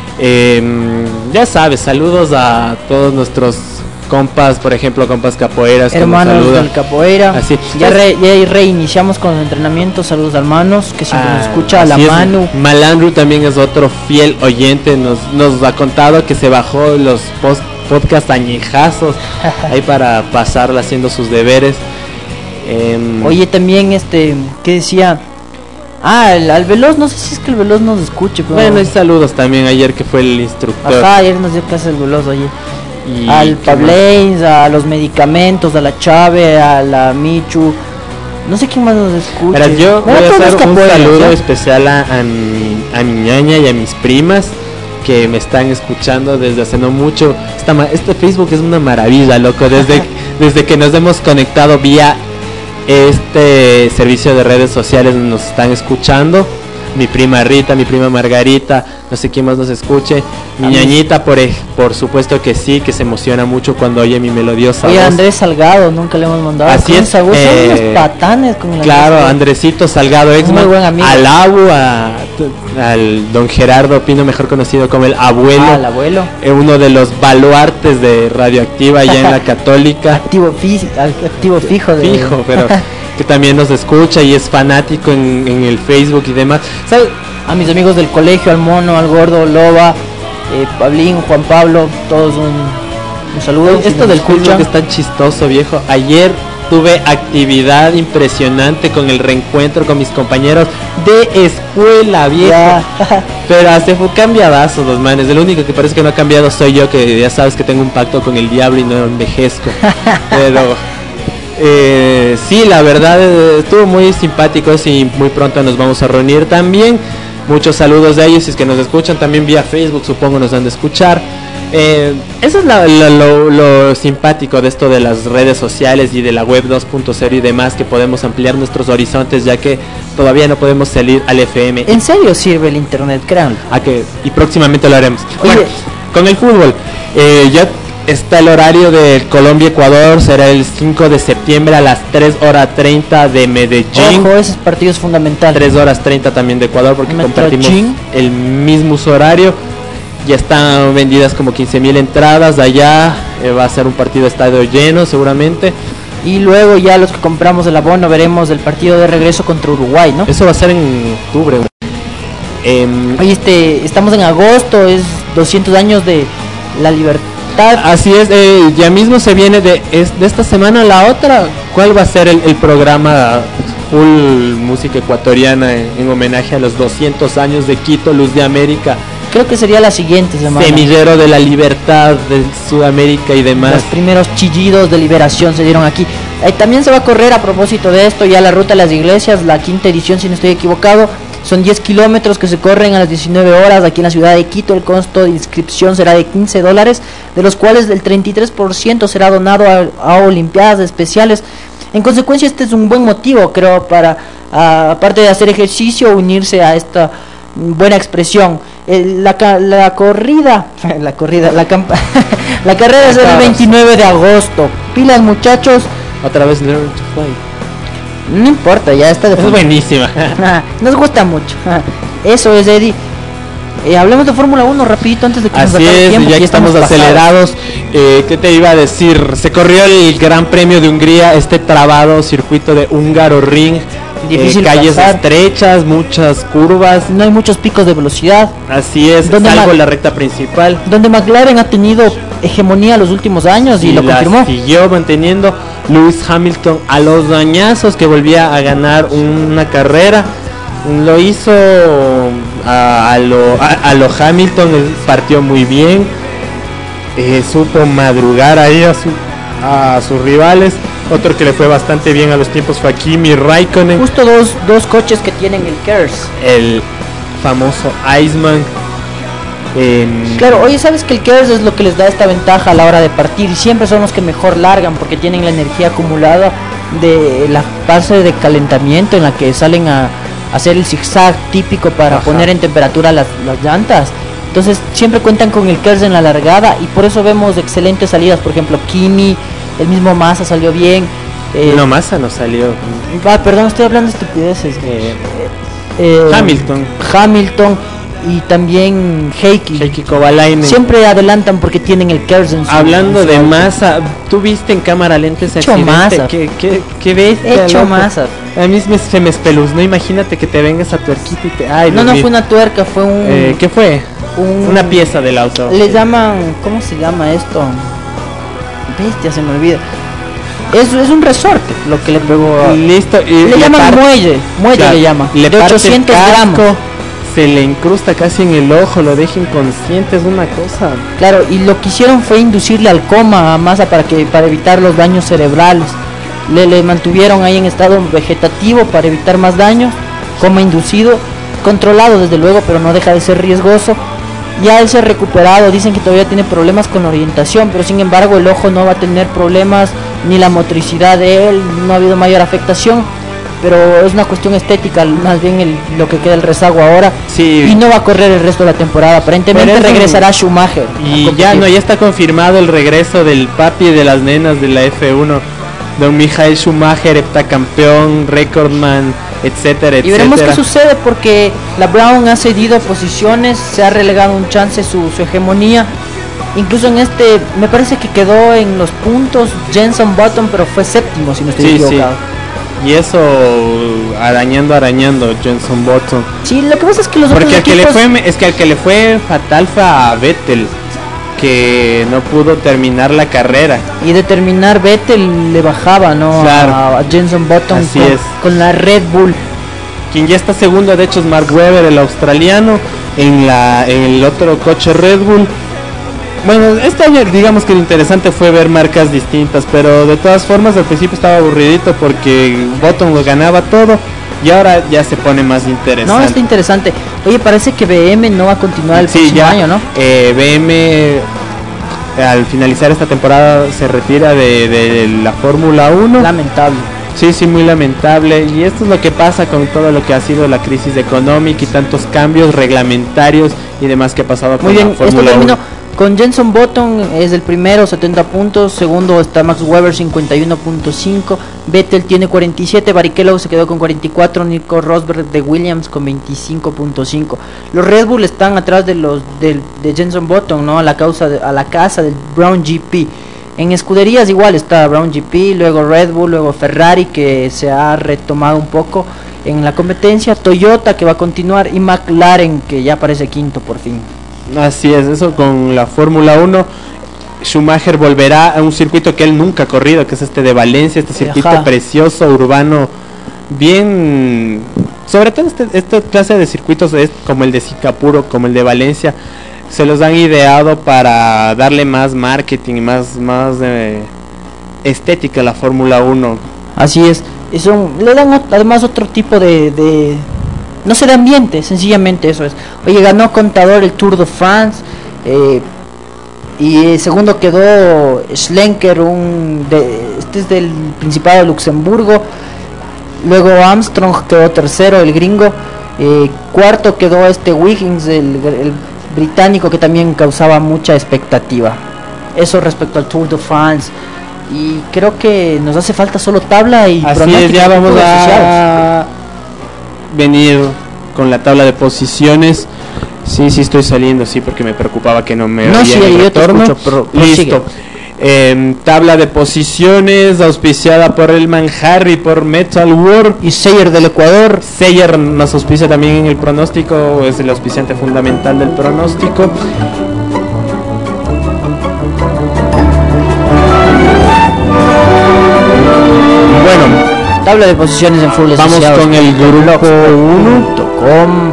Ya sabes, saludos a todos nuestros compas, por ejemplo, compas capoeiras, hermanos del capoeira. Así. Ya reiniciamos con los entrenamientos. Saludos a hermanos que siempre nos escucha, a la Manu. Malandro también es otro fiel oyente, nos ha contado que se bajó los podcast añejazos ahí para pasarla haciendo sus deberes. Oye, también ¿qué decía? Al Veloz, no sé si es que el Veloz nos escuche, pero... Bueno, y saludos también ayer que fue el instructor. Ajá, ayer nos dio clase el Veloz, oye. Y al Pablains, a los medicamentos, a la Chave, a la Michu. No sé quién más nos escucha. Pero yo voy a hacer un saludo especial a mi ñaña y a mis primas que me están escuchando desde hace no mucho. Este Facebook es una maravilla, loco. Desde que nos hemos conectado vía este servicio de redes sociales nos están escuchando. Mi prima Rita, mi prima Margarita, no sé quién más nos escuche. Mi ñañita, por supuesto que sí, que se emociona mucho cuando oye mi melodiosa voz. Andrés Salgado, nunca le hemos mandado. Así es. Son unos patanes con el claro, Andresito Salgado, exman, muy buen amigo. Al Abu, al don Gerardo Pino, mejor conocido como el abuelo. El abuelo. Uno de los baluartes de Radioactiva allá en la Católica. Activo fijo. Fijo, pero... que también nos escucha y es fanático en el Facebook y demás. ¿Sabes? A mis amigos del colegio, al Mono, al Gordo, Loba, Pablín, Juan Pablo, todos un saludo. Esto del Facebook es tan chistoso, viejo. Ayer tuve actividad impresionante con el reencuentro con mis compañeros de escuela, viejo. Pero hace fue cambiadazo los manes. El único que parece que no ha cambiado soy yo, que ya sabes que tengo un pacto con el diablo y no envejezco. Pero... sí, la verdad estuvo muy simpático y muy pronto nos vamos a reunir también. Muchos saludos de ellos, si es que nos escuchan también vía Facebook, supongo nos han de escuchar. Eso es lo simpático de esto de las redes sociales y de la web 2.0 y demás, que podemos ampliar nuestros horizontes ya que todavía no podemos salir al FM. ¿En serio sirve el internet, créanlo? Y próximamente lo haremos. Bueno, con el fútbol, ya está el horario de Colombia-Ecuador, será el 5 de septiembre a las 3:30 de Medellín. Ojo, ese partido es fundamental. 3:30 también de Ecuador porque compartimos el mismo uso horario. Ya están vendidas como 15,000 entradas allá, va a ser un partido estadio lleno seguramente. Y luego ya los que compramos el abono veremos el partido de regreso contra Uruguay, ¿no? Eso va a ser en octubre. Oye, estamos en agosto, es 200 años de la libertad. Así es, ya mismo se viene de esta semana a la otra. ¿Cuál va a ser el programa full música ecuatoriana en homenaje a los 200 años de Quito, Luz de América? Creo que sería la siguiente semana. Semillero de la libertad de Sudamérica y demás. Los primeros chillidos de liberación se dieron aquí. También se va a correr, a propósito de esto, ya la Ruta de las Iglesias, la 5ª edición, si no estoy equivocado. Son 10 kilómetros que se corren a las 19 horas aquí en la ciudad de Quito. El costo de inscripción será de $15, de los cuales el 33% será donado a Olimpiadas Especiales. En consecuencia, este es un buen motivo, creo, para, aparte de hacer ejercicio, unirse a esta buena expresión. La carrera es el 29 de agosto. Pilas, muchachos. Otra vez no importa, ya está de fondo. Es buenísima. Nos gusta mucho. Eso es, Eddie. Hablemos de Fórmula 1 rapidito antes de que nos acabe el tiempo. Ya que estamos acelerados. ¿Qué te iba a decir? Se corrió el Gran Premio de Hungría, este trabado circuito de Húngaro Ring. Difícil calles pasar. Estrechas, muchas curvas. No hay muchos picos de velocidad. Así es, salvo la recta principal. Donde McLaren ha tenido hegemonía los últimos años y lo confirmó. Siguió manteniendo. Lewis Hamilton a los dañazos, que volvía a ganar una carrera. Lo hizo a lo Hamilton, partió muy bien. Supo madrugar ahí a sus rivales. Otro que le fue bastante bien a los tiempos fue Kimi Raikkonen. Justo dos coches que tienen el KERS. El famoso Iceman. Claro, oye, ¿sabes que el KERS es lo que les da esta ventaja a la hora de partir? Y siempre son los que mejor largan porque tienen la energía acumulada de la fase de calentamiento en la que salen a hacer el zigzag típico para poner en temperatura las llantas. Entonces siempre cuentan con el Kers en la largada y por eso vemos excelentes salidas. Por ejemplo, Kimi, el mismo Massa salió bien. No, Massa no salió. Perdón, estoy hablando de estupideces. Hamilton y también Heikki Kovalainen. Siempre adelantan porque tienen el Kers en su... Hablando de Massa, ¿tú viste en cámara lenta ese accidente? Massa. ¿Qué bestia, Hecho loco? Massa. A mí se me espeluznó, imagínate que te vengas a tuerquita y te... Ay, No, Dios no mío. fue una tuerca, fue un... ¿Qué fue? Una pieza del auto. Le llaman... ¿Cómo se llama esto? Bestia, se me olvida. Es un resorte lo que le pegó a... Listo. Le llaman muelle claro, le llama. Le de parte 800 el casco, gramos. se le incrusta casi en el ojo, lo deja inconsciente, es una cosa. Claro, y lo que hicieron fue inducirle al coma a Massa para evitar los daños cerebrales. Le mantuvieron ahí en estado vegetativo para evitar más daños, coma inducido, controlado desde luego, pero no deja de ser riesgoso. Ya él se ha recuperado, dicen que todavía tiene problemas con la orientación, pero sin embargo el ojo no va a tener problemas, ni la motricidad de él, no ha habido mayor afectación, pero es una cuestión estética, más bien lo que queda el rezago ahora, Sí. y no va a correr el resto de la temporada, aparentemente Pero eso- regresará Schumacher. a Y competir. ya está confirmado el regreso del papi de las nenas de la F1, don Michael Schumacher, heptacampeón, recordman, etcétera, Y veremos qué etcétera. sucede porque la Brown ha cedido posiciones, se ha relegado un chance su hegemonía. Incluso en me parece que quedó en los puntos Jenson Button, pero fue séptimo si no estoy Sí, sí. equivocado. Y eso arañando Jenson Button. Sí, lo que pasa es que los Porque otros al que equipos... le fue fatal fue a Vettel, que no pudo terminar la carrera. Y de terminar Vettel le bajaba, ¿no? Claro. A Jenson Button Así es. con la Red Bull. Quien ya está segundo de hecho es Mark Webber, el australiano, en el otro coche Red Bull. Bueno, este año digamos que lo interesante fue ver marcas distintas, pero de todas formas al principio estaba aburridito porque Button lo ganaba todo y ahora ya se pone más No, interesante. está interesante. Oye, parece que BM no va a continuar el Sí, próximo ya año, ¿no? BM al finalizar esta temporada se retira de la Fórmula 1. Lamentable. Sí, muy lamentable. Y esto es lo que pasa con todo lo que ha sido la crisis económica y tantos cambios reglamentarios y demás que ha pasado con Muy bien, la esto Fórmula 1. terminó. Con Jenson Button es el primero, 70 puntos. Segundo está Max Webber, 51.5. Vettel tiene 47. Barrichello se quedó con 44. Nico Rosberg de Williams con 25.5. Los Red Bull están atrás de Jenson Button, ¿no? A la casa del Brown GP. En escuderías igual está Brown GP, luego Red Bull, luego Ferrari, que se ha retomado un poco en la competencia. Toyota, que va a continuar, y McLaren, que ya aparece quinto por fin. Así es, eso con la Fórmula 1. Schumacher volverá a un circuito que él nunca ha corrido, que es este de Valencia, este circuito Ajá. precioso, urbano, bien... Sobre todo esta clase de circuitos es como el de Singapur, como el de Valencia, se los han ideado para darle más marketing y más estética a la Fórmula 1. Así es, le dan además otro tipo de no sé, de ambiente, sencillamente eso es. Oye, ganó Contador el Tour de France, y segundo quedó Schlenker, este es del Principado de Luxemburgo. Luego Armstrong quedó tercero, el gringo. Cuarto quedó Wiggins, el británico, que también causaba mucha expectativa. Eso respecto al Tour de France. Y creo que nos hace falta solo tabla y Así pronóstico es, ya de vamos fútbol asociados. a venir con la tabla de posiciones. Sí, estoy saliendo, sí, porque me preocupaba que no me No, oía sí, en el yo te retorno. escucho, prosigue. Listo. Tabla de posiciones auspiciada por el Manharry, por Metal World. Y Sayer del Ecuador. Sayer nos auspicia también en el pronóstico, es el auspiciante fundamental del pronóstico. Bueno, Tabla de posiciones en fútbol vamos asociados. con el grupo 1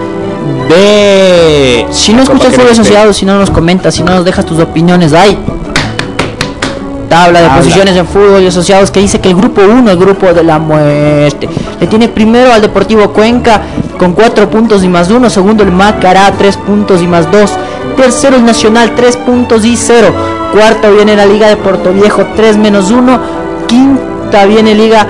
de... Si no escuchas fútbol asociado, si no nos comentas, si no nos dejas tus opiniones, ahí. Tabla de Tabla. posiciones en fútbol y asociados, que dice que el grupo 1, el grupo de la muerte, le tiene primero al Deportivo Cuenca con 4 puntos y más 1, segundo el Macará, 3 puntos y más 2, tercero el Nacional, 3 puntos y 0, cuarto viene la Liga de Puerto Viejo, 3 menos 1, quinta viene Liga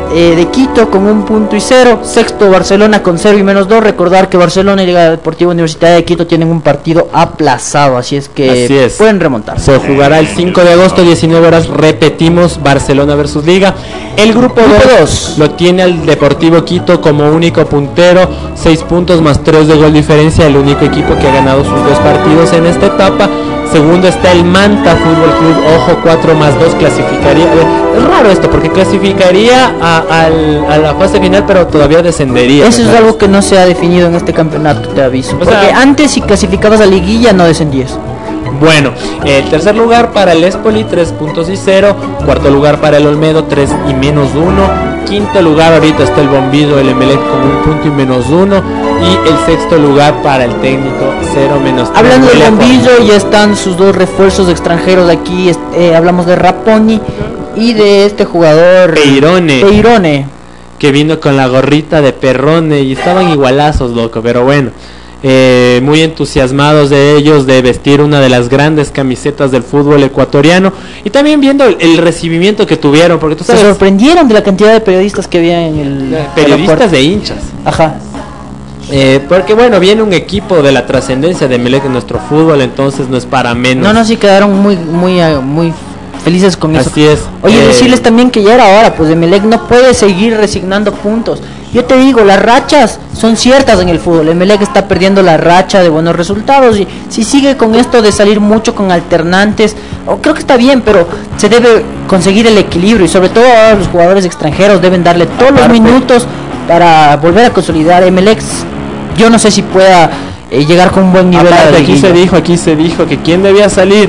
de Quito con 1 punto y 0. Sexto Barcelona con 0 y -2. Recordar que Barcelona y Liga Deportiva Universitaria de Quito tienen un partido aplazado, así es que pueden remontar. Se jugará el 5 de agosto, 19 horas, repetimos, Barcelona versus Liga. El grupo 2 lo tiene el Deportivo Quito como único puntero, 6 puntos más 3 de gol diferencia, el único equipo que ha ganado sus 2 partidos en esta etapa. Segundo está el Manta Fútbol Club, ojo, 4 más 2 clasificaría. Es raro esto, porque clasificaría a la fase final, pero todavía descendería. Eso es algo que no se ha definido en este campeonato, te aviso. Porque antes, si clasificabas a liguilla, no descendías. Bueno, el tercer lugar para el Espoli, 3 puntos y 0. Cuarto lugar para el Olmedo, 3 y -1. Quinto lugar ahorita está el Bombillo, el Emelec con 1 punto y -1. Y el sexto lugar para el Técnico, 0 -3. Hablando del Bombillo, ya están sus 2 refuerzos extranjeros de aquí. Hablamos de Raponi y de este jugador Peirone, que vino con la gorrita de Perrone y estaban igualazos, loco, pero bueno. Muy entusiasmados de ellos de vestir una de las grandes camisetas del fútbol ecuatoriano, y también viendo el recibimiento que tuvieron, porque tú sabes, se sorprendieron de la cantidad de periodistas que había en el periodistas de hinchas. Ajá. Porque bueno, viene un equipo de la trascendencia de Emelec en nuestro fútbol, entonces no es para menos. No, sí quedaron muy felices con eso. Así es. Oye, decirles también que ya era hora, pues Emelec no puede seguir resignando puntos. Yo te digo, las rachas son ciertas en el fútbol. Emelec está perdiendo la racha de buenos resultados, y si sigue con esto de salir mucho con alternantes, creo que está bien, pero se debe conseguir el equilibrio, y sobre todo ahora los jugadores extranjeros deben darle todos los minutos para volver a consolidar. Emelec, yo no sé si pueda llegar con un buen nivel. Aquí se dijo que quién debía salir.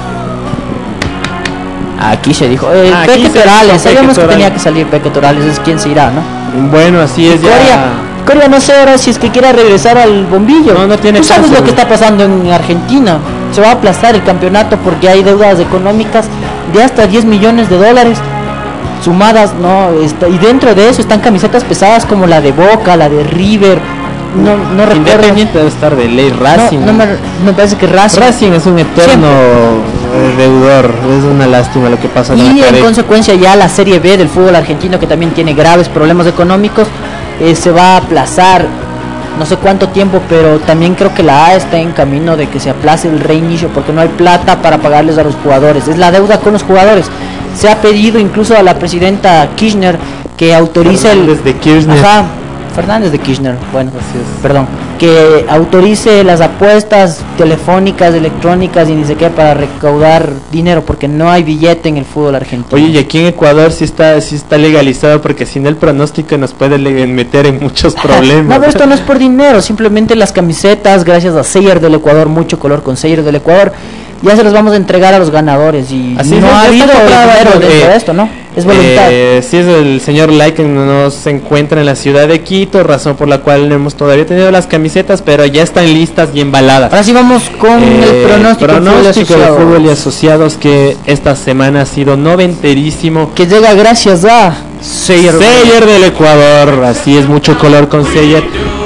Aquí se dijo Peque Torales, sabíamos que tenía que salir Peque Torales, es quien se irá, ¿no? Bueno, así es. Coria no sé ahora si es que quiera regresar al Bombillo. No tiene. Tú sabes lo que está pasando en Argentina. Se va a aplazar el campeonato porque hay deudas económicas de hasta 10 millones de dólares sumadas, ¿no? Y dentro de eso están camisetas pesadas como la de Boca, la de River. No recuerdo. Independiente debe estar de ley. Racing. Me parece que Racing es un eterno deudor. Es una lástima lo que pasa. Y en consecuencia ya la Serie B del fútbol argentino, que también tiene graves problemas económicos, se va a aplazar no sé cuánto tiempo, pero también creo que la A está en camino de que se aplace el reinicio porque no hay plata para pagarles a los jugadores. Es la deuda con los jugadores. Se ha pedido incluso a la presidenta Kirchner que autorice Fernández de Kirchner, bueno, perdón, que autorice las apuestas telefónicas, electrónicas y ni sé qué para recaudar dinero, porque no hay billete en el fútbol argentino. Oye, y aquí en Ecuador sí está legalizado, porque sin el pronóstico nos puede meter en muchos problemas. No, pero esto no es por dinero, simplemente las camisetas, gracias a Seyer del Ecuador, mucho color con Seyer del Ecuador, ya se los vamos a entregar a los ganadores, y así no ha habido dinero dentro de esto, ¿no? Es voluntad. Sí, es el señor Like, no se encuentra en la ciudad de Quito, razón por la cual no hemos todavía tenido las camisetas, pero ya están listas y embaladas. Ahora sí vamos con el pronóstico de fútbol y asociados, que esta semana ha sido noventerísimo, que llega gracias a Seyer del Ecuador. Así es, mucho color con Seyer.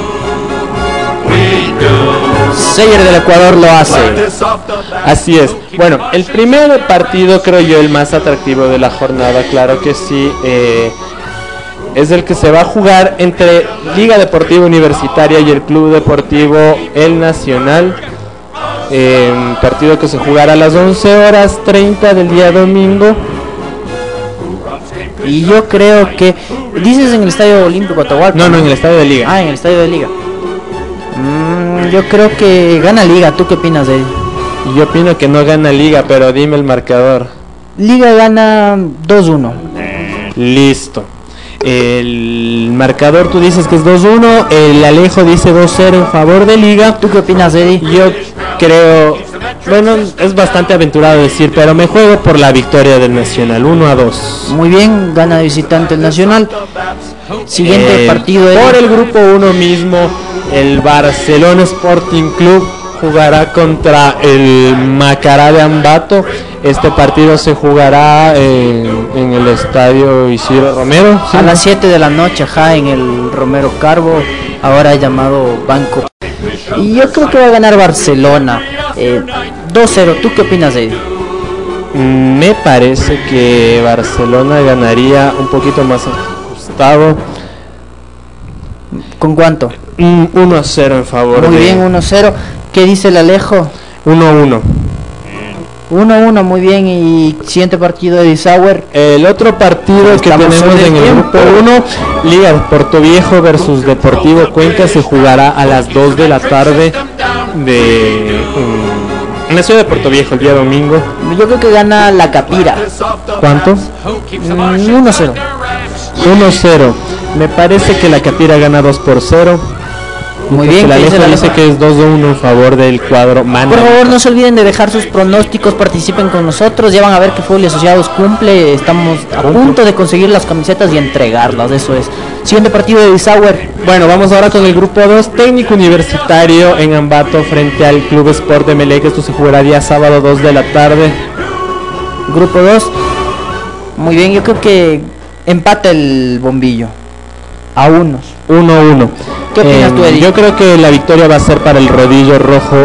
Seyer del Ecuador lo hace. Así es. Bueno, el primer partido, creo yo, el más atractivo de la jornada, claro que sí, es el que se va a jugar entre Liga Deportiva Universitaria y el Club Deportivo El Nacional. Partido que se jugará a las 11:30 del día domingo. Y yo creo que... ¿Dices en el Estadio Olímpico Atahualpa? No, en el Estadio de Liga. En el Estadio de Liga. Yo creo que gana Liga. ¿Tú qué opinas de él? Yo opino que no gana Liga, pero dime el marcador. Liga gana 2-1. Listo. El marcador tú dices que es 2-1, el Alejo dice 2-0 en favor de Liga. ¿Tú qué opinas, Eddie? Yo creo, bueno, es bastante aventurado decir, pero me juego por la victoria del Nacional, 1-2. Muy bien, gana de visitante el Nacional. Siguiente partido. Por el grupo 1 mismo, el Barcelona Sporting Club jugará contra el Macará de Ambato. Este partido se jugará en el estadio Isidro Romero, ¿sí? A las 7 de la noche, en el Romero Carbo, ahora llamado Banco. Y yo creo que va a ganar Barcelona 2-0. ¿Tú qué opinas de ello? Me parece que Barcelona ganaría un poquito más resultado. ¿Con cuánto? 1-0 en favor. Muy bien, 1-0. ¿Qué dice el Alejo? 1-1. 1-1, muy bien. Y siguiente partido de Sauer. El otro partido que Estamos tenemos sobre en el tiempo. grupo 1, Liga Portoviejo versus Deportivo Cuenca, se jugará a las 2 de la tarde en la ciudad de Portoviejo el día domingo. Yo creo que gana la Capira. ¿Cuánto? 1-0. 1-0. Me parece que la Capira gana 2-0. Muy bien, La ¿qué dice Alejo la dice Alejo? que es 2-1 en favor del cuadro Mana. Por favor, no se olviden de dejar sus pronósticos, participen con nosotros. Ya van a ver que Fútbol y Asociados cumple. Estamos a punto de conseguir las camisetas y entregarlas, eso es. Siguiente partido de Sauer. Bueno, vamos ahora con el grupo 2, Técnico Universitario en Ambato frente al Club Sport de Melec. Esto se jugará día sábado 2 de la tarde. Grupo 2. Muy bien, yo creo que empata el Bombillo. A unos. 1-1. ¿Qué opinas tú, Eddie? Yo creo que la victoria va a ser para el Rodillo Rojo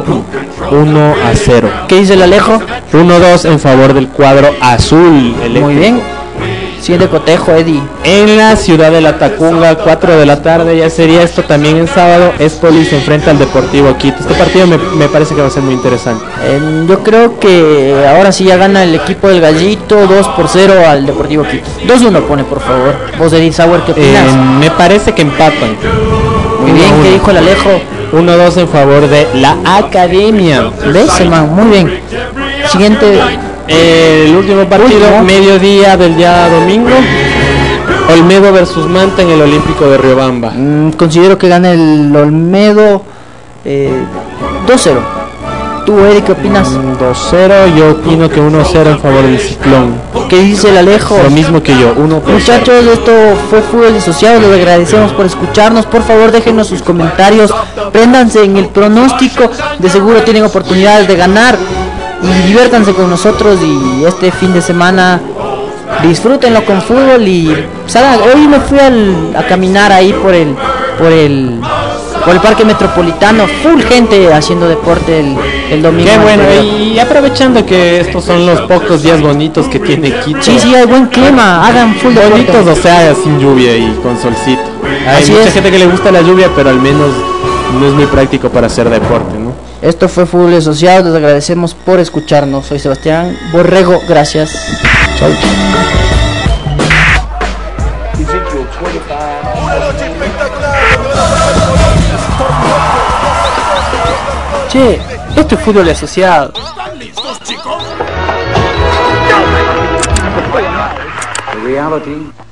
1-0. ¿Qué dice el Alejo? 1-2 en favor del cuadro azul. Muy bien. Siguiente cotejo, Eddie. En la ciudad de La Tacunga, 4 de la tarde, ya sería esto también en sábado. Espoli se enfrenta al Deportivo Quito. Este partido me parece que va a ser muy interesante. Yo creo que ahora sí ya gana el equipo del Gallito 2-0 al Deportivo Quito. 2-1 pone, por favor. Vos, Eddie Sauer, ¿qué opinas? Me parece que empatan. Muy bien, ¿qué dijo el Alejo? 1-2 en favor de la Academia. ¿Ves, hermano? Muy bien. Siguiente. El último partido, Último. mediodía del día domingo. Olmedo versus Manta en el Olímpico de Riobamba. Considero que gana el Olmedo 2-0. ¿Tú, Eddie, qué opinas? 2-0, yo opino que 1-0 en favor del Ciclón. ¿Qué dice el Alejo? Lo mismo que yo, 1-0. Muchachos, esto fue Fútbol Asociado, les agradecemos por escucharnos. Por favor, déjenos sus comentarios, préndanse en el pronóstico, de seguro tienen oportunidades de ganar y diviértanse con nosotros. Y este fin de semana disfrútenlo con fútbol y salgan. Hoy me fui a caminar ahí por el Parque Metropolitano, full gente haciendo deporte el domingo. Qué bueno, anterior. y aprovechando que estos son los pocos días bonitos que tiene Quito. Sí, hay buen clima, hagan full deporte. Bonitos, o sea, sin lluvia y con solcito. Hay Así mucha es. gente que le gusta la lluvia, pero al menos no es muy práctico para hacer deporte, ¿no? Esto fue Fútbol Asociado, les agradecemos por escucharnos. Soy Sebastián Borrego, gracias. Chau. Che, esto es Fútbol Asociado. Reality